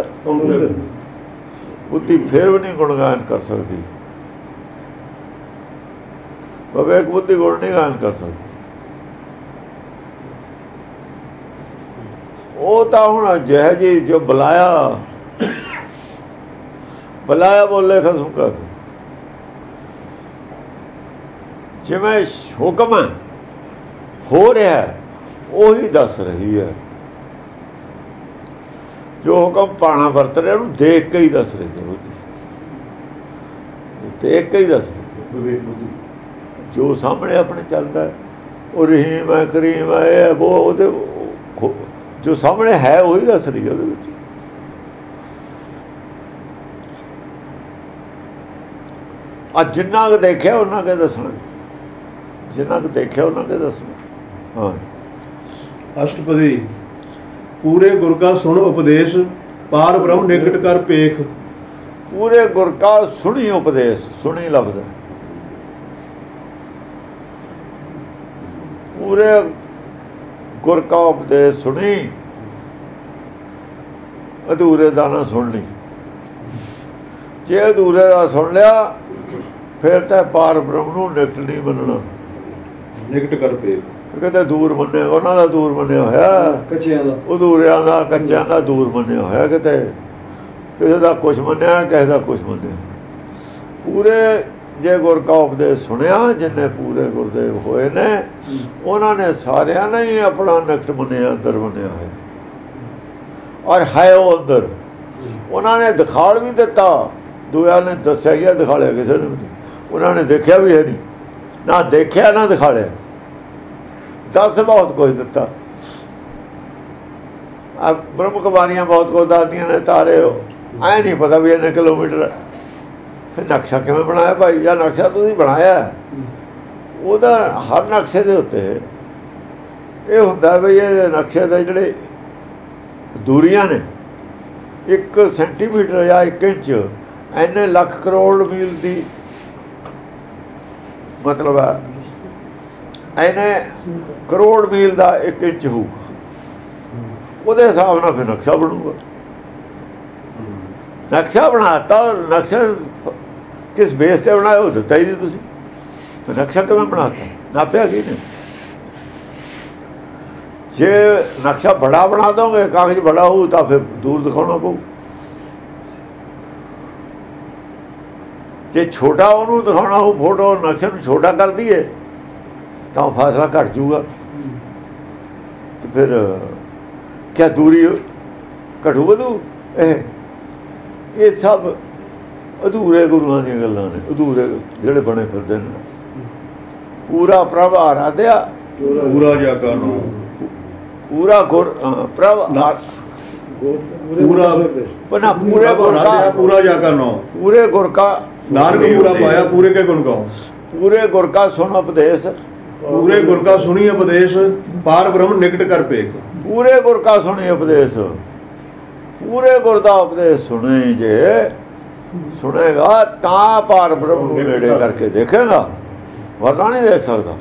ਬੁੱਧੀ ਫੇਰ ਵੀ ਨਹੀਂ ਗੁਣ ਗਾਇਨ ਕਰ ਸਕਦੀ। ਵਿਵੇਕ ਬੁੱਧੀ ਗੁਣ ਨਹੀਂ ਗਾਇਨ ਕਰ ਸਕਦੀ। ਉਹ ਤਾਂ ਹੁਣ ਜਿਹੇ ਜੀ ਜੋ ਬੁਲਾਇਆ ਬੁਲਾਇਆ ਬੋਲੇ ਖਸਮ ਕਰ, ਜਿਵੇਂ ਹੁਕਮ ਹੈ ਹੋ ਰਿਹਾ ਉਹੀ ਦੱਸ ਰਹੀ ਹੈ। ਜੋ ਹੁਕਮ ਪਾਣਾ ਵਰਤ ਰਿਹਾ ਉਹਨੂੰ ਦੇਖ ਕੇ ਹੀ ਦੱਸ ਰਹੀ ਹੈ, ਉਹਦੀ ਦੇਖ ਕੇ ਹੀ ਦੱਸ ਰਹੀ। ਜੋ ਸਾਹਮਣੇ ਆਪਣੇ ਚੱਲਦਾ ਹੈ, ਉਹ ਰਹੀਮ ਹੈ, ਕਰੀਮ ਹੈ, ਇਹ ਉਹ ਉਹਦੇ ਜੋ ਸਾਹਮਣੇ ਹੈ ਉਹੀ ਦੱਸ ਰਹੀ ਹੈ। ਉਹਦੇ ਵਿੱਚ ਅੱਜ ਜਿੰਨਾ ਕੁ ਦੇਖਿਆ ਉਹਨਾਂ ਕੇ ਦੱਸਣਾ, ਜਿੰਨਾ ਕੁ ਦੇਖਿਆ ਉਹਨਾਂ ਕੇ ਦੱਸਣਾ। ਹਾਂ, ਅਸ਼ਟਪਦੀ ਪੂਰੇ ਗੁਰ ਕਾ ਸੁਣ ਉਪਦੇਸ਼, ਪਾਰ ਬ੍ਰਹਮ ਨਿਕਟ ਕਰ ਪੇਖ। ਪੂਰੇ ਗੁਰ ਕਾ ਸੁਣੀ ਉਪਦੇਸ਼, ਸੁਣੀ ਲਫ਼ਜ਼ ਹੈ। ਪੂਰੇ ਗੁਰ ਕਾ ਉਪਦੇਸ਼ ਸੁਣੀ, ਅਧੂਰੇ ਦਾ ਨਾ ਸੁਣ ਲਈ। ਜੇ ਅਧੂਰੇ ਦਾ ਸੁਣ ਲਿਆ ਫਿਰ ਤਾਂ ਪਾਰ ਬ੍ਰਹਮ ਨੂੰ ਨਿਕਟ ਨਹੀਂ ਮੰਨਣਾ। ਨਿਕਟ ਕਰ ਪੇਖ ਕਿਤੇ ਦੂਰ ਮੰਨਿਆ, ਉਹਨਾਂ ਦਾ ਦੂਰ ਮੰਨਿਆ ਹੋਇਆ, ਕੱਚਿਆਂ ਦਾ ਅਧੂਰਿਆਂ ਦਾ ਕੱਚਿਆਂ ਦਾ ਦੂਰ ਮੰਨਿਆ ਹੋਇਆ। ਕਿਤੇ ਕਿਸੇ ਦਾ ਕੁਛ ਮੰਨਿਆ, ਕਿਸੇ ਦਾ ਕੁਛ ਮੰਨਿਆ। ਪੂਰੇ ਜੇ ਗੁਰ ਕਾ ਉਪਦੇਸ਼ ਸੁਣਿਆ, ਜਿੰਨੇ ਪੂਰੇ ਗੁਰਦੇਵ ਹੋਏ ਨੇ, ਉਹਨਾਂ ਨੇ ਸਾਰਿਆਂ ਨੇ ਹੀ ਆਪਣਾ ਨਿਕਟ ਮੰਨਿਆ, ਅੰਦਰ ਮੰਨਿਆ ਹੋਇਆ। ਔਰ ਹੈ ਉਹ ਅੰਦਰ। ਉਹਨਾਂ ਨੇ ਦਿਖਾਲ ਵੀ ਦਿੱਤਾ, ਦੂਜਿਆਂ ਨੇ ਦੱਸਿਆ ਗਿਆ, ਦਿਖਾਲਿਆ ਕਿਸੇ ਨੇ ਵੀ ਨਹੀਂ। ਉਹਨਾਂ ਨੇ ਦੇਖਿਆ ਵੀ ਹੈ ਨਹੀਂ, ਨਾ ਦੇਖਿਆ ਨਾ ਦਿਖਾਲਿਆ। ਦੱਸ ਬਹੁਤ ਕੁਝ ਦਿੱਤਾ। ਆ ਬ੍ਰਹਮ ਕੁਮਾਰੀਆਂ ਬਹੁਤ ਕੁਝ ਦੱਸਦੀਆਂ ਨੇ, ਤਾਰੇ ਐਂ ਨਹੀਂ ਪਤਾ ਵੀ ਇੰਨੇ ਕਿਲੋਮੀਟਰ। ਫਿਰ ਨਕਸ਼ਾ ਕਿਵੇਂ ਬਣਾਇਆ ਭਾਈ? ਜਾਂ ਨਕਸ਼ਾ ਤੁਸੀਂ ਬਣਾਇਆ, ਉਹਦਾ ਹਰ ਨਕਸ਼ੇ ਦੇ ਉੱਤੇ ਇਹ ਹੁੰਦਾ ਵੀ ਇਹ ਨਕਸ਼ੇ ਦੇ ਜਿਹੜੇ ਦੂਰੀਆਂ ਨੇ ਇੱਕ ਸੈਂਟੀਮੀਟਰ ਜਾਂ ਇੱਕ ਇੰਚ ਇੰਨੇ ਲੱਖ ਕਰੋੜ ਮੀਲ ਦੀ ਮਤਲਬ ਹੈ ਇੰਨੇ ਕਰੋੜ ਮੀਲ ਦਾ ਇੱਕ ਇੰਚ ਹੋਊਗਾ, ਉਹਦੇ ਹਿਸਾਬ ਨਾਲ ਫਿਰ ਨਕਸ਼ਾ ਬਣੂਗਾ। ਨਕਸ਼ਾ ਬਣਾਤਾ, ਨਕਸ਼ਾ ਕਿਸ ਬੇਸ ਤੇ ਬਣਾਇਆ ਉਹ ਦਿੱਤਾ ਹੀ ਨਹੀਂ ਤੁਸੀਂ, ਨਕਸ਼ਾ ਕਿਵੇਂ ਬਣਾਤਾ, ਨਾਪਿਆ ਕੀ ਨੇ? ਜੇ ਨਕਸ਼ਾ ਬੜਾ ਬਣਾ ਦੋਗੇ, ਕਾਗਜ਼ ਬੜਾ ਹੋਊ ਤਾਂ ਫਿਰ ਦੂਰ ਦਿਖਾਉਣਾ ਪਊ, ਜੇ ਛੋਟਾ ਉਹਨੂੰ ਦਿਖਾਉਣਾ ਹੋਊ ਫੋਟੋ ਨਕਸ਼ੇ ਨੂੰ ਛੋਟਾ ਕਰ ਦਈਏ ਤਾਂ ਫਾਸਲਾ ਘੱਟ ਜੂਗਾ, ਤੇ ਫਿਰ ਕਿਆ ਦੂਰੀ ਘਟੂ ਵਧੂ? ਇਹ ਇਹ ਸਭ ਅਧੂਰੇ ਗੁਰੂਆਂ ਦੀਆਂ ਗੱਲਾਂ ਨੇ, ਅਧੂਰੇ ਜਿਹੜੇ ਬਣੇ ਫਿਰਦੇ ਨੇ। ਪੂਰਾ ਪ੍ਰਭ ਆਰਾਧਿਆ ਪੂਰਾ ਜਾਗਾ ਨੋ, ਪੂਰਾ ਗੁਰ ਪ੍ਰਭ ਪੂਰਾ ਪਨਾ ਪੂਰੇ ਗੁਰ ਕਾ ਪੂਰਾ ਜਾਗਾ ਨੋ, ਪੂਰੇ ਗੁਰ ਕਾ ਨਾਨਕ ਪੂਰਾ ਪਾਇਆ ਪੂਰੇ ਕੇ ਗੁਣ ਗਾਓ। ਪੂਰੇ ਗੁਰ ਕਾ ਸੁਣ ਉਪਦੇਸ਼, ਪੂਰੇ ਗੁਰ ਕਾ ਸੁਣੀ ਉਪਦੇਸ਼, ਪਾਰ ਬ੍ਰਹਮ ਨਿਕਟ ਕਰ ਪੇਖ। ਪੂਰੇ ਗੁਰ ਕਾ ਸੁਣੀ ਉਪਦੇਸ਼, ਪੂਰੇ ਗੁਰ ਦਾ ਉਪਦੇਸ਼ ਸੁਣੇ ਜੇ ਸੁਣੇਗਾ ਤਾਂ ਪਾਰ ਬ੍ਰਹਮ ਨੂੰ ਨੇੜੇ ਕਰਕੇ ਦੇਖੇਗਾ, ਵਰਨਾ ਨਹੀਂ ਦੇਖ ਸਕਦਾ।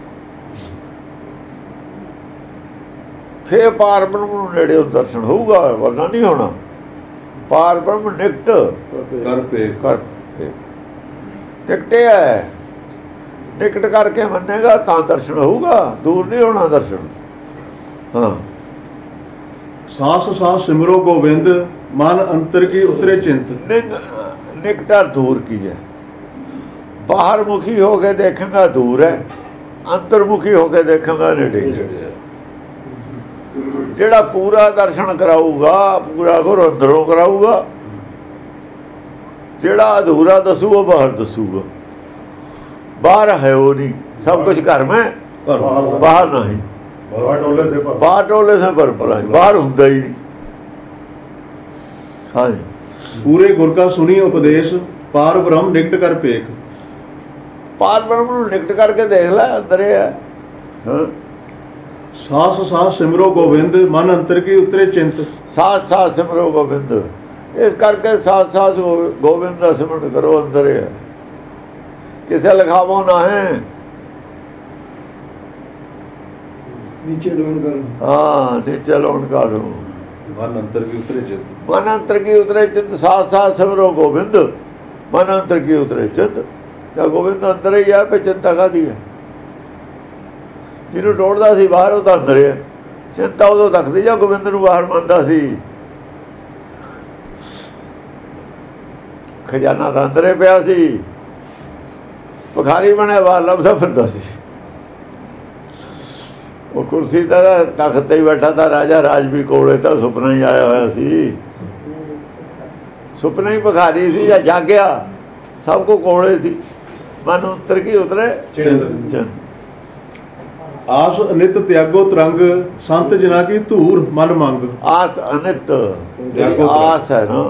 ਫੇਰ ਪਾਰ ਬ੍ਰਹਮ ਨੂੰ ਨੇੜੇ ਦਰਸ਼ਨ ਹੋਊਗਾ, ਵਰਨਾ ਨਹੀਂ ਹੋਣਾ। ਪਾਰ ਬ੍ਰਹਮ ਨਿਕਟ ਕਰ ਪੇਖ, ਕਰ ਨਿਕਟੇ ਹੈ, ਨਿਕਟ ਕਰਕੇ ਮੰਨੇਗਾ ਤਾਂ ਦਰਸ਼ਨ ਹੋਊਗਾ, ਦੂਰ ਨਹੀਂ ਹੋਣਾ ਦਰਸ਼ਨ। ਹਾਂ, ਸਾਸ ਸਾਸ ਸਿਮਰੋ ਗੋਬਿੰਦ, ਮਨ ਅੰਤਰ ਕੀ ਉਤਰੇ ਚਿੰਤ। ਨਿਕਟਾ ਦੂਰ ਕੀ ਹੈ, ਬਾਹਰ ਮੁਖੀ ਹੋ ਕੇ ਦੇਖੇਗਾ ਦੂਰ ਹੈ, ਅੰਤਰਮੁਖੀ ਹੋ ਕੇ ਦੇਖੇਗਾ ਨੇੜੇ। ਜਿਹੜਾ ਪੂਰਾ ਦਰਸ਼ਨ ਕਰਾਊਗਾ, ਪੂਰਾ ਗੁਰ ਅੰਦਰੋਂ ਕਰਾਊਗਾ, ਜਿਹੜਾ ਅਧੂਰਾ ਦੱਸੂ ਉਹ ਬਾਹਰ ਦੱਸੂਗਾ। ਬਾਹਰ ਹੈ ਉਹ ਨਹੀਂ, ਸਭ ਕੁਝ ਘਰ ਮੈਂ ਬਾਹਰ ਨਹੀਂ, ਬਾਹਰ ਟੋਲੇ ਸੇ ਪਰ ਬਾਹਰ ਹੁੰਦਾ ਹੀ ਨਹੀਂ। ਹਾਂਜੀ, ਪੂਰੇ ਗੁਰ ਕਾ ਸੁਣੀ ਉਪਦੇਸ਼, ਪਾਰ ਬ੍ਰਹਮ ਨਿਕਟ ਕਰ ਪੇਖ। ਪਾਰ ਬ੍ਰਹਮ ਨੂੰ ਨਿਕਟ ਕਰਕੇ ਦੇਖ ਲੈ, ਅੰਦਰ ਹੈ। ਹਾਂ, ਸਾਸ ਸਾਸ ਸਿਮਰੋ ਗੋਬਿੰਦ, ਮਨ ਅੰਤਰ ਕੀ ਉਤਰੇ ਚਿੰਤ। ਸਾਥ ਸਾਥ ਸਿਮਰੋ ਗੋਬਿੰਦ, ਇਸ ਕਰਕੇ ਸਾਥ ਸਾਥ ਗੋਬਿੰਦ ਦਾ ਸਿਮਰਨ ਕਰੋ, ਅੰਦਰ ਹੈ, ਕਿਸੇ ਲਿਖਾਵੋ ਨਾ ਹੈ। ਨੀਚੇ ਲੋਨ ਕਰ, ਹਾਂ, ਨੀਚੇ ਲੋਨ ਕਰੋ, ਮਨ ਅੰਤਰ ਕੀ ਉਤਰੇ ਚਿੰਤ। ਮਨ ਅੰਤਰ ਕੀ ਉਤਰੇ ਚਿੰਤ, ਸਾਥ ਸਾਥ ਸਿਮਰੋ ਗੋਬਿੰਦ, ਮਨ ਅੰਤਰ ਕੀ ਉਤਰੇ ਚਿੰਤ। ਜਾਂ ਗੋਬਿੰਦ ਅੰਦਰ ਹੀ ਆ, ਫਿਰ ਚਿੰਤਾ ਕਾਹਦੀ ਹੈ? ਜਿਹਨੂੰ ਟੋੜਦਾ ਸੀ ਬਾਹਰ, ਉਹ ਤਾਂ ਅੰਦਰ ਹੈ। ਚਿੰਤਾ ਉਦੋਂ ਰੱਖਦੀ ਜਾਂ ਗੋਬਿੰਦ ਨੂੰ ਬਾਹਰ ਮੰਨਦਾ ਸੀ। ਖਜ਼ਾਨਾ ਤਾਂ ਅੰਦਰੇ ਪਿਆ ਸੀ, ਭਿਖਾਰੀ ਬਣਿਆ ਬਾਹਰ ਲੱਭਦਾ ਫਿਰਦਾ ਸੀ। ਉਹ ਕੁਰਸੀ ਤਾਂ ਤਖਤ ਤੇ ਹੀ ਬੈਠਾ ਤਾਂ ਰਾਜਾ ਰਾਜ ਵੀ ਕੋਲੇ ਤਾਂ ਸੁਪਨਾ ਹੀ ਆਇਆ ਹੋਇਆ ਸੀ, ਸੁਪਨਾ ਹੀ ਭਿਖਾਰੀ ਸੀ ਜਾਂ ਜਾਗਿਆ, ਸਭ ਕੋ ਕੋਲੇ ਸੀ। ਮਨ ਉਤਰ ਕੀ ਉਤਰੇ ਚਿੰਤ। ਆਸ ਅਨਿਤ ਤਿਆਗੋ ਤਰੰਗ, ਸੰਤ ਜਨਾ ਕੀ ਧੂਰ ਮਨ ਮੰਗ। ਆਸ ਅਨਿਤ, ਜਿਹੜੀ ਆਸ ਹੈ ਨਾ,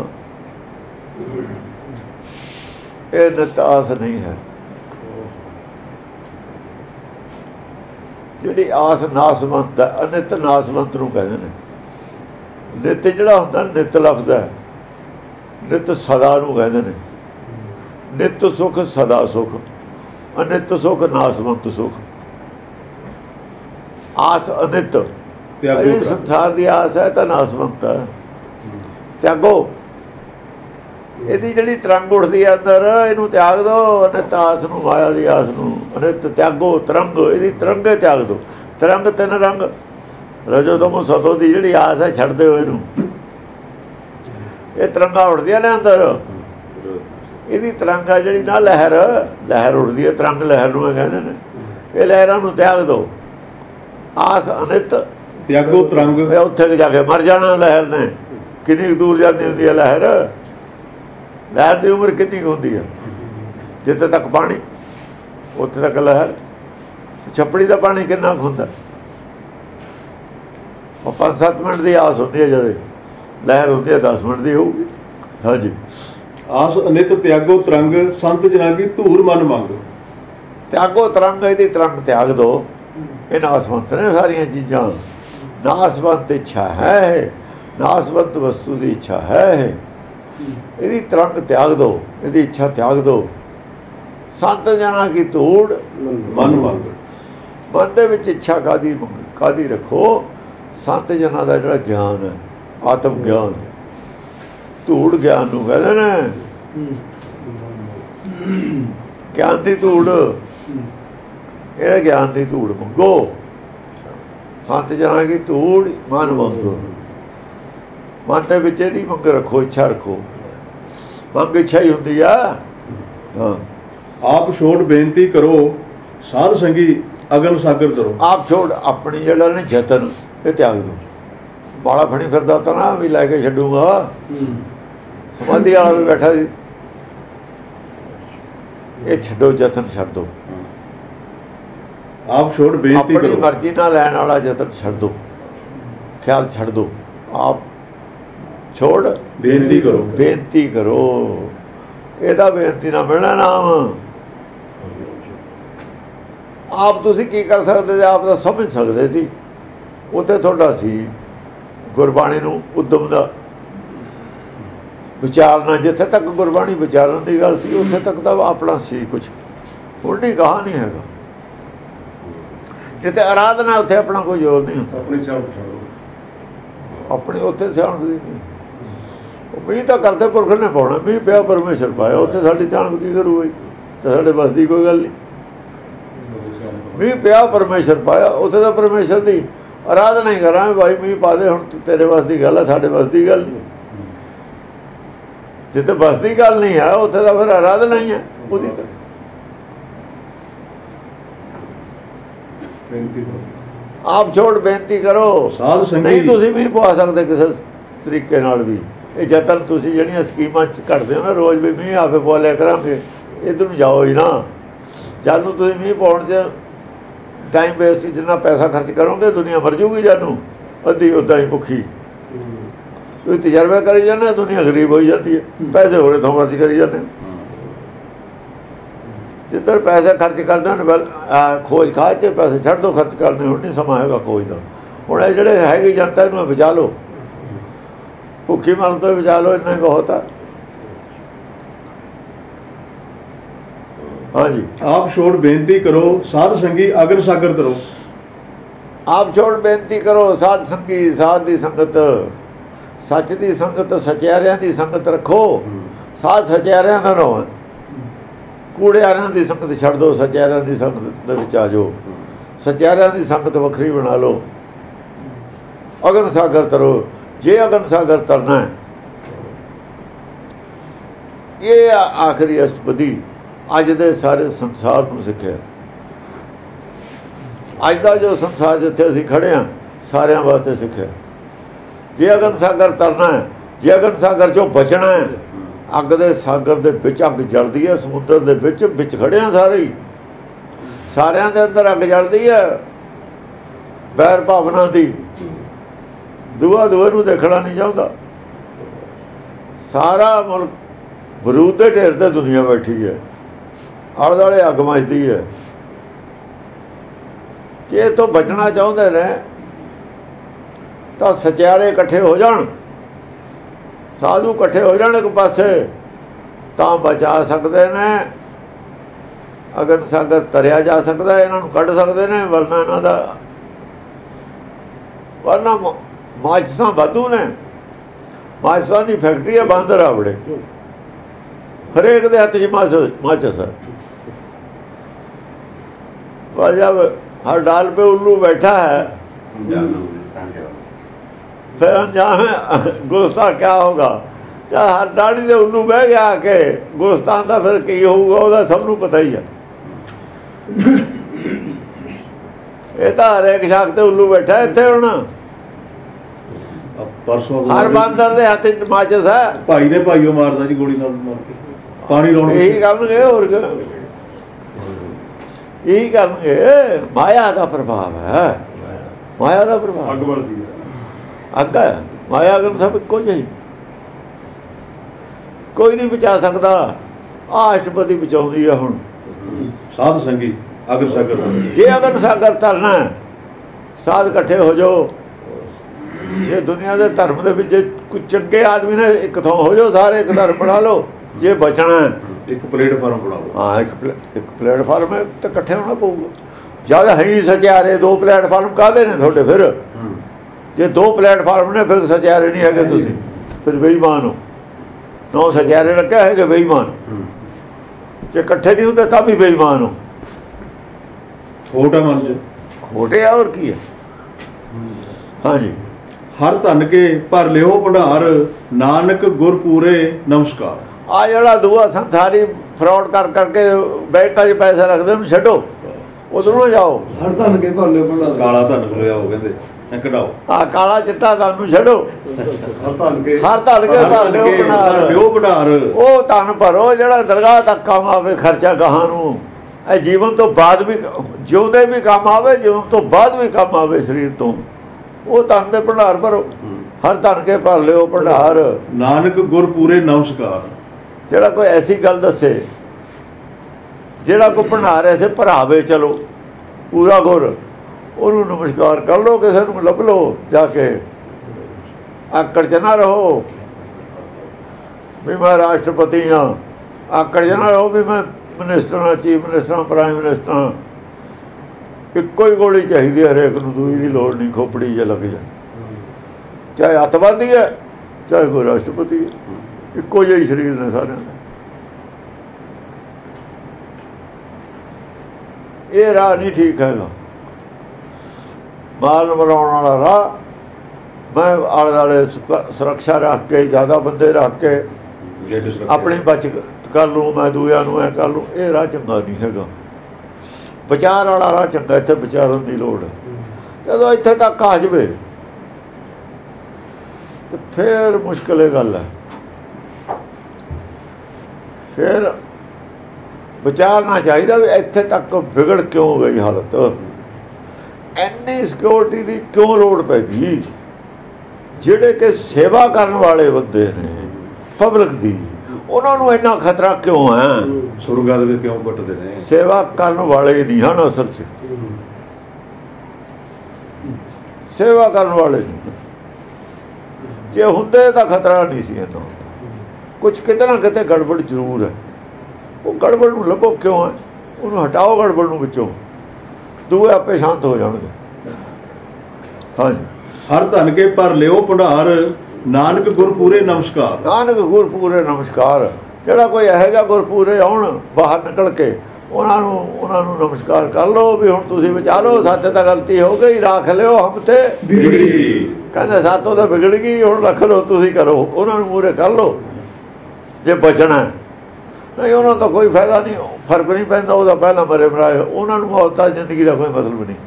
ਇਹ ਨਿਤ ਆਸ ਨਹੀਂ ਹੈ। ਜਿਹੜੀ ਆਸ ਨਾਸਵੰਤ ਹੈ, ਅਨਿਤ ਨਾਸਵੰਤ ਨੂੰ ਕਹਿੰਦੇ ਨੇ। ਨਿਤ ਜਿਹੜਾ ਹੁੰਦਾ, ਨਿਤ ਲਫ਼ਜ਼ ਹੈ, ਨਿਤ ਸਦਾ ਨੂੰ ਕਹਿੰਦੇ ਨੇ। ਨਿਤ ਸੁਖ ਸਦਾ ਸੁਖ, ਅਨਿਤ ਸੁਖ ਨਾਸਵੰਤ ਸੁਖ। ਆਸ ਅਨਿਤ, ਜਿਹੜੀ ਸੰਸਾਰ ਦੀ ਆਸ ਹੈ ਤਾਂ ਨਾਸਵੰਤ ਹੈ। ਤਿਆਗੋ, ਇਹਦੀ ਜਿਹੜੀ ਤਰੰਗ ਉੱਠਦੀ ਹੈ ਅੰਦਰ, ਇਹਨੂੰ ਤਿਆਗ ਦਿਓ। ਅਨਿਤ ਆਸ ਨੂੰ, ਮਾਇਆ ਦੀ ਆਸ ਨੂੰ। ਅਨਿਤ ਤਿਆਗੋ ਤਰੰਗ, ਇਹਦੀ ਤਰੰਗੇ ਤਿਆਗ ਦਿਓ। ਤਰੰਗ ਤਿੰਨ ਰੰਗ, ਰਜੋ ਤਮੋ ਸਤੋ ਦੀ ਜਿਹੜੀ ਆਸ ਹੈ ਛੱਡ ਦਿਓ ਇਹਨੂੰ। ਇਹ ਤਰੰਗਾਂ ਉੱਠਦੀਆਂ ਨੇ ਅੰਦਰ, ਇਹਦੀ ਤਰੰਗ ਹੈ ਜਿਹੜੀ ਨਾ ਲਹਿਰ, ਲਹਿਰ ਉੱਠਦੀ ਹੈ, ਤਰੰਗ ਲਹਿਰ ਨੂੰ ਕਹਿੰਦੇ ਨੇ। ਇਹ ਲਹਿਰਾਂ ਨੂੰ ਤਿਆਗ ਦਿਓ। ਆਸ ਅਨਿਤ ਤਿਆਗੋ ਤਰੰਗ, ਉੱਥੇ ਜਾ ਕੇ ਮਰ ਜਾਣਾ ਲਹਿਰ ਨੇ। ਕਿੰਨੀ ਦੂਰ ਜਾਂਦੀ ਹੁੰਦੀ ਹੈ ਲਹਿਰ, ਲਹਿਰ ਦੀ ਉਮਰ ਕਿੰਨੀ ਹੁੰਦੀ ਹੈ? ਜਿੱਥੇ ਤੱਕ ਪਾਣੀ ਉੱਥੇ ਤੱਕ ਲਹਿਰ। ਛੱਪੜੀ ਦਾ ਪਾਣੀ ਕਿੰਨਾ ਕੁ ਹੁੰਦਾ? ਉਹ ਪੰਜ ਸੱਤ ਮਿੰਟ ਦੀ ਆਸ ਹੁੰਦੀ ਹੈ, ਜਦੋਂ ਲਹਿਰ ਹੁੰਦੀ ਹੈ ਦਸ ਮਿੰਟ ਦੀ ਹੋਊਗੀ। ਹਾਂਜੀ, ਆਸ ਅਨਿਤ ਤਿਆਗੋ ਤਰੰਗ, ਸੰਤ ਜਨਾ ਕੀ ਧੂਰ ਮਨ ਮੰਗ। ਤਿਆਗੋ ਤਰੰਗ, ਇਹਦੀ ਤਰੰਗ ਤਿਆਗ ਦਿਓ। ਇਹ ਨਾਸਵੰਤ ਨੇ ਸਾਰੀਆਂ ਚੀਜ਼ਾਂ। ਨਾਸਵੰਤ ਇੱਛਾ ਹੈ, ਨਾਸਵੰਤ ਵਸਤੂ ਦੀ ਇੱਛਾ ਹੈ। ਇਹਦੀ ਤਰੰਗ ਤਿਆਗ ਦਿਓ, ਇਹਦੀ ਇੱਛਾ ਤਿਆਗ ਦਿਓ। ਸੰਤ ਜਨਾਂ ਕੀ ਧੂੜ ਮਨ ਮੰਗ। ਮਨ ਦੇ ਵਿੱਚ ਇੱਛਾ ਕਾਦੀ ਕਾਦੀ ਰੱਖੋ? ਸੰਤ ਜਨਾਂ ਦਾ ਜਿਹੜਾ ਗਿਆਨ ਹੈ, ਆਤਮ ਗਿਆਨ, ਧੂੜ ਗਿਆਨ ਨੂੰ ਕਹਿੰਦੇ ਨੇ। ਗਿਆਨ ਦੀ ਧੂੜ, ਇਹ ਗਿਆਨ ਦੀ ਧੂੜ ਮੰਗੋ। ਸੰਤ ਜਨਾਂ ਕੀ ਧੂੜ ਮਨ ਮੰਗੋ। ਮਨ ਦੇ ਵਿੱਚ ਇਹਦੀ ਮੰਗ ਰੱਖੋ, ਇੱਛਾ ਰੱਖੋ। ਮੰਗ ਇੱਛਾ ਹੀ ਹੁੰਦੀ ਆ। ਹਾਂ, ਆਪ ਛੋੜ ਬੇਨਤੀ ਕਰੋ, ਸਾਧ ਸੰਗੀ ਅਗਨ ਸਾਗਰ ਕਰੋ। ਆਪ ਛੋੜ ਆਪਣੀ ਜਿਹੜਾ ਨੇ ਯਤਨ ਇਹ ਤਿਆਗ ਦਿਓ। ਬਾਲਾ ਫੜੀ ਫਿਰਦਾ ਤਾਂ ਨਾ ਵੀ ਲੈ ਕੇ ਛੱਡੂਗਾ। ਸਮਾਧੀ ਵਾਲਾ ਵੀ ਬੈਠਾ ਸੀ, ਇਹ ਛੱਡੋ, ਯਤਨ ਛੱਡ ਦਿਓ। ਆਪ ਛੋੜ ਬੇਨਤੀ ਆਪਣੀ ਕਰੋ, ਮਰਜ਼ੀ ਨਾਲ ਲੈਣ ਵਾਲਾ ਯਤਨ ਛੱਡ ਦਿਓ, ਖਿਆਲ ਛੱਡ ਦਿਓ। ਆਪ ਛੋੜ ਬੇਨਤੀ ਕਰੋ। ਬੇਨਤੀ ਕਰੋ। ਇਹਦਾ ਬੇਨਤੀ ਨਾ ਮਿਲਣਾ ਨਾਮ। ਆਪ ਤੁਸੀਂ ਕੀ ਕਰ ਸਕਦੇ ਸੀ? ਆਪ ਤਾਂ ਸਮਝ ਸਕਦੇ ਸੀ। ਉੱਥੇ ਤੁਹਾਡਾ ਸੀ ਗੁਰਬਾਣੀ ਨੂੰ ਉਦਮ ਦਾ ਵਿਚਾਰਨਾ। ਜਿੱਥੇ ਤੱਕ ਗੁਰਬਾਣੀ ਵਿਚਾਰਨ ਦੀ ਗੱਲ ਸੀ ਉੱਥੇ ਤੱਕ ਤਾਂ ਆਪਣਾ ਸੀ ਕੁਛ। ਹੁਣ ਨਹੀਂ ਕਹਾ ਨਹੀਂ ਹੈਗਾ। ਜਿੱਥੇ ਆਰਾਧਨਾ ਉੱਥੇ ਆਪਣਾ ਕੋਈ ਜ਼ੋਰ ਨਹੀਂ ਹੁੰਦਾ। ਆਪਣੀ ਸਿਆਣਪ ਛੱਡੋ। ਆਪਣੀ ਉੱਥੇ ਸਿਆਣਪ ਦੀ ਨਹੀਂ। ਮੀਂਹ ਤਾਂ ਕਰਦੇ ਪੁਰਖ ਨੇ ਪਾਉਣਾ। ਮੀਂਹ ਪਿਆ ਪਰਮੇਸ਼ਰ ਪਾਇਆ। ਉੱਥੇ ਸਾਡੀ ਸਿਆਣਪ ਕੀ ਕਰੂਗੀ? ਤੇ ਸਾਡੇ ਬਸ ਦੀ ਕੋਈ ਗੱਲ ਨਹੀਂ। ਮੀਂਹ ਪਿਆ ਪਰਮੇਸ਼ਰ ਪਾਇਆ। ਉੱਥੇ ਤਾਂ ਪਰਮੇਸ਼ਰ ਦੀ ਆਰਾਧਨਾ ਹੀ ਕਰਾਂਗੇ। ਭਾਈ ਮੀਂਹ ਪਾ ਦੇ, ਹੁਣ ਤੇਰੇ ਬਸ ਦੀ ਗੱਲ ਹੈ, ਸਾਡੇ ਬਸ ਦੀ ਗੱਲ ਨਹੀਂ। ਜਿੱਥੇ ਬਸ ਦੀ ਗੱਲ ਨਹੀਂ ਹੈ ਉੱਥੇ ਤਾਂ ਫਿਰ ਆਰਾਧਨਾ ਹੀ ਹੈ ਉਹਦੀ। ਤਾਂ ਬੇਨਤੀ ਕਰੋ, ਆਪ ਛੋੜ ਬੇਨਤੀ ਕਰੋ। ਸਾਧ ਸੰਗੀ ਨਹੀਂ ਤੁਸੀਂ ਵੀ ਪਵਾ ਸਕਦੇ ਕਿਸੇ ਤਰੀਕੇ ਨਾਲ ਵੀ। ਇਹ ਜਤਨ ਤੁਸੀਂ ਜਿਹੜੀਆਂ ਸਕੀਮਾਂ ਚ ਘੜਦੇ ਹੋ ਨਾ ਰੋਜ਼ ਵੀ ਮੀਂਹ ਆਪੇ ਪਵਾ ਲਿਆ ਕਰਾਂਗੇ, ਇੱਧਰ ਨੂੰ ਜਾਓ ਹੀ ਨਾ। ਜਦ ਨੂੰ ਤੁਸੀਂ ਮੀਂਹ ਪਾਉਣ 'ਚ ਟਾਈਮ ਵੇਸਟ, ਜਿੰਨਾ ਪੈਸਾ ਖਰਚ ਕਰੋਗੇ ਦੁਨੀਆ ਮਰ ਜੂਗੀ। ਜਦ ਨੂੰ ਅੱਧੀ ਉੱਦਾਂ ਹੀ ਭੁੱਖੀ। ਤੁਸੀਂ ਤਜਰਬਾ ਕਰੀ ਜਾਂਦੇ, ਦੁਨੀਆ ਗਰੀਬ ਹੋਈ ਜਾਂਦੀ ਹੈ। ਪੈਸੇ ਹੋਰੇ ਤੋਂ ਖਰਚ ਕਰੀ ਜਾਂਦੇ। ਜਿੱਧਰ ਪੈਸੇ ਖਰਚ ਕਰਦੇ ਹਨ ਖੋਜ ਖਾਜ 'ਚ ਪੈਸੇ ਛੱਡ ਦਿਓ ਖਰਚ ਕਰਨੇ। ਹੁਣ ਨਹੀਂ ਸਮਾਂ ਹੈਗਾ ਖੋਜ ਦਾ। ਹੁਣ ਇਹ ਜਿਹੜੇ ਹੈਗੀ ਜਨਤਾ ਇਹਨੂੰ ਬਚਾ ਲਓ, ਭੁੱਖੀ ਮਰਨ ਤੋਂ ਬਚਾ ਲਓ, ਇੰਨਾ ਹੀ ਬਹੁਤ ਆ। ਹਾਂਜੀ, ਆਪ ਛੋੜ ਬੇਨਤੀ ਕਰੋ, ਸਾਧ ਸੰਗੀ ਅਗਨ ਸਾਗਰ ਕਰੋ। ਆਪ ਛੋੜ ਬੇਨਤੀ ਕਰੋ, ਸਾਧ ਸੰਗੀ, ਸਾਧ ਦੀ ਸੰਗਤ, ਸੱਚ ਦੀ ਸੰਗਤ, ਸਚਿਆਰਿਆਂ ਦੀ ਸੰਗਤ ਰੱਖੋ। ਸਾਧ ਸਚਿਆਰਿਆਂ ਨਾਲ ਰਹੋ। ਕੂੜਿਆਰਿਆਂ ਦੀ ਸੰਗਤ ਛੱਡ ਦਿਓ, ਸਚਿਆਰਿਆਂ ਦੀ ਸੰਗਤ ਦੇ ਵਿੱਚ ਆ ਜਾਓ। ਸਚਿਆਰਿਆਂ ਦੀ ਸੰਗਤ ਵੱਖਰੀ ਬਣਾ ਲਓ। ਅਗਨ ਸਾਗਰ ਤਰੋ। ਜੇ ਅਗਨ ਸਾਗਰ ਤਰਨਾ ਹੈ, ਇਹ ਆਖਰੀ ਅਸ਼ਟਪਦੀ ਅੱਜ ਦੇ ਸਾਰੇ ਸੰਸਾਰ ਨੂੰ ਸਿੱਖਿਆ। ਅੱਜ ਦਾ ਜੋ ਸੰਸਾਰ ਜਿੱਥੇ ਅਸੀਂ ਖੜੇ ਹਾਂ ਸਾਰਿਆਂ ਵਾਸਤੇ ਸਿੱਖਿਆ। ਜੇ ਅਗਨ ਸਾਗਰ ਤਰਨਾ ਹੈ, ਜੇ ਅਗਨ ਸਾਗਰ ਚੋਂ ਬਚਣਾ ਹੈ, ਅੱਗ ਦੇ ਸਾਗਰ ਦੇ ਵਿੱਚ ਅੱਗ ਜਲਦੀ ਹੈ। ਸਮੁੰਦਰ ਦੇ ਵਿੱਚ ਵਿੱਚ ਖੜੇ ਹਾਂ ਸਾਰੇ ਹੀ, ਸਾਰਿਆਂ ਦੇ ਅੰਦਰ ਅੱਗ ਜਲਦੀ ਹੈ ਵੈਰ ਭਾਵਨਾ ਦੀ। ਦੂਆ ਦੂਏ ਨੂੰ ਦੇਖਣਾ ਨਹੀਂ ਚਾਹੁੰਦਾ। ਸਾਰਾ ਮੁਲਕ ਬਰੂਦ ਦੇ ਢੇਰ ਤੇ ਦੁਨੀਆ ਬੈਠੀ ਹੈ, ਆਲੇ ਦੁਆਲੇ ਅੱਗ ਮੱਚਦੀ ਹੈ। ਜੇ ਤੋਂ ਬਚਣਾ ਚਾਹੁੰਦੇ ਨੇ ਤਾਂ ਸਚਿਆਰੇ ਇਕੱਠੇ ਹੋ ਜਾਣ, ਸਾਧੂ ਇਕੱਠੇ ਹੋ ਜਾਣ ਇੱਕ ਪਾਸੇ, ਤਾਂ ਬਚਾ ਸਕਦੇ ਨੇ। ਅਗਨ ਸਾਗਰ ਤਰਿਆ ਜਾ ਸਕਦਾ, ਇਹਨਾਂ ਨੂੰ ਕੱਢ ਸਕਦੇ ਨੇ। ਵਰਨਾ ਇਹਨਾਂ ਦਾ ਵਰਨਾ ਮਾਚਸਾਂ ਵਾਧੂ ਨੇ। ਮਾਚਸਾਂ ਦੀ ਫੈਕਟਰੀ ਹੈ ਬਾਂਦਰ ਆਵੜੇ, ਹਰੇਕ ਦੇ ਹੱਥ 'ਚ ਮਾਚ ਮਾਚਸ ਹੈ। जब हर डाल पे उल्लू बैठा है फिर अनजान गुलिस्तान क्या होगा। जब हर डाली से उल्लू बह गया आके गुलिस्तान का फिर की होगा वो सबनों पता ही है। ये तो हरेक शाख से उल्लू बैठा है इतने होना। परसों हर बांदर दे हाथ च माचिस है। भाई ने भाईओ मारदा जी गोली नाल मार के पानी लाउण यही करनगे और यही करनगे। माया का प्रभाव है, माया का प्रभाव ਅੱਗ ਵਰਦੀ ਹੈ। ਅੱਗ ਹੈ। ਮਾਇਆ ਅਗਰ ਸਭ ਇੱਕੋ ਜਿਹੀ, ਕੋਈ ਨਹੀਂ ਬਚਾ ਸਕਦਾ। ਆਹ ਅਸ਼ਟਪਦੀ ਬਚਾਉਂਦੀ ਹੈ। ਹੁਣ साध संगी ਅਗਰ ਸਾਗਰ ਜੇ ਅਗਨ ਸਾਗਰ ਤਰਨਾ ਹੈ, ਸਾਧ ਇਕੱਠੇ ਹੋ ਜਾਓ। ਇਹ ਦੁਨੀਆ ਦੇ ਧਰਮ ਦੇ ਵਿੱਚ ਕੁਝ ਚੰਗੇ ਆਦਮੀ ਨੇ ਇੱਕ ਥਾਂ ਹੋ ਜਾਓ, ਸਾਰੇ ਇੱਕ ਧਰਮ ਬਣਾ ਲਓ। ਜੇ ਬਚਣਾ ਇੱਕ ਪਲੇਟਫਾਰਮ ਬਣਾਓ। ਹਾਂ, ਇੱਕ ਇੱਕ ਪਲੇਟਫਾਰਮ ਹੈ ਤਾਂ ਇਕੱਠੇ ਹੋਣਾ ਪਊਗਾ। ਜਦ ਹੈ ਹੀ ਸਚਿਆਰੇ, ਦੋ ਪਲੇਟਫਾਰਮ ਕਾਹਦੇ ਨੇ ਤੁਹਾਡੇ? ਫਿਰ ਜੇ ਦੋ ਪਲੇਟਫਾਰਮ ਨੇ ਫਿਰ ਸਚਿਆਰੇ ਨਹੀਂ ਹੈਗੇ ਤੁਸੀਂ, ਫਿਰ ਬੇਈਮਾਨ ਹੋ। ਨੌ ਸਚਿਆਰੇ ਰੱਖਿਆ ਹੈਗੇ ਬੇਈਮਾਨ। ਜੇ ਇਕੱਠੇ ਨਹੀਂ ਹੁੰਦੇ ਤਾਂ ਵੀ ਬੇਈਮਾਨ ਹੋ। ਖੋਟਾ ਮਨ ਚ ਖੋਟੇ ਆ, ਹੋਰ ਕੀ ਹੈ। ਹਾਂਜੀ, ਹਰ ਧਨ ਕੇ ਭਰ ਲਿਓ ਭੰਡਾਰ, ਨਾਨਕ ਗੁਰ ਪੂਰੇ ਨਮਸਕਾਰ। ਆ ਜਿਹੜਾ ਦੂਆ ਸੰਸਾਰੀ ਫਰਾਡ ਕਰ ਕਰਕੇ ਬੈਂਕਾਂ 'ਚ ਪੈਸੇ ਰੱਖਦੇ ਉਹਨੂੰ ਛੱਡੋ, ਉਧਰੋਂ ਜਾਓ। ਹਰ ਧਨ ਕੇ ਭਰ ਲਿਓ ਭੰਡਾਰ। ਕਾਲਾ ਧਨ ਲਿਆਓ ਕਹਿੰਦੇ, ਕਢਾਓ। ਆ ਕਾਲਾ ਚਿੱਟਾ ਧਨ ਨੂੰ ਛੱਡੋ, ਹਰ ਧਨ ਕੇ ਹਰ ਧਨ ਕੇ ਭਰ ਲਿਓ ਭੰਡਾਰ। ਲਿਓ ਭੰਡਾਰ, ਉਹ ਧਨ ਭਰੋ ਜਿਹੜਾ ਦਰਗਾਹ ਤੱਕ ਕੰਮ ਆਵੇ, ਖਰਚਾ ਗਾਹਾਂ ਨੂੰ। ਇਹ ਜੀਵਨ ਤੋਂ ਬਾਅਦ ਵੀ ਜਿਉਂਦੇ ਵੀ ਕੰਮ ਆਵੇ, ਜਿਉਣ ਤੋਂ ਬਾਅਦ ਵੀ ਕੰਮ ਆਵੇ ਸਰੀਰ ਤੋਂ। ਉਹ ਧਨ ਦੇ ਭੰਡਾਰ ਭਰੋ, ਹਰ ਧਨ ਕੇ ਭਰ ਲਿਓ ਭੰਡਾਰ। ਨਾਨਕ ਗੁਰ ਪੂਰੇ ਨਮਸਕਾਰ। ਜਿਹੜਾ ਕੋਈ ਐਸੀ ਗੱਲ ਦੱਸੇ, ਜਿਹੜਾ ਕੋਈ ਭੰਡਾਰ ਐਸੇ ਭਰਾਵੇ, ਚਲੋ ਪੂਰਾ ਗੁਰ, ਉਹਨੂੰ ਨਮਸਕਾਰ ਕਰ ਲਓ। ਕਿਸੇ ਨੂੰ ਲੱਭ ਲਓ ਜਾ ਕੇ, ਆਕੜ 'ਚ ਨਾ ਰਹੋ ਵੀ ਮੈਂ ਰਾਸ਼ਟਰਪਤੀ ਹਾਂ, ਆਕੜ 'ਚ ਨਾ ਰਹੋ ਵੀ ਮੈਂ ਮਿਨਿਸਟਰ ਹਾਂ, ਚੀਫ ਮਿਨਿਸਟਰ, ਪ੍ਰਾਈਮ ਮਿਨਿਸਟਰ। ਇੱਕੋ ਹੀ ਗੋਲੀ ਚਾਹੀਦੀ ਹੈ ਹਰੇਕ ਨੂੰ, ਦੂਈ ਦੀ ਲੋੜ ਨਹੀਂ। ਖੋਪੜੀ ਜੇ ਲੱਗ ਜਾ, ਚਾਹੇ ਅੱਤਵਾਦੀ ਹੈ ਚਾਹੇ ਕੋਈ ਰਾਸ਼ਟਰਪਤੀ ਹੈ, ਇੱਕੋ ਜਿਹੇ ਸਰੀਰ ਨੇ ਸਾਰਿਆਂ ਦੇ। ਇਹ ਰਾਹ ਨਹੀਂ ਠੀਕ ਹੈਗਾ। ਮਾਰਨ ਮਰਾਉਣ ਵਾਲਾ ਰਾਹ, ਮੈਂ ਆਲੇ ਦੁਆਲੇ ਸੁਰੱਖਿਆ ਰੱਖ ਕੇ, ਜ਼ਿਆਦਾ ਬੰਦੇ ਰੱਖ ਕੇ ਆਪਣੀ ਬਚ ਕਰ ਲੂੰ, ਮੈਂ ਦੂਜਿਆਂ ਨੂੰ ਐ ਕਰ ਲੂੰ, ਇਹ ਰਾਹ ਚੰਗਾ ਨਹੀਂ ਹੈਗਾ। ਵਿਚਾਰ ਵਾਲਾ ਰਾਹ ਚੰਗਾ। ਇੱਥੇ ਵਿਚਾਰਨ ਦੀ ਲੋੜ ਹੈ। ਜਦੋਂ ਇੱਥੇ ਤੱਕ ਆ ਜਾਵੇ ਤੇ ਫਿਰ ਮੁਸ਼ਕਿਲ ਇਹ ਗੱਲ ਹੈ। ਫਿਰ ਵਿਚਾਰਨਾ ਚਾਹੀਦਾ ਵੀ ਇੱਥੇ ਤੱਕ ਵਿਗੜ ਕਿਉਂ ਗਈ ਹਾਲਤ, ਇੰਨੀ ਸਿਕਿਉਰਿਟੀ ਦੀ ਕਿਉਂ ਲੋੜ ਪੈ ਗਈ। ਜਿਹੜੇ ਕਿ ਸੇਵਾ ਕਰਨ ਵਾਲੇ ਬੰਦੇ ਨੇ ਪਬਲਿਕ ਦੀ, ਉਹਨਾਂ ਨੂੰ ਇੰਨਾ ਖਤਰਾ ਕਿਉਂ ਹੈ? ਸੁਰਗਾਂ ਦੇ ਵਿੱਚ ਕਿਉਂ ਘੁੱਟਦੇ ਨੇ? ਸੇਵਾ ਕਰਨ ਵਾਲੇ ਨਹੀਂ ਹਨ ਅਸਲ 'ਚ, ਸੇਵਾ ਕਰਨ ਵਾਲੇ ਨਹੀਂ। ਜੇ ਹੁੰਦੇ ਤਾਂ ਖਤਰਾ ਨਹੀਂ ਸੀ ਇਹਨਾਂ। ਕੁਝ ਕਿਤੇ ਨਾ ਕਿਤੇ ਗੜਬੜ ਜ਼ਰੂਰ ਹੈ। ਉਹ ਗੜਬੜ ਨੂੰ ਲੱਭੋ ਕਿਉਂ ਹੈ, ਉਹਨੂੰ ਹਟਾਓ ਗੜਬੜ ਨੂੰ ਵਿੱਚੋਂ, ਦੂਏ ਆਪੇ ਸ਼ਾਂਤ ਹੋ ਜਾਣਗੇ। ਹਾਂਜੀ, ਹਰ ਧਨ ਕੇ ਭਰ ਲਿਓ ਭੰਡਾਰ, ਨਾਨਕ ਗੁਰ ਪੂਰੇ ਨਮਸਕਾਰ। ਨਾਨਕ ਗੁਰ ਪੂਰੇ ਨਮਸਕਾਰ। ਜਿਹੜਾ ਕੋਈ ਇਹੋ ਜਿਹਾ ਗੁਰ ਪੂਰੇ ਆਉਣ ਬਾਹਰ ਨਿਕਲ ਕੇ, ਉਹਨਾਂ ਨੂੰ ਉਹਨਾਂ ਨੂੰ ਨਮਸਕਾਰ ਕਰ ਲਓ ਵੀ ਹੁਣ ਤੁਸੀਂ ਬਚਾ ਲਓ, ਸਾਡੇ ਤਾਂ ਗਲਤੀ ਹੋ ਗਈ, ਰੱਖ ਲਿਓ ਹਮ ਤੇ ਕਹਿੰਦੇ ਸਾਤੋਂ ਤਾਂ ਵਿਗੜ ਗਈ, ਹੁਣ ਰੱਖ ਲਓ, ਤੁਸੀਂ ਕਰੋ। ਉਹਨਾਂ ਨੂੰ ਮੂਹਰੇ ਕਰ ਲਓ ਜੇ ਬਚਣਾ। ਨਹੀਂ ਉਹਨਾਂ ਦਾ ਕੋਈ ਫਾਇਦਾ ਨਹੀਂ, ਫਰਕ ਨਹੀਂ ਪੈਂਦਾ। ਉਹਦਾ ਪਹਿਲਾਂ ਮਰੇ ਮਰਾਏ, ਉਹਨਾਂ ਨੂੰ ਮੌਤ ਦਾ ਜ਼ਿੰਦਗੀ ਦਾ ਕੋਈ ਮਤਲਬ ਨਹੀਂ।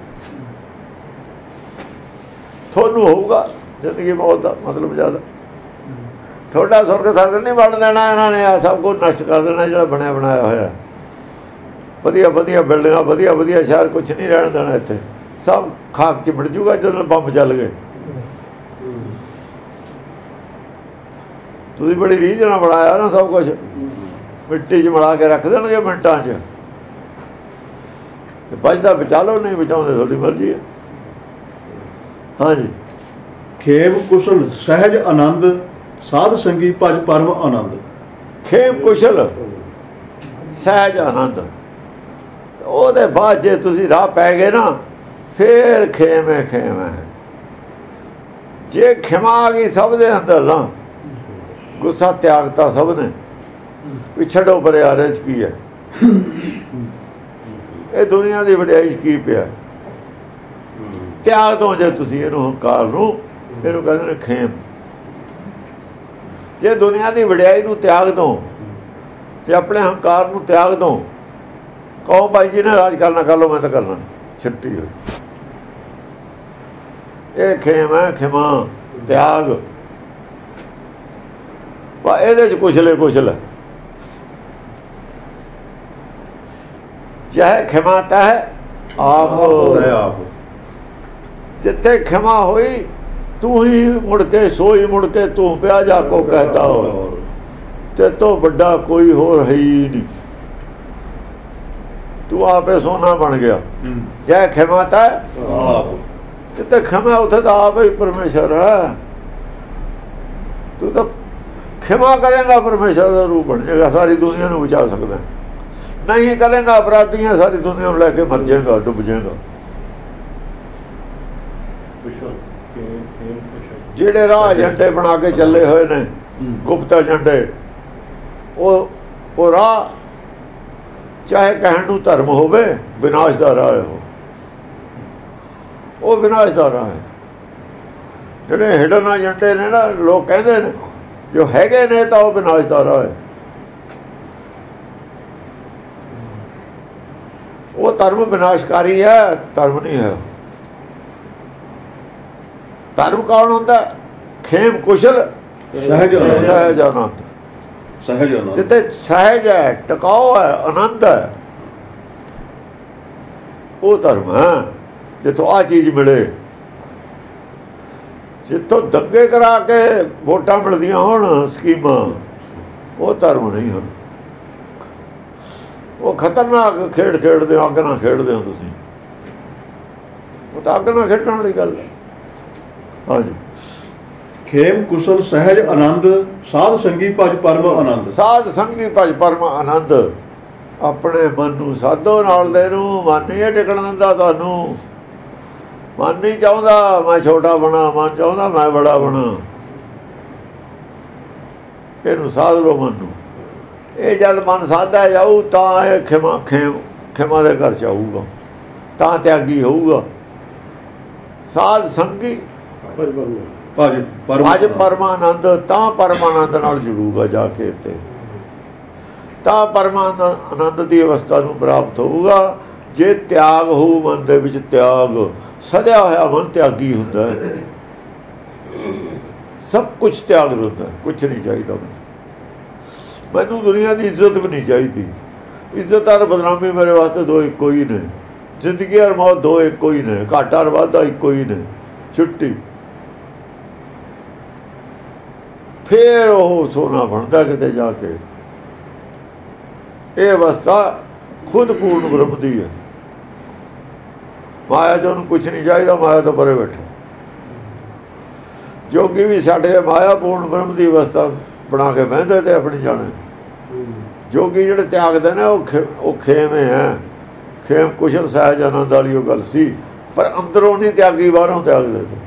ਤੁਹਾਨੂੰ ਹੋਊਗਾ ਜ਼ਿੰਦਗੀ ਮੌਤ ਦਾ ਮਤਲਬ ਜ਼ਿਆਦਾ। ਤੁਹਾਡਾ ਸੁਰਗ ਸਾਗਰ ਨਹੀਂ ਬਣ ਦੇਣਾ ਇਹਨਾਂ ਨੇ, ਆ ਸਭ ਕੁਝ ਨਸ਼ਟ ਕਰ ਦੇਣਾ ਜਿਹੜਾ ਬਣਿਆ ਬਣਾਇਆ ਹੋਇਆ। ਵਧੀਆ ਵਧੀਆ ਬਿਲਡਿੰਗਾਂ, ਵਧੀਆ ਵਧੀਆ ਸ਼ਹਿਰ, ਕੁਛ ਨਹੀਂ ਰਹਿਣ ਦੇਣਾ ਇੱਥੇ। ਸਭ ਖਾਕ 'ਚ ਮਿਟ ਜੂਗਾ ਜਦੋਂ ਬੰਬ ਚੱਲ ਗਏ। ਤੁਸੀਂ ਬੜੀ ਰੀਝ ਨਾਲ ਬਣਾਇਆ ਨਾ ਸਭ ਕੁਛ, ਮਿੱਟੀ 'ਚ ਮਿਲਾ ਕੇ ਰੱਖ ਦੇਣਗੇ ਮਿੰਟਾਂ 'ਚ। ਬਚਦਾ ਬਚਾ ਲਓ, ਨਹੀਂ ਬਚਾਉਂਦੇ ਤੁਹਾਡੀ ਮਰਜ਼ੀ ਹੈ। ਹਾਂਜੀ, ਖੇਮ ਕੁਸ਼ਲ ਸਹਿਜ ਆਨੰਦ, ਸਾਧ ਸੰਗੀ ਭਜ ਪਰਮ ਆਨੰਦ। ਖੇਮ ਕੁਸ਼ਲ ਸਹਿਜ ਆਨੰਦ, ਉਹਦੇ ਬਾਅਦ ਜੇ ਤੁਸੀਂ ਰਾਹ ਪੈ ਗਏ ਨਾ, ਫੇਰ ਖੇਮ ਹੈ ਖੇਮ ਹੈ। ਜੇ ਖਿਮਾ ਆ ਗਈ ਸਭ ਦੇ ਅੰਦਰ ਨਾ, ਗੁੱਸਾ ਤਿਆਗਤਾ ਸਭ ਨੇ, ਵੀ ਛੱਡੋ ਪਰੇ ਯਾਰ, 'ਚ ਕੀ ਹੈ ਇਹ ਦੁਨੀਆ ਦੀ ਵਡਿਆਈ 'ਚ ਕੀ ਪਿਆ। ਤਿਆਗ ਦੋ ਜੇ ਤੁਸੀਂ ਇਹਨੂੰ, ਹੰਕਾਰ ਨੂੰ, ਇਹਨੂੰ ਕਹਿੰਦੇ ਨੇ ਖੇਮ। ਜੇ ਦੁਨੀਆ ਦੀ ਵਡਿਆਈ ਨੂੰ ਤਿਆਗ ਦੋ ਤੇ ਆਪਣੇ ਹੰਕਾਰ ਨੂੰ ਤਿਆਗ ਦੋ, ਕਹੋ ਭਾਈ ਜੀ ਨੇ ਰਾਜ ਕਰਨਾ ਕਰ ਲਓ, ਮੈਂ ਤਾਂ ਕਰਨਾ ਛੱਟੀ ਹੋਈ। ਇਹ ਖੇਮ ਹੈ, ਖਿਮਾ, ਤਿਆਗ। ਪਰ ਇਹਦੇ 'ਚ ਕੁਛਲੇ ਕੁਛਲ ਹੈ। ਚਾਹੇ ਖਿਮਾ ਤਾਂ ਹੈ ਆਪ, ਜਿੱਥੇ ਖਿਮਾ ਹੋਈ ਤੂੰ ਹੀ ਮੁੜ ਕੇ ਸੋਈ, ਮੁੜ ਕੇ ਤੂੰ ਪਿਆ ਜਾ ਕੋ ਕਹਤਾ ਹੋ, ਤੇ ਤੋਂ ਵੱਡਾ ਕੋਈ ਹੋਰ ਹੈ ਹੀ ਨਹੀਂ। ਤੂੰ ਆਪੇ ਸੋਨਾ ਬਣ ਗਿਆ। ਹੂੰ। ਜੈ ਖਿਮਾ ਤਾ ਆਪ ਜਿੱਥੇ ਖਿਮਾ ਉੱਥੇ ਤਾਂ ਆਪ ਹੀ ਪਰਮੇਸ਼ਰ ਹੈ। ਤੂੰ ਤਾਂ ਖਿਮਾ ਕਰੇਗਾ ਪਰਮੇਸ਼ਰ ਦਾ ਰੂਪ ਬਣ ਜਾਏਗਾ, ਸਾਰੀ ਦੁਨੀਆ ਨੂੰ ਬਚਾ ਸਕਦਾ। ਨਹੀਂ ਕਰੇਗਾ ਅਪਰਾਧੀਆਂ ਸਾਰੀ ਦੁਨੀਆ ਨੂੰ ਲੈ ਕੇ ਮਰ ਜਾਏਗਾ, ਡੁੱਬ ਜਾਏਗਾ। ਜਿਹੜੇ ਰਾਹ ਏਜੰਡੇ ਬਣਾ ਕੇ ਚੱਲੇ ਹੋਏ ਨੇ ਗੁਪਤ ਏਜੰਡੇ, ਉਹ ਉਹ ਰਾਹ ਚਾਹੇ ਕਹਿਣ ਨੂੰ ਧਰਮ ਹੋਵੇ, ਵਿਨਾਸ਼ ਦਾ ਰਾਹ ਹੈ। ਉਹ ਉਹ ਵਿਨਾਸ਼ ਦਾ ਰਾਹ ਹੈ। ਜਿਹੜੇ ਹਿਡਨ ਏਜੰਡੇ ਨੇ ਨਾ, ਲੋਕ ਕਹਿੰਦੇ ਨੇ ਜੋ ਹੈਗੇ ਨੇ ਤਾਂ ਉਹ ਵਿਨਾਸ਼ ਦਾ ਰਾਹ ਹੈ। ਉਹ ਧਰਮ ਵਿਨਾਸ਼ਕਾਰੀ ਹੈ, ਧਰਮ ਨਹੀਂ ਹੈ। ਧਰਮ ਕੌਣ ਹੁੰਦਾ? ਖੇਮ ਕੁਸ਼ਲ ਸਹਿਜ ਸਹਿਜ ਆਨੰਦ। ਸਹਿਜ ਆਨੰਦ ਜਿੱਥੇ ਸਹਿਜ ਹੈ, ਟਿਕਾਓ ਹੈ, ਆਨੰਦ ਹੈ, ਉਹ ਧਰਮ ਹੈ। ਜਿੱਥੋਂ ਆਹ ਚੀਜ਼ ਮਿਲੇ, ਜਿੱਥੋਂ ਦੰਗੇ ਕਰਾ ਕੇ ਵੋਟਾਂ ਮਿਲਦੀਆਂ ਹੋਣ, ਸਕੀਮਾਂ, ਉਹ ਧਰਮ ਨਹੀਂ ਹਨ। ਉਹ ਖਤਰਨਾਕ ਖੇਡ ਖੇਡਦੇ ਹੋ, ਅੱਗ ਨਾਲ ਖੇਡਦੇ ਹੋ ਤੁਸੀਂ। ਉਹ ਤਾਂ ਅੱਗ ਨਾਲ ਖੇਡਣ ਵਾਲੀ ਗੱਲ ਹੈ। ਹਾਂਜੀ। ਖੇਮ ਕੁਸ਼ਲ ਸਹਿਜ ਆਨੰਦ, ਸਾਧ ਸੰਗੀ ਭਜ ਪਰਮ ਆਨੰਦ। ਸਾਧ ਸੰਗੀ ਭਜ ਪਰਮ ਆਨੰਦ। ਆਪਣੇ ਮਨ ਨੂੰ ਸਾਧੋ ਨਾਲ ਦੇ ਨੂੰ, ਮਨ ਨਹੀਂ ਟਿਕਣ ਦਿੰਦਾ ਤੁਹਾਨੂੰ। ਮਨ ਨਹੀਂ ਚਾਹੁੰਦਾ ਮੈਂ ਛੋਟਾ ਬਣਾ, ਮਨ ਚਾਹੁੰਦਾ ਮੈਂ ਬੜਾ ਬਣਾ। ਇਹਨੂੰ ਸਾਧ ਲੋ ਮਨ ਨੂੰ। ਇਹ ਜਦ ਮਨ ਸਾਧਿਆ ਜਾਊ ਤਾਂ ਇਹ ਖਿਮਾ ਖੇਮ ਖਿਮਾ ਦੇ ਘਰ ਚ ਆਊਗਾ, ਤਾਂ ਤਿਆਗੀ ਹੋਊਗਾ। ਸਾਧ ਸੰਗੀ ਭਜ ਭਜ ਪਰਮਾਨੰਦ, ਤਾਂ ਪਰਮਾਨੰਦ ਨਾਲ ਜੁੜੂਗਾ ਜਾ ਕੇ ਤੇ, ਤਾਂ ਪਰਮਾਨੰਦ ਦੀ ਅਵਸਥਾ ਨੂੰ ਪ੍ਰਾਪਤ ਹੋਊਗਾ। ਜੇ ਤਿਆਗ ਹੋਊ ਮਨ ਦੇ ਵਿੱਚ, ਤਿਆਗ ਸਦਿਆ ਹੋਇਆ ਮਨ ਤਿਆਗੀ ਹੁੰਦਾ ਹੈ। ਸਭ ਕੁਝ ਤਿਆਗ ਦਿੰਦਾ, ਕੁਛ ਨਹੀਂ ਚਾਹੀਦਾ ਮੈਨੂੰ। ਮੈਨੂੰ ਦੁਨੀਆ ਦੀ ਇੱਜ਼ਤ ਵੀ ਨਹੀਂ ਚਾਹੀਦੀ। ਇੱਜ਼ਤ ਔਰ ਬਦਨਾਮੀ ਮੇਰੇ ਵਾਸਤੇ ਦੋ ਇੱਕੋ ਹੀ ਨੇ। ਜ਼ਿੰਦਗੀ ਔਰ ਮੌਤ ਦੋ ਇੱਕੋ ਹੀ ਨੇ। ਘਾਟਾ ਔਰ ਵਾਧਾ ਇੱਕੋ ਹੀ ਨੇ। ਛੁੱਟੀ ਫੇਰ ਉਹ ਸੋਨਾ ਬਣਦਾ ਕਿਤੇ ਜਾ ਕੇ। ਇਹ ਅਵਸਥਾ ਖੁਦ ਪੂਰਨ ਬ੍ਰਹਮ ਦੀ ਹੈ। ਮਾਇਆ ਜੋ ਉਹਨੂੰ ਕੁਛ ਨਹੀਂ ਚਾਹੀਦਾ, ਮਾਇਆ ਤੋਂ ਪਰੇ ਬੈਠਾ। ਜੋਗੀ ਵੀ ਸਾਡੇ ਮਾਇਆ ਪੂਰਨ ਬ੍ਰਹਮ ਦੀ ਅਵਸਥਾ ਬਣਾ ਕੇ ਬਹਿੰਦੇ ਤੇ ਆਪਣੀ ਜਾਣੇ। ਜੋਗੀ ਜਿਹੜੇ ਤਿਆਗਦੇ ਨੇ ਉਹ ਖੇ ਉਹ ਖੇਮੇ ਹੈ। ਖੇਮ ਕੁਸ਼ਲ ਸਹਿਜ ਆਨੰਦ ਵਾਲੀ ਉਹ ਗੱਲ ਸੀ, ਪਰ ਅੰਦਰੋਂ ਨਹੀਂ ਤਿਆਗੀ, ਬਾਹਰੋਂ ਤਿਆਗਦੇ ਤੇ।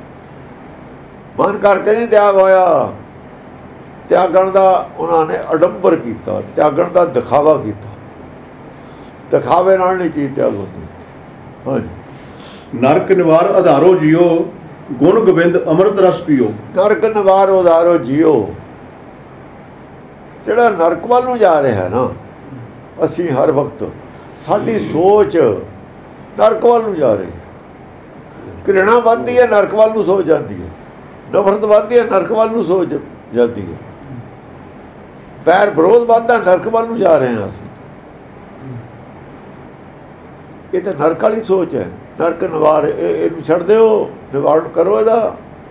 ਮਨ ਕਰਕੇ ਨਹੀਂ ਤਿਆਗ ਹੋਇਆ। ਤਿਆਗਣ ਦਾ ਉਹਨਾਂ ਨੇ ਅਡੰਬਰ ਕੀਤਾ, ਤਿਆਗਣ ਦਾ ਦਿਖਾਵਾ ਕੀਤਾ। ਦਿਖਾਵੇ ਨਾਲ ਨਹੀਂ ਚੀਜ਼ ਤਿਆਗ ਹੁੰਦੀ। ਹਾਂਜੀ। ਨਰਕ ਨਿਵਾਰ ਆਧਾਰੋ ਜੀਓ, ਗੁਣ ਗੋਬਿੰਦ ਅੰਮ੍ਰਿਤ ਰਸ ਪੀਓ। ਨਰਕ ਨਿਵਾਰ ਆਧਾਰੋ ਜੀਓ। ਜਿਹੜਾ ਨਰਕ ਵੱਲ ਨੂੰ ਜਾ ਰਿਹਾ ਨਾ, ਅਸੀਂ ਹਰ ਵਕਤ ਸਾਡੀ ਸੋਚ ਨਰਕ ਵੱਲ ਨੂੰ ਜਾ ਰਹੀ। ਘ੍ਰਿਣਾ ਵੱਧਦੀ ਹੈ, ਨਰਕ ਵੱਲ ਨੂੰ ਸੋਚ ਜਾਂਦੀ ਹੈ। ਨਫ਼ਰਤ ਵੱਧਦੀ ਹੈ, ਨਰਕ ਵੱਲ ਨੂੰ ਸੋਚ ਜਾਂਦੀ ਹੈ। ਪੈਰ ਵਿਰੋਧ ਵੱਧਦਾ, ਨਰਕ ਵੱਲ ਨੂੰ ਜਾ ਰਹੇ ਹਾਂ ਅਸੀਂ। ਇਹ ਤਾਂ ਨਰਕ ਵਾਲੀ ਸੋਚ ਹੈ। ਨਰਕ ਨਿਵਾਰ, ਇਹਨੂੰ ਛੱਡ ਦਿਓ, ਨਿਵਾਰਨ ਕਰੋ ਇਹਦਾ।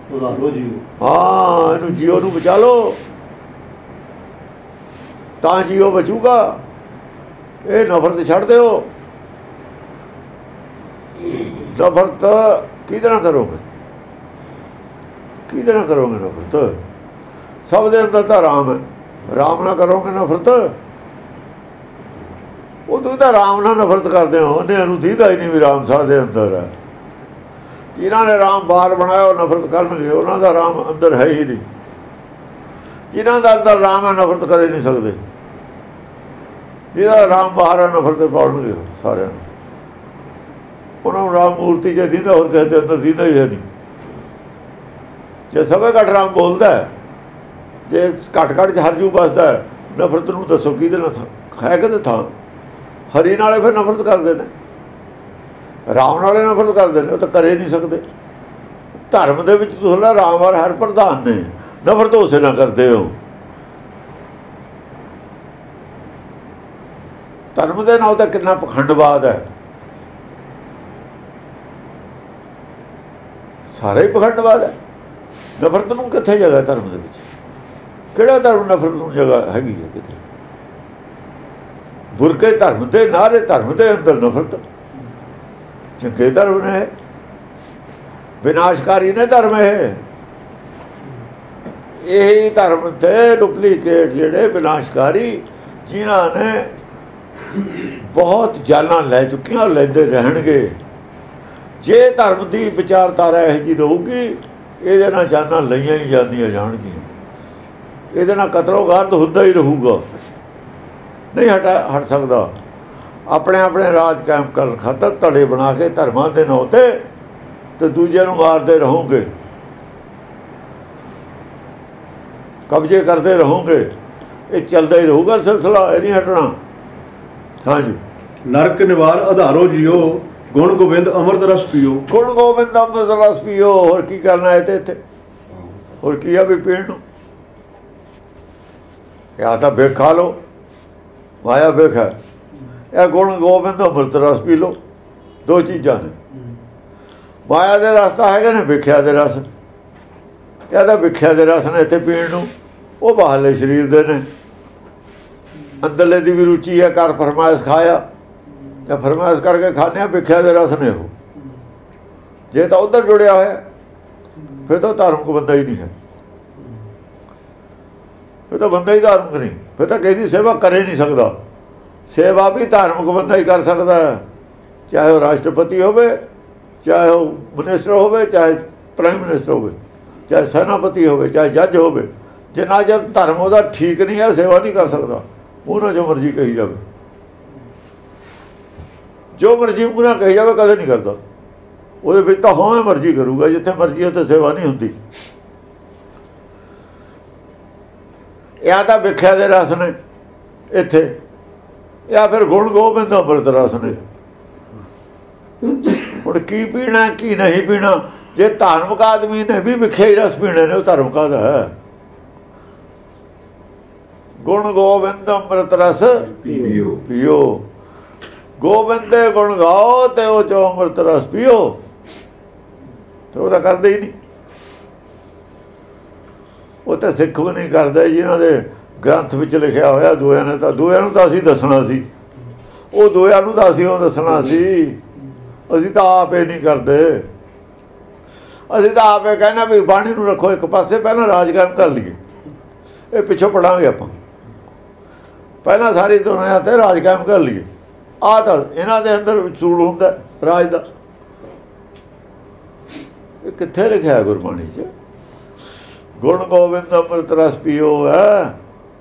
ਹਾਂ, ਇਹਨੂੰ ਜੀਓ ਨੂੰ ਬਚਾ ਲਓ, ਤਾਂ ਜੀਓ ਬਚੂਗਾ। ਇਹ ਨਫ਼ਰਤ ਛੱਡ ਦਿਓ। ਨਫ਼ਰਤ ਕਿਹਦੇ ਨਾਲ ਕਰੋਗੇ? ਕਿਹਦੇ ਨਾਲ ਕਰੋਗੇ ਨਫ਼ਰਤ? ਸਭ ਦੇ ਅੰਦਰ ਤਾਂ ਰਾਮ ਹੈ। ਰਾਮ ਨਾਲ ਕਰੋਗੇ ਨਫ਼ਰਤ? ਉਹ ਤੁਸੀਂ ਤਾਂ ਰਾਮ ਨਾਲ ਨਫ਼ਰਤ ਕਰਦੇ ਹੋ। ਉਹਨੇ ਇਹਨੂੰ ਦੀਦਾ ਹੀ ਨਹੀਂ ਵੀ ਰਾਮ ਸਾਹ ਦੇ ਅੰਦਰ ਹੈ। ਜਿਨ੍ਹਾਂ ਨੇ ਰਾਮ ਬਾਹਰ ਬਣਾਇਆ ਉਹ ਨਫ਼ਰਤ ਕਰਨਗੇ। ਉਹਨਾਂ ਦਾ ਰਾਮ ਅੰਦਰ ਹੈ ਹੀ ਨਹੀਂ। ਜਿਨ੍ਹਾਂ ਦਾ ਅੰਦਰ ਰਾਮ ਹੈ ਨਫ਼ਰਤ ਕਰ ਹੀ ਨਹੀਂ ਸਕਦੇ। ਜਿਹਦਾ ਰਾਮ ਬਾਹਰ ਹੈ ਨਫ਼ਰਤ ਪਾਉਣਗੇ ਸਾਰਿਆਂ ਨੂੰ। ਉਹਨਾਂ ਨੂੰ ਰਾਮ ਮੂਰਤੀ 'ਚ ਦੀਦਾ, ਹੋਰ ਕਿਸੇ ਦੇ ਅੰਦਰ ਦੀਦਾ ਹੀ ਹੈ ਨਹੀਂ। ਜੇ ਸਭੇ ਘੱਟ ਰਾਮ ਬੋਲਦਾ, ਜੇ ਘੱਟ ਘੱਟ 'ਚ ਹਰਜੂ ਬਸਦਾ, ਨਫ਼ਰਤ ਨੂੰ ਦੱਸੋ ਕਿਹਦੇ ਨਾਲ ਹੈ? ਕਿਤੇ ਥਾਂ ਹਰੀ ਨਾਲੇ ਫਿਰ ਨਫ਼ਰਤ ਕਰਦੇ ਨੇ, ਰਾਮ ਨਾਲੇ ਨਫ਼ਰਤ ਕਰਦੇ ਨੇ। ਉਹ ਤਾਂ ਕਰੇ ਨਹੀਂ ਸਕਦੇ। ਧਰਮ ਦੇ ਵਿੱਚ ਤੁਸੀਂ ਰਾਮ ਔਰ ਹਰ ਪ੍ਰਧਾਨ ਨੇ, ਨਫ਼ਰਤ ਉਸੇ ਨਾਲ ਕਰਦੇ ਹੋ। ਧਰਮ ਦੇ ਨਾਲ ਤਾਂ ਕਿੰਨਾ ਪਖੰਡਵਾਦ ਹੈ। ਸਾਰਾ ਹੀ ਪਖੰਡਵਾਦ ਹੈ। ਨਫ਼ਰਤ ਨੂੰ ਕਿੱਥੇ ਜਗ੍ਹਾ ਧਰਮ ਦੇ ਵਿੱਚ? ਕਿਹੜਾ ਧਰਮ ਨਫ਼ਰਤ ਨੂੰ ਜਗ੍ਹਾ ਹੈਗੀ ਹੈ? ਕਿਤੇ ਬੁਰਕੇ ਧਰਮ ਦੇ ਨਾਰੇ, ਧਰਮ ਦੇ ਅੰਦਰ ਨਫ਼ਰਤ। ਚੰਗੇ ਧਰਮ ਨੇ, ਵਿਨਾਸ਼ਕਾਰੀ ਨੇ ਧਰਮ। ਇਹ ਇਹੀ ਧਰਮ ਤੇ ਡੁਪਲੀਕੇਟ ਜਿਹੜੇ ਵਿਨਾਸ਼ਕਾਰੀ, ਜਿਨ੍ਹਾਂ ਨੇ ਬਹੁਤ ਜਾਨਾਂ ਲੈ ਚੁੱਕੀਆਂ, ਲੈਂਦੇ ਰਹਿਣਗੇ। ਜੇ ਧਰਮ ਦੀ ਵਿਚਾਰਧਾਰਾ ਇਹੋ ਜਿਹੀ ਰਹੂਗੀ, ਇਹਦੇ ਨਾਲ ਜਾਨਾਂ ਲਈਆਂ ਹੀ ਜਾਂਦੀਆਂ ਜਾਣਗੀਆਂ, ਇਹਦੇ ਨਾਲ ਕਤਲੋਗਾਰਦ ਹੁੰਦਾ ਹੀ ਰਹੂਗਾ, ਨਹੀਂ ਹਟਾ ਹਟ ਸਕਦਾ। ਆਪਣੇ ਆਪਣੇ ਰਾਜ ਕਾਇਮ ਕਰਨ ਖਾਤਰ ਧੜੇ ਬਣਾ ਕੇ ਧਰਮਾਂ ਦੇ ਨਾਂ ਤੇ ਤੇ ਦੂਜੇ ਨੂੰ ਮਾਰਦੇ ਰਹੋਗੇ, ਕਬਜ਼ੇ ਕਰਦੇ ਰਹੋਗੇ, ਇਹ ਚੱਲਦਾ ਹੀ ਰਹੂਗਾ ਸਿਲਸਿਲਾ, ਇਹ ਨਹੀਂ ਹਟਣਾ। ਹਾਂਜੀ, ਨਰਕ ਨਿਵਾਰ ਆਧਾਰੋ ਜਿਓ, ਗੁਣ ਗੋਬਿੰਦ ਅੰਮ੍ਰਿਤ ਰਸ ਪੀਓ। ਗੁਣ ਗੋਬਿੰਦ ਅੰਮ੍ਰਿਤ ਰਸ ਪੀਓ। ਹੋਰ ਕੀ ਕਰਨਾ ਹੈ ਤੇ ਇੱਥੇ? ਹੋਰ ਕੀ ਆ ਵੀ ਪੀਣ ਨੂੰ? ਜਾਂ ਤਾਂ ਵੇਖ ਖਾ ਲਓ, ਮਾਇਆ ਵੇਖ ਹੈ, ਇਹ ਗੁਣ ਗੋਬਿੰਦ ਅੰਮ੍ਰਿਤ ਰਸ ਪੀ ਲਓ। ਦੋ ਚੀਜ਼ਾਂ ਨੇ, ਮਾਇਆ ਦੇ ਰਸ ਤਾਂ ਹੈਗੇ ਨੇ, ਵਿਖਿਆ ਦੇ ਰਸ। ਇਹ ਤਾਂ ਵਿਖਿਆ ਦੇ ਰਸ ਨੇ ਇੱਥੇ ਪੀਣ ਨੂੰ, ਉਹ ਬਾਹਰਲੇ ਸਰੀਰ ਦੇ ਨੇ। ਅੰਦਰਲੇ ਦੀ ਵੀ ਰੁਚੀ ਹੈ, ਕਰ ਫਰਮਾਇਸ਼ ਖਾਇਆ ਜਾਂ ਫਰਮਾਇਸ਼ ਕਰਕੇ ਖਾਂਦੇ ਆ, ਵਿਖਿਆ ਦੇ ਰਸ ਨੇ ਉਹ। ਜੇ ਤਾਂ ਉੱਧਰ ਜੁੜਿਆ ਹੋਇਆ ਫਿਰ ਤਾਂ ਧਾਰਮਿਕ ਬੰਦਾ ਹੀ ਨਹੀਂ ਹੈ, ਫਿਰ ਤਾਂ ਬੰਦਾ ਹੀ ਧਾਰਮਿਕ ਨਹੀਂ, ਫਿਰ ਤਾਂ ਕਿਸੇ ਦੀ ਸੇਵਾ ਕਰ ਹੀ ਨਹੀਂ ਸਕਦਾ। ਸੇਵਾ ਵੀ ਧਾਰਮਿਕ ਬੰਦਾ ਹੀ ਕਰ ਸਕਦਾ ਹੈ, ਚਾਹੇ ਉਹ ਰਾਸ਼ਟਰਪਤੀ ਹੋਵੇ, ਚਾਹੇ ਉਹ ਮਿਨਿਸਟਰ ਹੋਵੇ, ਚਾਹੇ ਪ੍ਰਾਈਮ ਮਿਨਿਸਟਰ ਹੋਵੇ, ਚਾਹੇ ਸੈਨਾਪਤੀ ਹੋਵੇ, ਚਾਹੇ ਜੱਜ ਹੋਵੇ। ਜਿੰਨਾ ਜਦ ਧਰਮ ਉਹਦਾ ਠੀਕ ਨਹੀਂ ਹੈ, ਸੇਵਾ ਨਹੀਂ ਕਰ ਸਕਦਾ। ਉਹਨਾਂ ਜੋ ਮਰਜ਼ੀ ਕਹੀ ਜਾਵੇ, ਜੋ ਮਰਜ਼ੀ ਉਹਨਾਂ ਕਹੀ ਜਾਵੇ, ਕਦੇ ਨਹੀਂ ਕਰਦਾ। ਉਹਦੇ ਵਿੱਚ ਤਾਂ ਹੋਵੇਂ ਮਰਜ਼ੀ ਕਰੂਗਾ, ਜਿੱਥੇ ਮਰਜ਼ੀ ਉੱਥੇ ਸੇਵਾ ਨਹੀਂ ਹੁੰਦੀ। ਇਹ ਤਾਂ ਵਿਖਿਆ ਦੇ ਰਸ ਨੇ ਇੱਥੇ, ਜਾਂ ਫਿਰ ਗੁਣ ਗੋਬਿੰਦ ਅੰਮ੍ਰਿਤ ਰਸ ਨੇ। ਹੁਣ ਕੀ ਪੀਣਾ ਕੀ ਨਹੀਂ ਪੀਣਾ? ਜੇ ਧਾਰਮਿਕ ਆਦਮੀ ਨੇ ਵੀ ਵਿਖਿਆ ਹੀ ਰਸ ਪੀਣੇ ਨੇ, ਉਹ ਧਰਮ ਕਾਹਦਾ ਹੈ? ਗੁਣ ਗੋਬਿੰਦ ਅੰਮ੍ਰਿਤ ਰਸ ਪੀਓ ਪੀਓ। ਗੋਬਿੰਦ ਦੇ ਗੁਣ ਗਾਓ ਤੇ ਉਹ ਚੋਂ ਅੰਮ੍ਰਿਤ ਰਸ ਪੀਓ। ਤੇ ਉਹ ਤਾਂ ਕਰਦੇ ਹੀ ਨਹੀਂ। ਉਹ ਤਾਂ ਸਿੱਖ ਵੀ ਨਹੀਂ ਕਰਦੇ, ਜਿਨ੍ਹਾਂ ਦੇ ਗ੍ਰੰਥ ਵਿੱਚ ਲਿਖਿਆ ਹੋਇਆ। ਦੋਆਂ ਨੇ ਤਾਂ ਦੋਆਂ ਨੂੰ ਤਾਂ ਅਸੀਂ ਦੱਸਣਾ ਸੀ, ਉਹ ਦੋਆਂ ਨੂੰ ਤਾਂ ਅਸੀਂ ਉਹ ਦੱਸਣਾ ਸੀ। ਅਸੀਂ ਤਾਂ ਆਪ ਇਹ ਨਹੀਂ ਕਰਦੇ। ਅਸੀਂ ਤਾਂ ਆਪ ਇਹ ਕਹਿਣਾ ਵੀ ਬਾਣੀ ਨੂੰ ਰੱਖੋ ਇੱਕ ਪਾਸੇ, ਪਹਿਲਾਂ ਰਾਜ ਕਾਇਮ ਕਰ ਲਈਏ, ਇਹ ਪਿੱਛੋਂ ਪੜਾਂਗੇ ਆਪਾਂ। ਪਹਿਲਾਂ ਸਾਰੀ ਦੁਨੀਆ ਤੇ ਰਾਜ ਕਾਇਮ ਕਰ ਲਈਏ। ਆਹ ਤਾਂ ਇਹਨਾਂ ਦੇ ਅੰਦਰ ਸੂਲ ਹੁੰਦਾ ਰਾਜ ਦਾ। ਇਹ ਕਿੱਥੇ ਲਿਖਿਆ ਗੁਰਬਾਣੀ 'ਚ? ਗੁਣ ਗੋਬਿੰਦ ਅੰਮ੍ਰਿਤ ਰਸ ਪੀਓ ਹੈ।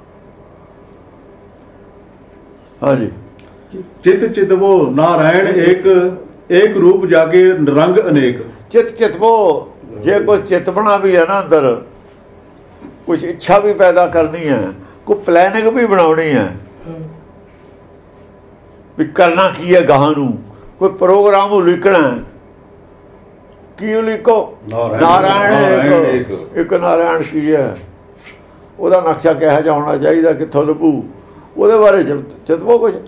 ਹਾਂਜੀ, ਚਿਤ ਚਿਤਵੋ ਨਾਰਾਇਣ ਏਕ, ਏਕ ਰੂਪ ਜਾਗੇ ਰੰਗ ਅਨੇਕ। ਚਿਤ ਚਿਤਵੋ, ਜੇ ਕੋਈ ਚਿਤਵਣਾ ਵੀ ਹੈ ਨਾ ਅੰਦਰ, ਕੁਛ ਇੱਛਾ ਵੀ ਪੈਦਾ ਕਰਨੀ ਹੈ, ਕੋਈ ਪਲੈਨਿੰਗ ਵੀ ਬਣਾਉਣੀ ਹੈ ਵੀ ਕਰਨਾ ਕੀ ਹੈ ਗਾਹਾਂ ਨੂੰ, ਕੋਈ ਪ੍ਰੋਗਰਾਮ ਉਲੀਕਣਾ। ਕੀ ਉਲੀਕੋ? ਨਾਰਾਇਣ ਇੱਕ। ਇੱਕ ਨਾਰਾਇਣ ਕੀ ਹੈ, ਉਹਦਾ ਨਕਸ਼ਾ ਕਿਹੋ ਜਿਹਾ ਹੋਣਾ ਚਾਹੀਦਾ, ਕਿੱਥੋਂ ਲੱਭੂ, ਉਹਦੇ ਬਾਰੇ ਚਿਤਵੋ ਕੁਛ।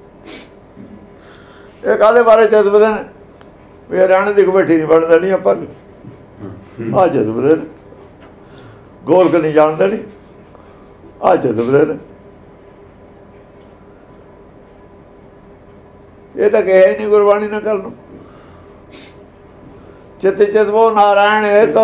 ਇਹ ਕਾਹਦੇ ਬਾਰੇ ਚਿਤਵਦੇ ਨੇ? ਵੀ ਰਹਿਣ ਦੀ ਕਮੇਟੀ ਨਹੀਂ ਬਣ ਦੇਣੀ ਆਪਾਂ, ਆਹ ਚਿਤਵਦੇ ਨੇ। ਗੋਲਕ ਨਹੀਂ ਜਾਣ ਦੇਣੀ, ਆਹ ਚਿਤਵਦੇ ਨੇ। ਇਹ ਤਾਂ ਕਿਹਾ ਹੀ ਨਹੀਂ ਗੁਰਬਾਣੀ ਨਾ ਕਰਨ। ਚਿਤ ਚਿਤਵੋ ਨਾਰਾਇਣ ਏਕ।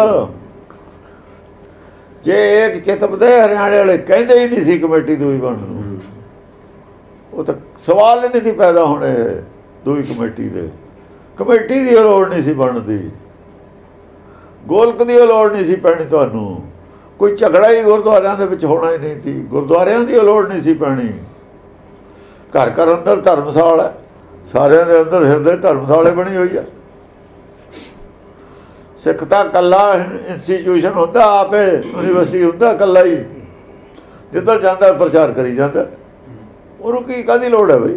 ਜੇ ਏਕ ਚਿਤਵਦੇ, ਹਰਿਆਣੇ ਵਾਲੇ ਕਹਿੰਦੇ ਹੀ ਨਹੀਂ ਸੀ ਕਮੇਟੀ ਦੂਈ ਬਣਨ ਨੂੰ। ਉਹ ਤਾਂ ਸਵਾਲ ਹੀ ਨਹੀਂ ਸੀ ਪੈਦਾ ਹੋਣੇ ਦੂਈ ਕਮੇਟੀ ਦੇ। ਕਮੇਟੀ ਦੀ ਲੋੜ ਨਹੀਂ ਸੀ ਬਣਦੀ, ਗੋਲਕ ਦੀ ਲੋੜ ਨਹੀਂ ਸੀ ਪੈਣੀ ਤੁਹਾਨੂੰ। ਕੋਈ ਝਗੜਾ ਹੀ ਗੁਰਦੁਆਰਿਆਂ ਦੇ ਵਿੱਚ ਹੋਣਾ ਹੀ ਨਹੀਂ ਸੀ, ਗੁਰਦੁਆਰਿਆਂ ਦੀ ਲੋੜ ਨਹੀਂ ਸੀ ਪੈਣੀ। ਘਰ ਘਰ ਅੰਦਰ ਧਰਮਸਾਲ ਹੈ, ਸਾਰਿਆਂ ਦੇ ਅੰਦਰ ਹਿਰਦੇ ਧਰਮਸਾਲੇ ਬਣੀ ਹੋਈ ਆ। ਸਿੱਖ ਤਾਂ ਇਕੱਲਾ ਇੰਸਟੀਚਿਊਸ਼ਨ ਹੁੰਦਾ, ਆਪੇ ਯੂਨੀਵਰਸਿਟੀ ਹੁੰਦਾ ਇਕੱਲਾ ਹੀ, ਜਿੱਧਰ ਜਾਂਦਾ ਪ੍ਰਚਾਰ ਕਰੀ ਜਾਂਦਾ। ਉਹਨੂੰ ਕੀ ਕਾਹਦੀ ਲੋੜ ਹੈ ਬਈ?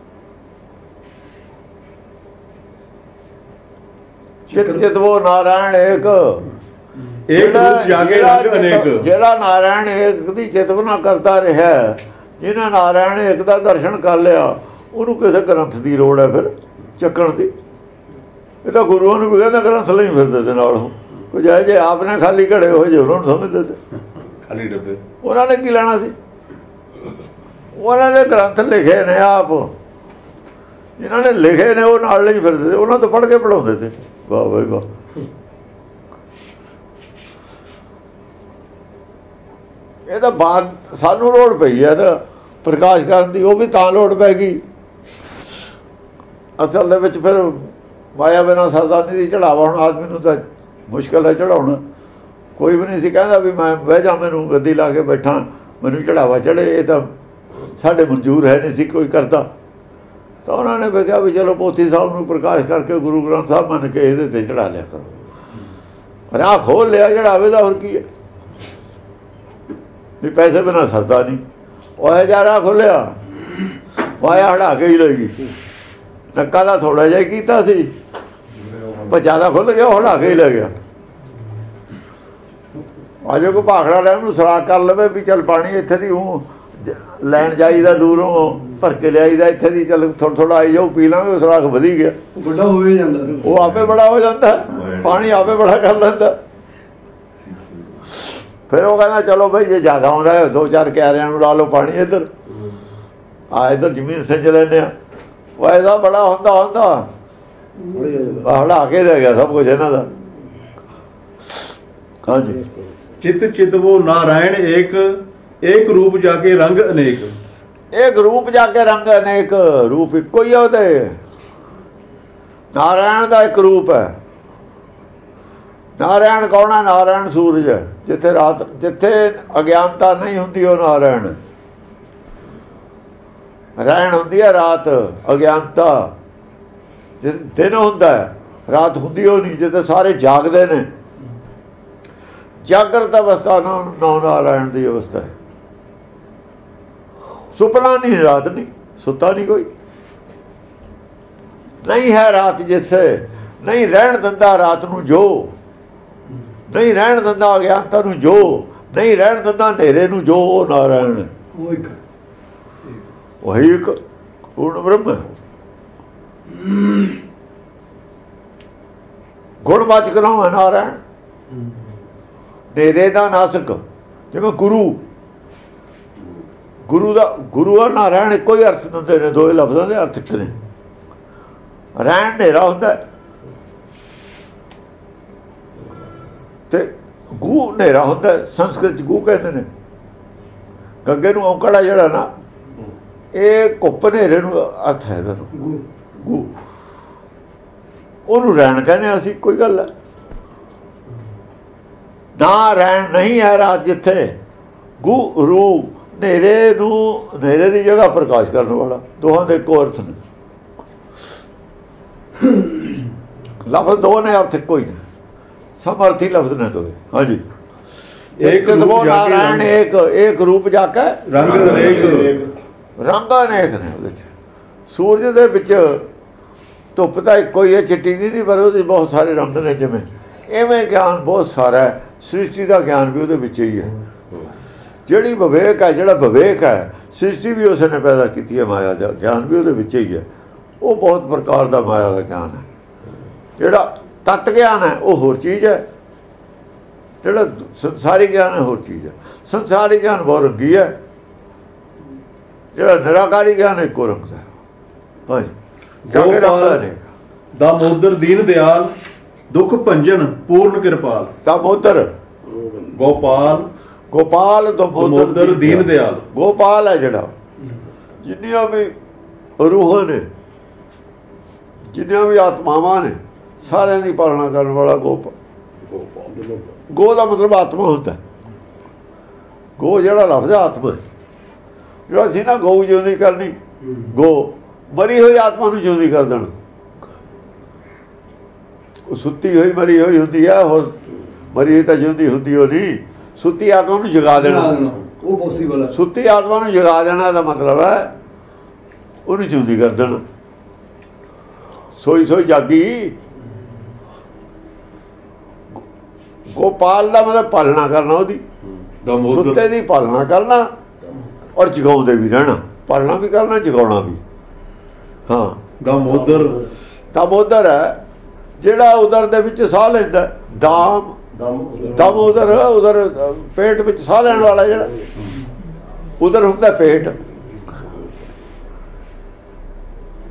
ਚਿਤ ਚਿਤਵੋ ਨਾਰਾਇਣ ਏਕ। ਏਕ ਰੂਪ ਜਾਗੇ ਰੰਗ ਅਨੇਕ। ਜਿਹੜਾ ਨਾਰਾਇਣ ਏਕ ਦੀ ਚਿਤਵਨਾ ਕਰਦਾ ਰਿਹਾ, ਜਿਹਨੇ ਨਾਰਾਇਣ ਏਕ ਦਾ ਦਰਸ਼ਨ ਕਰ ਲਿਆ, ਉਹਨੂੰ ਕਿਸੇ ਗ੍ਰੰਥ ਦੀ ਲੋੜ ਹੈ ਫਿਰ ਚੱਕਣ ਦੀ? ਇਹ ਤਾਂ ਗੁਰੂਆਂ ਨੂੰ ਵੀ ਕਹਿੰਦਾ ਗ੍ਰੰਥ ਲਈ ਫਿਰਦੇ ਦੇ ਨਾਲ। ਉਹ ਕੋਈ ਜਾਏ ਜੇ ਆਪ ਨੇ ਖਾਲੀ ਘੜੇ ਹੋਏ ਜੇ ਉਹਨਾਂ ਨੂੰ ਸਮਝਦੇ ਤੇ ਖਾਲੀ ਡੱਬੇ। ਉਹਨਾਂ ਨੇ ਕੀ ਲੈਣਾ ਸੀ? ਉਹਨਾਂ ਨੇ ਗ੍ਰੰਥ ਲਿਖੇ ਨੇ ਆਪ, ਜਿਨ੍ਹਾਂ ਨੇ ਲਿਖੇ ਨੇ ਉਹ ਨਾਲ ਲਈ ਫਿਰਦੇ ਤੇ, ਉਹਨਾਂ ਤੋਂ ਪੜ੍ਹ ਕੇ ਪੜ੍ਹਾਉਂਦੇ ਤੇ। ਵਾਹ ਵਾਹ ਵਾਹ। ਇਹ ਤਾਂ ਬਾਤ ਸਾਨੂੰ ਲੋੜ ਪਈ ਹੈ ਤਾਂ ਪ੍ਰਕਾਸ਼ ਕਰਨ ਦੀ, ਉਹ ਵੀ ਤਾਂ ਲੋੜ ਪੈ ਗਈ। ਅਸਲ ਦੇ ਵਿੱਚ ਫਿਰ ਮਾਇਆ ਬਿਨਾਂ ਸਰਦਾ ਨਹੀਂ ਸੀ ਚੜਾਵਾ। ਹੁਣ ਆਦਮੀ ਨੂੰ ਤਾਂ ਮੁਸ਼ਕਿਲ ਹੈ ਚੜਾਉਣਾ। ਕੋਈ ਵੀ ਨਹੀਂ ਸੀ ਕਹਿੰਦਾ ਵੀ ਮੈਂ ਬਹਿ ਜਾ, ਮੈਨੂੰ ਗੱਦੀ ਲਾ ਕੇ ਬੈਠਾ, ਮੈਨੂੰ ਚੜਾਵਾ ਚੜੇ। ਇਹ ਤਾਂ ਸਾਡੇ ਮਨਜ਼ੂਰ ਹੈ ਨਹੀਂ ਸੀ ਕੋਈ ਕਰਦਾ। ਤਾਂ ਉਹਨਾਂ ਨੇ ਕਿਹਾ ਵੀ ਚਲੋ ਪੋਥੀ ਸਾਹਿਬ ਨੂੰ ਪ੍ਰਕਾਸ਼ ਕਰਕੇ ਗੁਰੂ ਗ੍ਰੰਥ ਸਾਹਿਬ ਮੰਨ ਕੇ ਇਹਦੇ ਤੇ ਚੜਾ ਲਿਆ ਕਰੋ। ਰਾਹ ਖੋਲ ਲਿਆ ਚੜਾਵੇ ਦਾ, ਹੋਰ ਕੀ ਹੈ। ਵੀ ਪੈਸੇ ਬਿਨਾਂ ਸਰਦਾ ਨਹੀਂ। ਉਹ ਇਹ ਜਾ ਰਾਹ ਖੋਲਿਆ, ਮਾਇਆ ਹੜਾ ਕੇ ਹੀ ਲੈ ਗਈ। ਨੱਕਾ ਦਾ ਥੋੜਾ ਜਿਹਾ ਕੀਤਾ ਸੀ, ਪਰ ਜ਼ਿਆਦਾ ਖੁੱਲ ਗਿਆ, ਹੜਾ ਕੇ ਹੀ ਲੈ ਗਿਆ। ਅਜੇ ਕੋਈ ਭਾਖੜਾ ਲੈ ਉਹਨੂੰ ਸਰਾਖ ਕਰ ਲਵੇ ਵੀ ਚੱਲ ਪਾਣੀ ਇੱਥੇ ਦੀ ਉਹ ਲੈਣ ਜਾਈਦਾ, ਦੂਰੋਂ ਭਰ ਕੇ ਲਿਆਈਦਾ, ਇੱਥੇ ਦੀ ਚੱਲ ਥੋੜ੍ਹਾ ਥੋੜ੍ਹਾ ਆਈ ਜਾਓ, ਪੀ ਲਾਂਗੇ, ਸਰਾਖ ਵਧੀ ਗਿਆ, ਵੱਡਾ ਹੋ ਜਾਂਦਾ, ਉਹ ਆਪੇ ਬੜਾ ਹੋ ਜਾਂਦਾ, ਪਾਣੀ ਆਪੇ ਬੜਾ ਕਰ ਲੈਂਦਾ। ਫਿਰ ਉਹ ਕਹਿੰਦਾ ਚਲੋ ਬਈ ਜੇ ਜ਼ਿਆਦਾ ਆਉਂਦਾ ਦੋ ਚਾਰ ਕਿਆਰਿਆਂ ਨੂੰ ਲਾ ਲਓ ਪਾਣੀ, ਇੱਧਰ ਆ ਇੱਧਰ ਜ਼ਮੀਨ ਸਿੰਜ ਲੈਂਦੇ ਆ। ਉਹ ਇਹਦਾ ਬੜਾ ਹੁੰਦਾ ਹੁੰਦਾ ਹੜਾ ਕੇ ਲੈ ਗਿਆ ਸਭ ਕੁਝ ਇਹਨਾਂ ਦਾ। ਹਾਂਜੀ। ਚਿਤ ਚਿਤਵੋ ਨਾਰਾਇਣ ਏਕ, ਏਕ ਰੂਪ ਜਾ ਕੇ ਰੰਗ ਅਨੇਕ। ਇੱਕ ਰੂਪ ਜਾ ਕੇ ਰੰਗ ਅਨੇਕ, ਰੂਪ ਇੱਕੋ ਹੀ ਆ ਉਹਦੇ। ਨਾਰਾਇਣ ਦਾ ਇੱਕ ਰੂਪ ਹੈ। ਨਾਰਾਇਣ ਕੌਣ ਹੈ? ਨਾਰਾਇਣ ਸੂਰਜ ਹੈ। ਜਿੱਥੇ ਰਾਤ, ਜਿੱਥੇ ਅਗਿਆਨਤਾ ਨਹੀਂ ਹੁੰਦੀ ਉਹ ਨਾਰਾਇਣ। ਰਹਿਣ ਹੁੰਦੀ ਹੈ ਰਾਤ, ਅਗਿਆਨਤਾ ਦਿਨ ਹੁੰਦਾ ਹੈ, ਰਾਤ ਹੁੰਦੀ ਉਹ ਨਹੀਂ। ਜਿੱਥੇ ਸਾਰੇ ਜਾਗਦੇ ਨੇ, ਜਾਗਰਤ ਅਵਸਥਾ ਨਾ ਨੌ ਨਾਰਾਇਣ ਦੀ ਅਵਸਥਾ ਹੈ। ਸੁਪਨਾ ਨਹੀਂ, ਰਾਤ ਨਹੀਂ, ਸੁੱਤਾ ਨਹੀਂ ਕੋਈ। ਨਹੀਂ ਹੈ ਰਾਤ ਜਿਸੇ, ਨਹੀਂ ਰਹਿਣ ਦਿੰਦਾ ਰਾਤ ਨੂੰ ਜੋ, ਨਹੀਂ ਰਹਿਣ ਦਿੰਦਾ ਅਗਿਆਨਤਾ ਨੂੰ ਜੋ, ਨਹੀਂ ਰਹਿਣ ਦਿੰਦਾ ਹਨੇਰੇ ਨੂੰ ਜੋ, ਉਹ ਨਾਰਾਇਣ ਹੈ। ਉਹ ਇੱਕ ਉਹੀ ਇੱਕ ਪੂਰਨ ਬ੍ਰਹਮ ਹੈ। ਗੁਣਵਾਚਕ ਨਾਮ ਹੈ ਨਾਰਾਇਣ। ਹਨੇਰੇ ਦਾ ਨਾਸਕ, ਜਿਵੇਂ ਗੁਰੂ, ਗੁਰੂ ਦਾ ਗੁਰੂ ਔਰ ਨਾਰਾਇਣ ਇੱਕੋ ਹੀ ਅਰਥ ਦਿੰਦੇ ਨੇ, ਦੋਵੇਂ ਲਫ਼ਜ਼ਾਂ ਦੇ ਅਰਥ ਇੱਕ ਨੇ। ਰਹਿਣ ਹਨੇਰਾ ਹੁੰਦਾ ਤੇ ਗੂ ਹਨੇਰਾ ਹੁੰਦਾ। ਸੰਸਕ੍ਰਿਤ 'ਚ ਗੂ ਕਹਿੰਦੇ ਨੇ। ਗੱਗੇ ਨੂੰ ਔਂਕੜਾ ਜਿਹੜਾ ਨਾ, ਇਹ ਘੁੱਪ ਹਨੇਰੇ ਨੂੰ ਅਰਥ ਹੈ ਇਹਦਾ। ਗੂ ਗੂ ਉਹਨੂੰ ਰਹਿਣ ਕਹਿੰਦੇ ਅਸੀਂ, ਕੋਈ ਗੱਲ ਹੈ। ਨਾ ਰਹਿਣ ਨਹੀਂ ਹੈ ਰਾਤ ਜਿੱਥੇ, ਗੂ ਰੂ ਹਨੇਰੇ ਨੂੰ, ਹਨੇਰੇ ਦੀ ਜਗ੍ਹਾ ਪ੍ਰਕਾਸ਼ ਕਰਨ ਵਾਲਾ, ਦੋਹਾਂ ਦੇ ਇੱਕੋ ਅਰਥ ਨੇ। ਲਫ਼ਜ਼ ਦੋ ਨੇ, ਅਰਥ ਕੋਈ ਨਹੀਂ, ਸਮਰਥੀ ਲਫ਼ਜ਼ ਨੇ ਦੋਵੇਂ। ਹਾਂਜੀ। ਇੱਕ ਨਾਰਾਇਣ ਏਕ, ਏਕ ਰੂਪ ਜਾ ਕੇ ਰੰਗ ਅਨੇਕ, ਰੰਗ ਅਨੇਕ ਨੇ ਉਹਦੇ 'ਚ। ਸੂਰਜ ਦੇ ਵਿੱਚ ਧੁੱਪ ਤਾਂ ਇੱਕੋ ਹੀ ਹੈ, ਚਿੱਟੀ ਦੀ ਨਹੀਂ, ਪਰ ਉਹਦੇ ਬਹੁਤ ਸਾਰੇ ਰੰਗ ਨੇ। ਜਿਵੇਂ ਇਵੇਂ ਗਿਆਨ ਬਹੁਤ ਸਾਰਾ ਹੈ, ਸ੍ਰਿਸ਼ਟੀ ਦਾ ਗਿਆਨ ਵੀ ਉਹਦੇ ਵਿੱਚ ਹੀ ਹੈ। ਜਿਹੜੀ ਵਿਵੇਕ ਹੈ, ਜਿਹੜਾ ਵਿਵੇਕ ਹੈ, ਸ੍ਰਿਸ਼ਟੀ ਵੀ ਉਸ ਨੇ ਪੈਦਾ ਕੀਤੀ ਹੈ, ਮਾਇਆ ਦਾ ਗਿਆਨ ਵੀ ਉਹਦੇ ਵਿੱਚ ਹੀ ਹੈ। ਉਹ ਬਹੁਤ ਪ੍ਰਕਾਰ ਦਾ ਮਾਇਆ ਦਾ ਗਿਆਨ ਹੈ। ਜਿਹੜਾ ਤੱਤ ਗਿਆਨ ਹੈ ਉਹ ਹੋਰ ਚੀਜ਼ ਹੈ, ਜਿਹੜਾ ਸੰਸਾਰੀ ਗਿਆਨ ਹੈ ਹੋਰ ਚੀਜ਼ ਹੈ। ਸੰਸਾਰੀ ਗਿਆਨ ਬਹੁਤ ਰੰਗੀ ਹੈ, ਜਿਹੜਾ ਨਿਰਾਕਾਰੀ ਗਿਆਨ ਇੱਕੋ ਰੰਗ ਦਾ ਹੈ। ਹਾਂਜੀ। ਦਾਮੋਦਰ ਦੀਨ ਦਿਆਲ, ਦੁੱਖ ਭੰਜਨ ਪੂਰਨ ਕਿਰਪਾਲ। ਦਾਮੋਦਰ ਗੋਪਾਲ, ਗੋਪਾਲ ਦਾਮੋਦਰ ਦੀਨ ਦਿਆਲ। ਗੋਪਾਲ ਹੈ ਜਿਹੜਾ, ਜਿੰਨੀਆਂ ਵੀ ਰੂਹਾਂ ਨੇ, ਜਿੰਨੀਆਂ ਵੀ ਆਤਮਾਵਾਂ ਨੇ, ਸਾਰਿਆਂ ਦੀ ਪਾਲਣਾ ਕਰਨ ਵਾਲਾ ਗੋਪ। ਗੋ ਦਾ ਮਤਲਬ ਆਤਮਾ ਹੁੰਦਾ। ਗੋ ਜਿਹੜਾ ਲਫ਼ਜ਼ ਆਤਮਾ, ਜਿਹੜਾ ਸੀ ਨਾ ਗਊ ਜਿਉਂਦੀ ਕਰਨੀ, ਗੋ ਮਰੀ ਹੋਈ ਆਤਮਾ ਨੂੰ ਜਿਉਂਦੀ ਕਰ ਦੇਣਾ। ਉਹ ਸੁੱਤੀ ਹੋਈ ਮਰੀ ਹੋਈ ਹੁੰਦੀ ਹੈ, ਹੋਰ ਮਰੀ ਤਾਂ ਜਿਉਂਦੀ ਹੁੰਦੀ ਉਹ ਨਹੀਂ। ਸੁੱਤੀ ਆਤਮਾ ਨੂੰ ਜਗਾ ਦੇਣਾ, ਉਹ ਪੋਸੀਬਲ ਹੈ। ਸੁੱਤੀ ਆਤਮਾ ਨੂੰ ਜਗਾ ਦੇਣਾ ਦਾ ਮਤਲਬ ਹੈ ਉਹਨੂੰ ਜਿਉਂਦੀ ਕਰ ਦੇਣਾ। ਸੋਈ ਸੋਈ ਜਾਗੀ। ਗੋਪਾਲ ਦਾ ਮਤਲਬ ਪਾਲਣਾ ਕਰਨਾ ਉਹਦੀ, ਸੁੱਤੇ ਦੀ ਪਾਲਣਾ ਕਰਨਾ ਔਰ ਜਗਾਉਂਦੇ ਵੀ ਰਹਿਣਾ। ਪਾਲਣਾ ਵੀ ਕਰਨਾ, ਜਗਾਉਣਾ ਵੀ। ਹਾਂ। ਦਾਮੋਦਰ, ਦਾਮੋਦਰ ਹੈ ਜਿਹੜਾ ਉਦਰ ਦੇ ਵਿੱਚ ਸਾਹ ਲੈਂਦਾ। ਦਾਮ ਦਮ ਉਦਰ, ਉਦਰ ਪੇਟ ਵਿੱਚ ਸਾਹ ਲੈਣ ਵਾਲਾ ਜਿਹੜਾ। ਉਦਰ ਹੁੰਦਾ ਪੇਟ,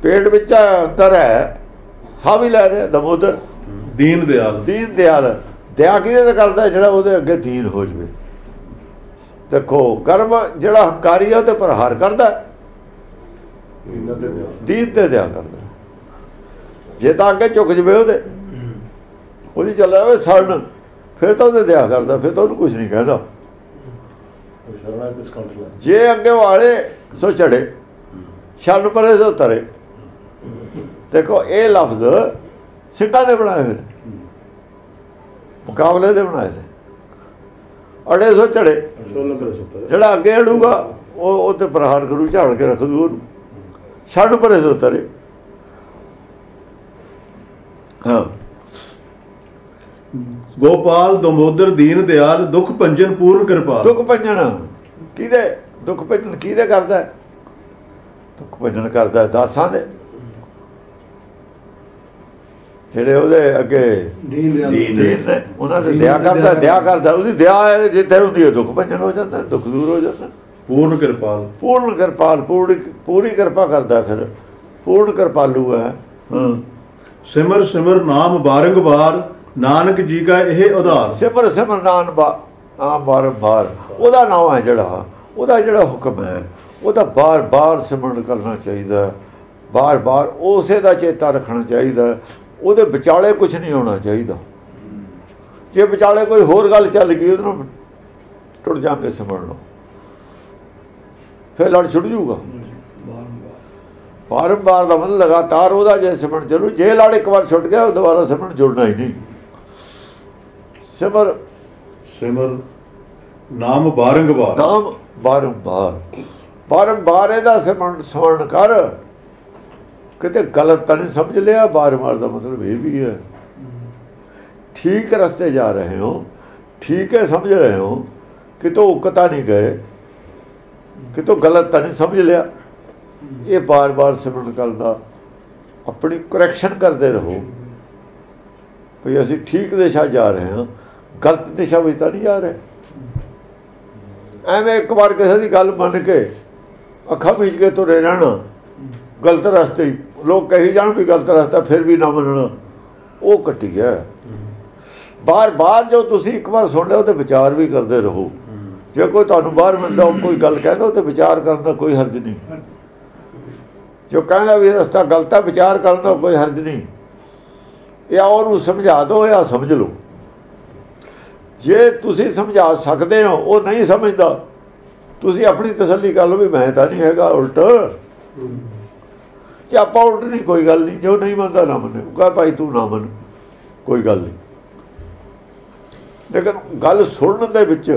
ਪੇਟ ਵਿੱਚ ਅੰਦਰ ਹੈ, ਸਾਹ ਵੀ ਲੈ ਰਿਹਾ ਦਮੋਦਰ। ਦੀਨ ਦਿਆਲ ਦੀਨ ਦਿਆਲ, ਦਇਆ ਕਿਹਦੇ ਤੇ ਕਰਦਾ? ਜਿਹੜਾ ਉਹਦੇ ਅੱਗੇ ਦੀਨ ਹੋ ਜਵੇ। ਦੇਖੋ ਕਰਮ ਜਿਹੜਾ ਹੰਕਾਰੀ ਹੈ ਉਹਦੇ ਪ੍ਰਹਾਰ ਕਰਦਾ, ਦੀਨ ਤੇ ਦਇਆ ਕਰਦਾ। ਜੇ ਤਾਂ ਅੱਗੇ ਝੁਕ ਜਵੇ ਉਹਦੇ, ਉਹਦੀ ਚੱਲਿਆ ਹੋਵੇ ਸੜਨ, ਫਿਰ ਤਾਂ ਉਹਦੇ ਦਇਆ ਕਰਦਾ, ਫਿਰ ਤਾਂ ਉਹਨੂੰ ਕੁਛ ਨਹੀਂ ਕਹਿੰਦਾ। ਜੇ ਅੱਗੇ ਵਾਲੇ ਸੋ ਚੜੇ, ਸ਼ਰਨ ਪਰੇ ਸੋ ਤਰੇ। ਦੇਖੋ ਇਹ ਲਫ਼ਜ਼ ਸਿੱਖਾਂ ਦੇ ਬਣਾਏ ਹੋਏ ਨੇ, ਮੁਕਾਬਲੇ ਦੇ ਬਣਾਏ ਨੇ। ਅੜੇ ਸੋ ਚੜੇ, ਜਿਹੜਾ ਅੱਗੇ ਅੜੂਗਾ ਉਹ ਉਹ ਤੇ ਪ੍ਰਹਾਰ ਕਰੂ, ਝਾੜ ਕੇ ਰੱਖ ਦੂ ਉਹਨੂੰ। ਸ਼ਰਨ ਪਰੇ ਸੋ ਤਰੇ। ਹਾਂ, ਗੋਪਾਲ ਦਮੋਦਰ ਦੀਨ ਦਿਆਲ ਦੁਖ ਭੰਜਨ ਪੂਰਨ ਕਿਰਪਾਲ। ਦੁੱਖ ਭੰਜਨ ਕਿਹਦੇ? ਦੁੱਖ ਭੰਜਨ ਕਿਹਦੇ ਕਰਦਾ? ਦੁੱਖ ਭੰਜਨ ਕਰਦਾ ਦਾਸਾਂ ਦੇ, ਜਿਹੜੇ ਉਹਦੇ ਅੱਗੇ ਦੀਨ ਦਿਆਲ ਦੀਨ ਨੇ, ਉਹਨਾਂ ਦੇ ਦਇਆ ਕਰਦਾ। ਦਇਆ ਕਰਦਾ, ਉਹਦੀ ਦਇਆ ਜਿੱਥੇ ਹੁੰਦੀ ਹੈ ਦੁੱਖ ਭੰਜਨ ਹੋ ਜਾਂਦਾ, ਦੁੱਖ ਦੂਰ ਹੋ ਜਾਂਦਾ। ਪੂਰਨ ਕਿਰਪਾਲ, ਪੂਰਨ ਕਿਰਪਾਲ, ਪੂਰੀ ਪੂਰੀ ਕਿਰਪਾ ਕਰਦਾ, ਫਿਰ ਪੂਰਨ ਕਿਰਪਾਲੂ ਹੈ। ਹਾਂ, ਸਿਮਰ ਸਿਮਰ ਨਾਮ ਬਾਰੰਗਬਾਰ, ਨਾਨਕ ਜੀ ਕਾ ਇਹ ਉਧਾਰ। ਸਿਮਰ ਸਿਮਰ ਨਾਮ ਬਾ ਆ ਬਾਰੰਬਾਰ, ਉਹਦਾ ਨਾਮ ਹੈ ਜਿਹੜਾ, ਉਹਦਾ ਜਿਹੜਾ ਹੁਕਮ ਹੈ, ਉਹਦਾ ਬਾਰ ਬਾਰ ਸਿਮਰਨ ਕਰਨਾ ਚਾਹੀਦਾ, ਬਾਰ ਬਾਰ ਉਸੇ ਦਾ ਚੇਤਾ ਰੱਖਣਾ ਚਾਹੀਦਾ। ਉਹਦੇ ਵਿਚਾਲੇ ਕੁਝ ਨਹੀਂ ਹੋਣਾ ਚਾਹੀਦਾ। ਜੇ ਵਿਚਾਲੇ ਕੋਈ ਹੋਰ ਗੱਲ ਚੱਲ ਗਈ, ਉਹਦੇ ਨਾਲ ਟੁੱਟ ਜਾਂਦੇ ਸਿਮਰਨ ਨੂੰ, ਫਿਰ ਲੜ ਛੁੱਟ ਜੂਗਾ। ਬਾਰੰਬਾਰ ਦਾ ਮਤਲਬ ਲਗਾਤਾਰ ਉਹਦਾ ਜੇ ਸਿਮਰਨ ਚੱਲੂ। ਜੇ ਲੜ ਇੱਕ ਵਾਰ ਛੁੱਟ ਗਿਆ, ਉਹ ਦੁਬਾਰਾ ਸਿਮਰਨ ਜੁੜਨਾ ਹੀ ਨਹੀਂ। ਸਿਮਰ ਸਿਮਰ ਨਾਮ ਬਾਰੰਗਬਾਰ, ਨਾਮ ਬਾਰੰਬਾਰ, ਬਾਰੰਬਾਰ ਇਹਦਾ ਸਿਮਰਨ ਸਮਰਨ ਕਰ। ਕਿਤੇ ਗਲਤ ਤਾਂ ਨਹੀਂ ਸਮਝ ਲਿਆ। ਬਾਰੰਬਾਰ ਦਾ ਮਤਲਬ ਇਹ ਵੀ ਹੈ ਠੀਕ ਰਸਤੇ ਜਾ ਰਹੇ ਹੋ, ਠੀਕ ਹੈ ਸਮਝ ਰਹੇ ਹੋ, ਕਿਤੋਂ ਉਕਤਾ ਨਹੀਂ ਗਏ, ਕਿਤੋਂ ਗਲਤ ਤਾਂ ਨਹੀਂ ਸਮਝ ਲਿਆ। ਇਹ ਬਾਰ ਬਾਰ ਸਿਮਰਨ ਕਰਦਾ, ਆਪਣੀ ਕਰੈਕਸ਼ਨ ਕਰਦੇ ਰਹੋ ਵੀ ਅਸੀਂ ਠੀਕ ਦਿਸ਼ਾ ਜਾ ਰਹੇ ਹਾਂ, ਗਲਤ ਦਿਸ਼ਾ ਵਿੱਚ ਤਾਂ ਨਹੀਂ ਜਾ ਰਹੇ। ਐਵੇਂ ਇੱਕ ਵਾਰ ਕਿਸੇ ਦੀ ਗੱਲ ਮੰਨ ਕੇ ਅੱਖਾਂ ਮੀਚ ਕੇ ਤੁਰੇ ਰਹਿਣਾ, ਗਲਤ ਰਸਤੇ। ਲੋਕ ਕਹੀ ਜਾਣ ਵੀ ਗਲਤ ਰਸਤਾ, ਫਿਰ ਵੀ ਨਾ ਮੰਨਣਾ, ਉਹ ਕੱਟੀ ਹੈ। ਬਾਰ ਬਾਰ ਜੋ ਤੁਸੀਂ ਇੱਕ ਵਾਰ ਸੁਣ ਲਿਆ, ਉਹਦੇ ਵਿਚਾਰ ਵੀ ਕਰਦੇ ਰਹੋ। ਜੇ ਕੋਈ ਤੁਹਾਨੂੰ ਬਾਹਰ ਮਿਲਦਾ, ਕੋਈ ਗੱਲ ਕਹਿੰਦਾ, ਉਹ ਤੇ ਵਿਚਾਰ ਕਰਨ ਦਾ ਕੋਈ ਹਰਜ ਨਹੀਂ। ਜੋ ਕਹਿੰਦਾ ਵੀ ਰਸਤਾ ਗਲਤ ਹੈ, ਵਿਚਾਰ ਕਰਨ ਦਾ ਕੋਈ ਹਰਜ ਨਹੀਂ। ਜਾਂ ਉਹਨੂੰ ਸਮਝਾ ਦਿਓ ਜਾਂ ਸਮਝ ਲਓ। ਜੇ ਤੁਸੀਂ ਸਮਝਾ ਸਕਦੇ ਹੋ, ਉਹ ਨਹੀਂ ਸਮਝਦਾ, ਤੁਸੀਂ ਆਪਣੀ ਤਸੱਲੀ ਕਰ ਲਓ ਵੀ ਮੈਂ ਤਾਂ ਨਹੀਂ ਹੈਗਾ ਉਲਟ। ਜੇ ਆਪਾਂ ਉਲਟ ਨਹੀਂ, ਕੋਈ ਗੱਲ ਨਹੀਂ। ਜੋ ਨਹੀਂ ਮੰਨਦਾ ਨਾ ਮੰਨੇ, ਕਹੇ ਭਾਈ ਤੂੰ ਨਾ ਮੰਨ, ਕੋਈ ਗੱਲ ਨਹੀਂ। ਲੇਕਿਨ ਗੱਲ ਸੁਣਨ ਦੇ ਵਿੱਚ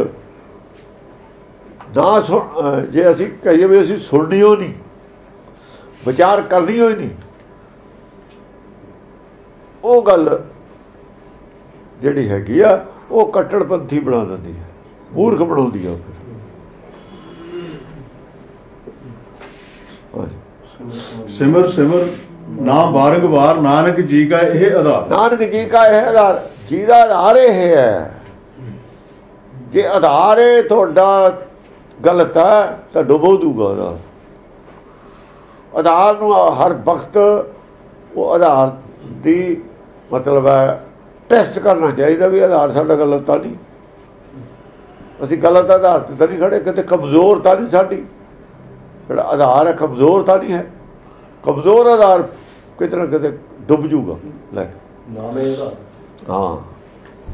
ਨਾ ਸੁਣ, ਜੇ ਅਸੀਂ ਕਹੀਏ ਵੀ ਅਸੀਂ ਸੁਣਨੀ ਹੋ ਨਹੀਂ, ਵਿਚਾਰ ਕਰਨੀ ਹੋਈ ਨਹੀਂ, ਉਹ ਗੱਲ ਜਿਹੜੀ ਹੈਗੀ ਆ ਉਹ ਕੱਟੜਪੰਥੀ ਬਣਾ ਦਿੰਦੀ ਹੈ, ਮੂਰਖ ਬਣਾਉਂਦੀ ਆ। ਫਿਰ ਸਿਮਰ ਸਿਮਰ ਨਾਮ ਬਾਰੰਗਬਾਰ, ਨਾਨਕ ਜੀ ਕਾ ਇਹ ਆਧਾਰ। ਨਾਨਕ ਜੀ ਕਾ ਇਹ ਆਧਾਰ, ਜੀ ਦਾ ਆਧਾਰ ਇਹ ਹੈ। ਜੇ ਆਧਾਰ ਇਹ ਤੁਹਾਡਾ ਗਲਤ ਹੈ ਤਾਂ ਡੁਬੋ ਦੂਗਾ ਉਹਦਾ ਆਧਾਰ ਨੂੰ। ਹਰ ਵਕਤ ਉਹ ਆਧਾਰ ਦੀ ਮਤਲਬ ਹੈ ਟੈਸਟ ਕਰਨਾ ਚਾਹੀਦਾ ਵੀ ਆਧਾਰ ਸਾਡਾ ਗਲਤ ਤਾਂ ਨਹੀਂ, ਅਸੀਂ ਗਲਤ ਆਧਾਰ ਤੇ ਤਾਂ ਨਹੀਂ ਖੜੇ, ਕਿਤੇ ਕਮਜ਼ੋਰ ਤਾਂ ਨਹੀਂ ਸਾਡੀ, ਜਿਹੜਾ ਆਧਾਰ ਹੈ ਕਮਜ਼ੋਰ ਤਾਂ ਨਹੀਂ ਹੈ। ਕਮਜ਼ੋਰ ਆਧਾਰ ਕਿਤੇ ਨਾ ਕਿਤੇ ਡੁੱਬ ਜੂਗਾ ਲੈ ਕੇ। ਹਾਂ,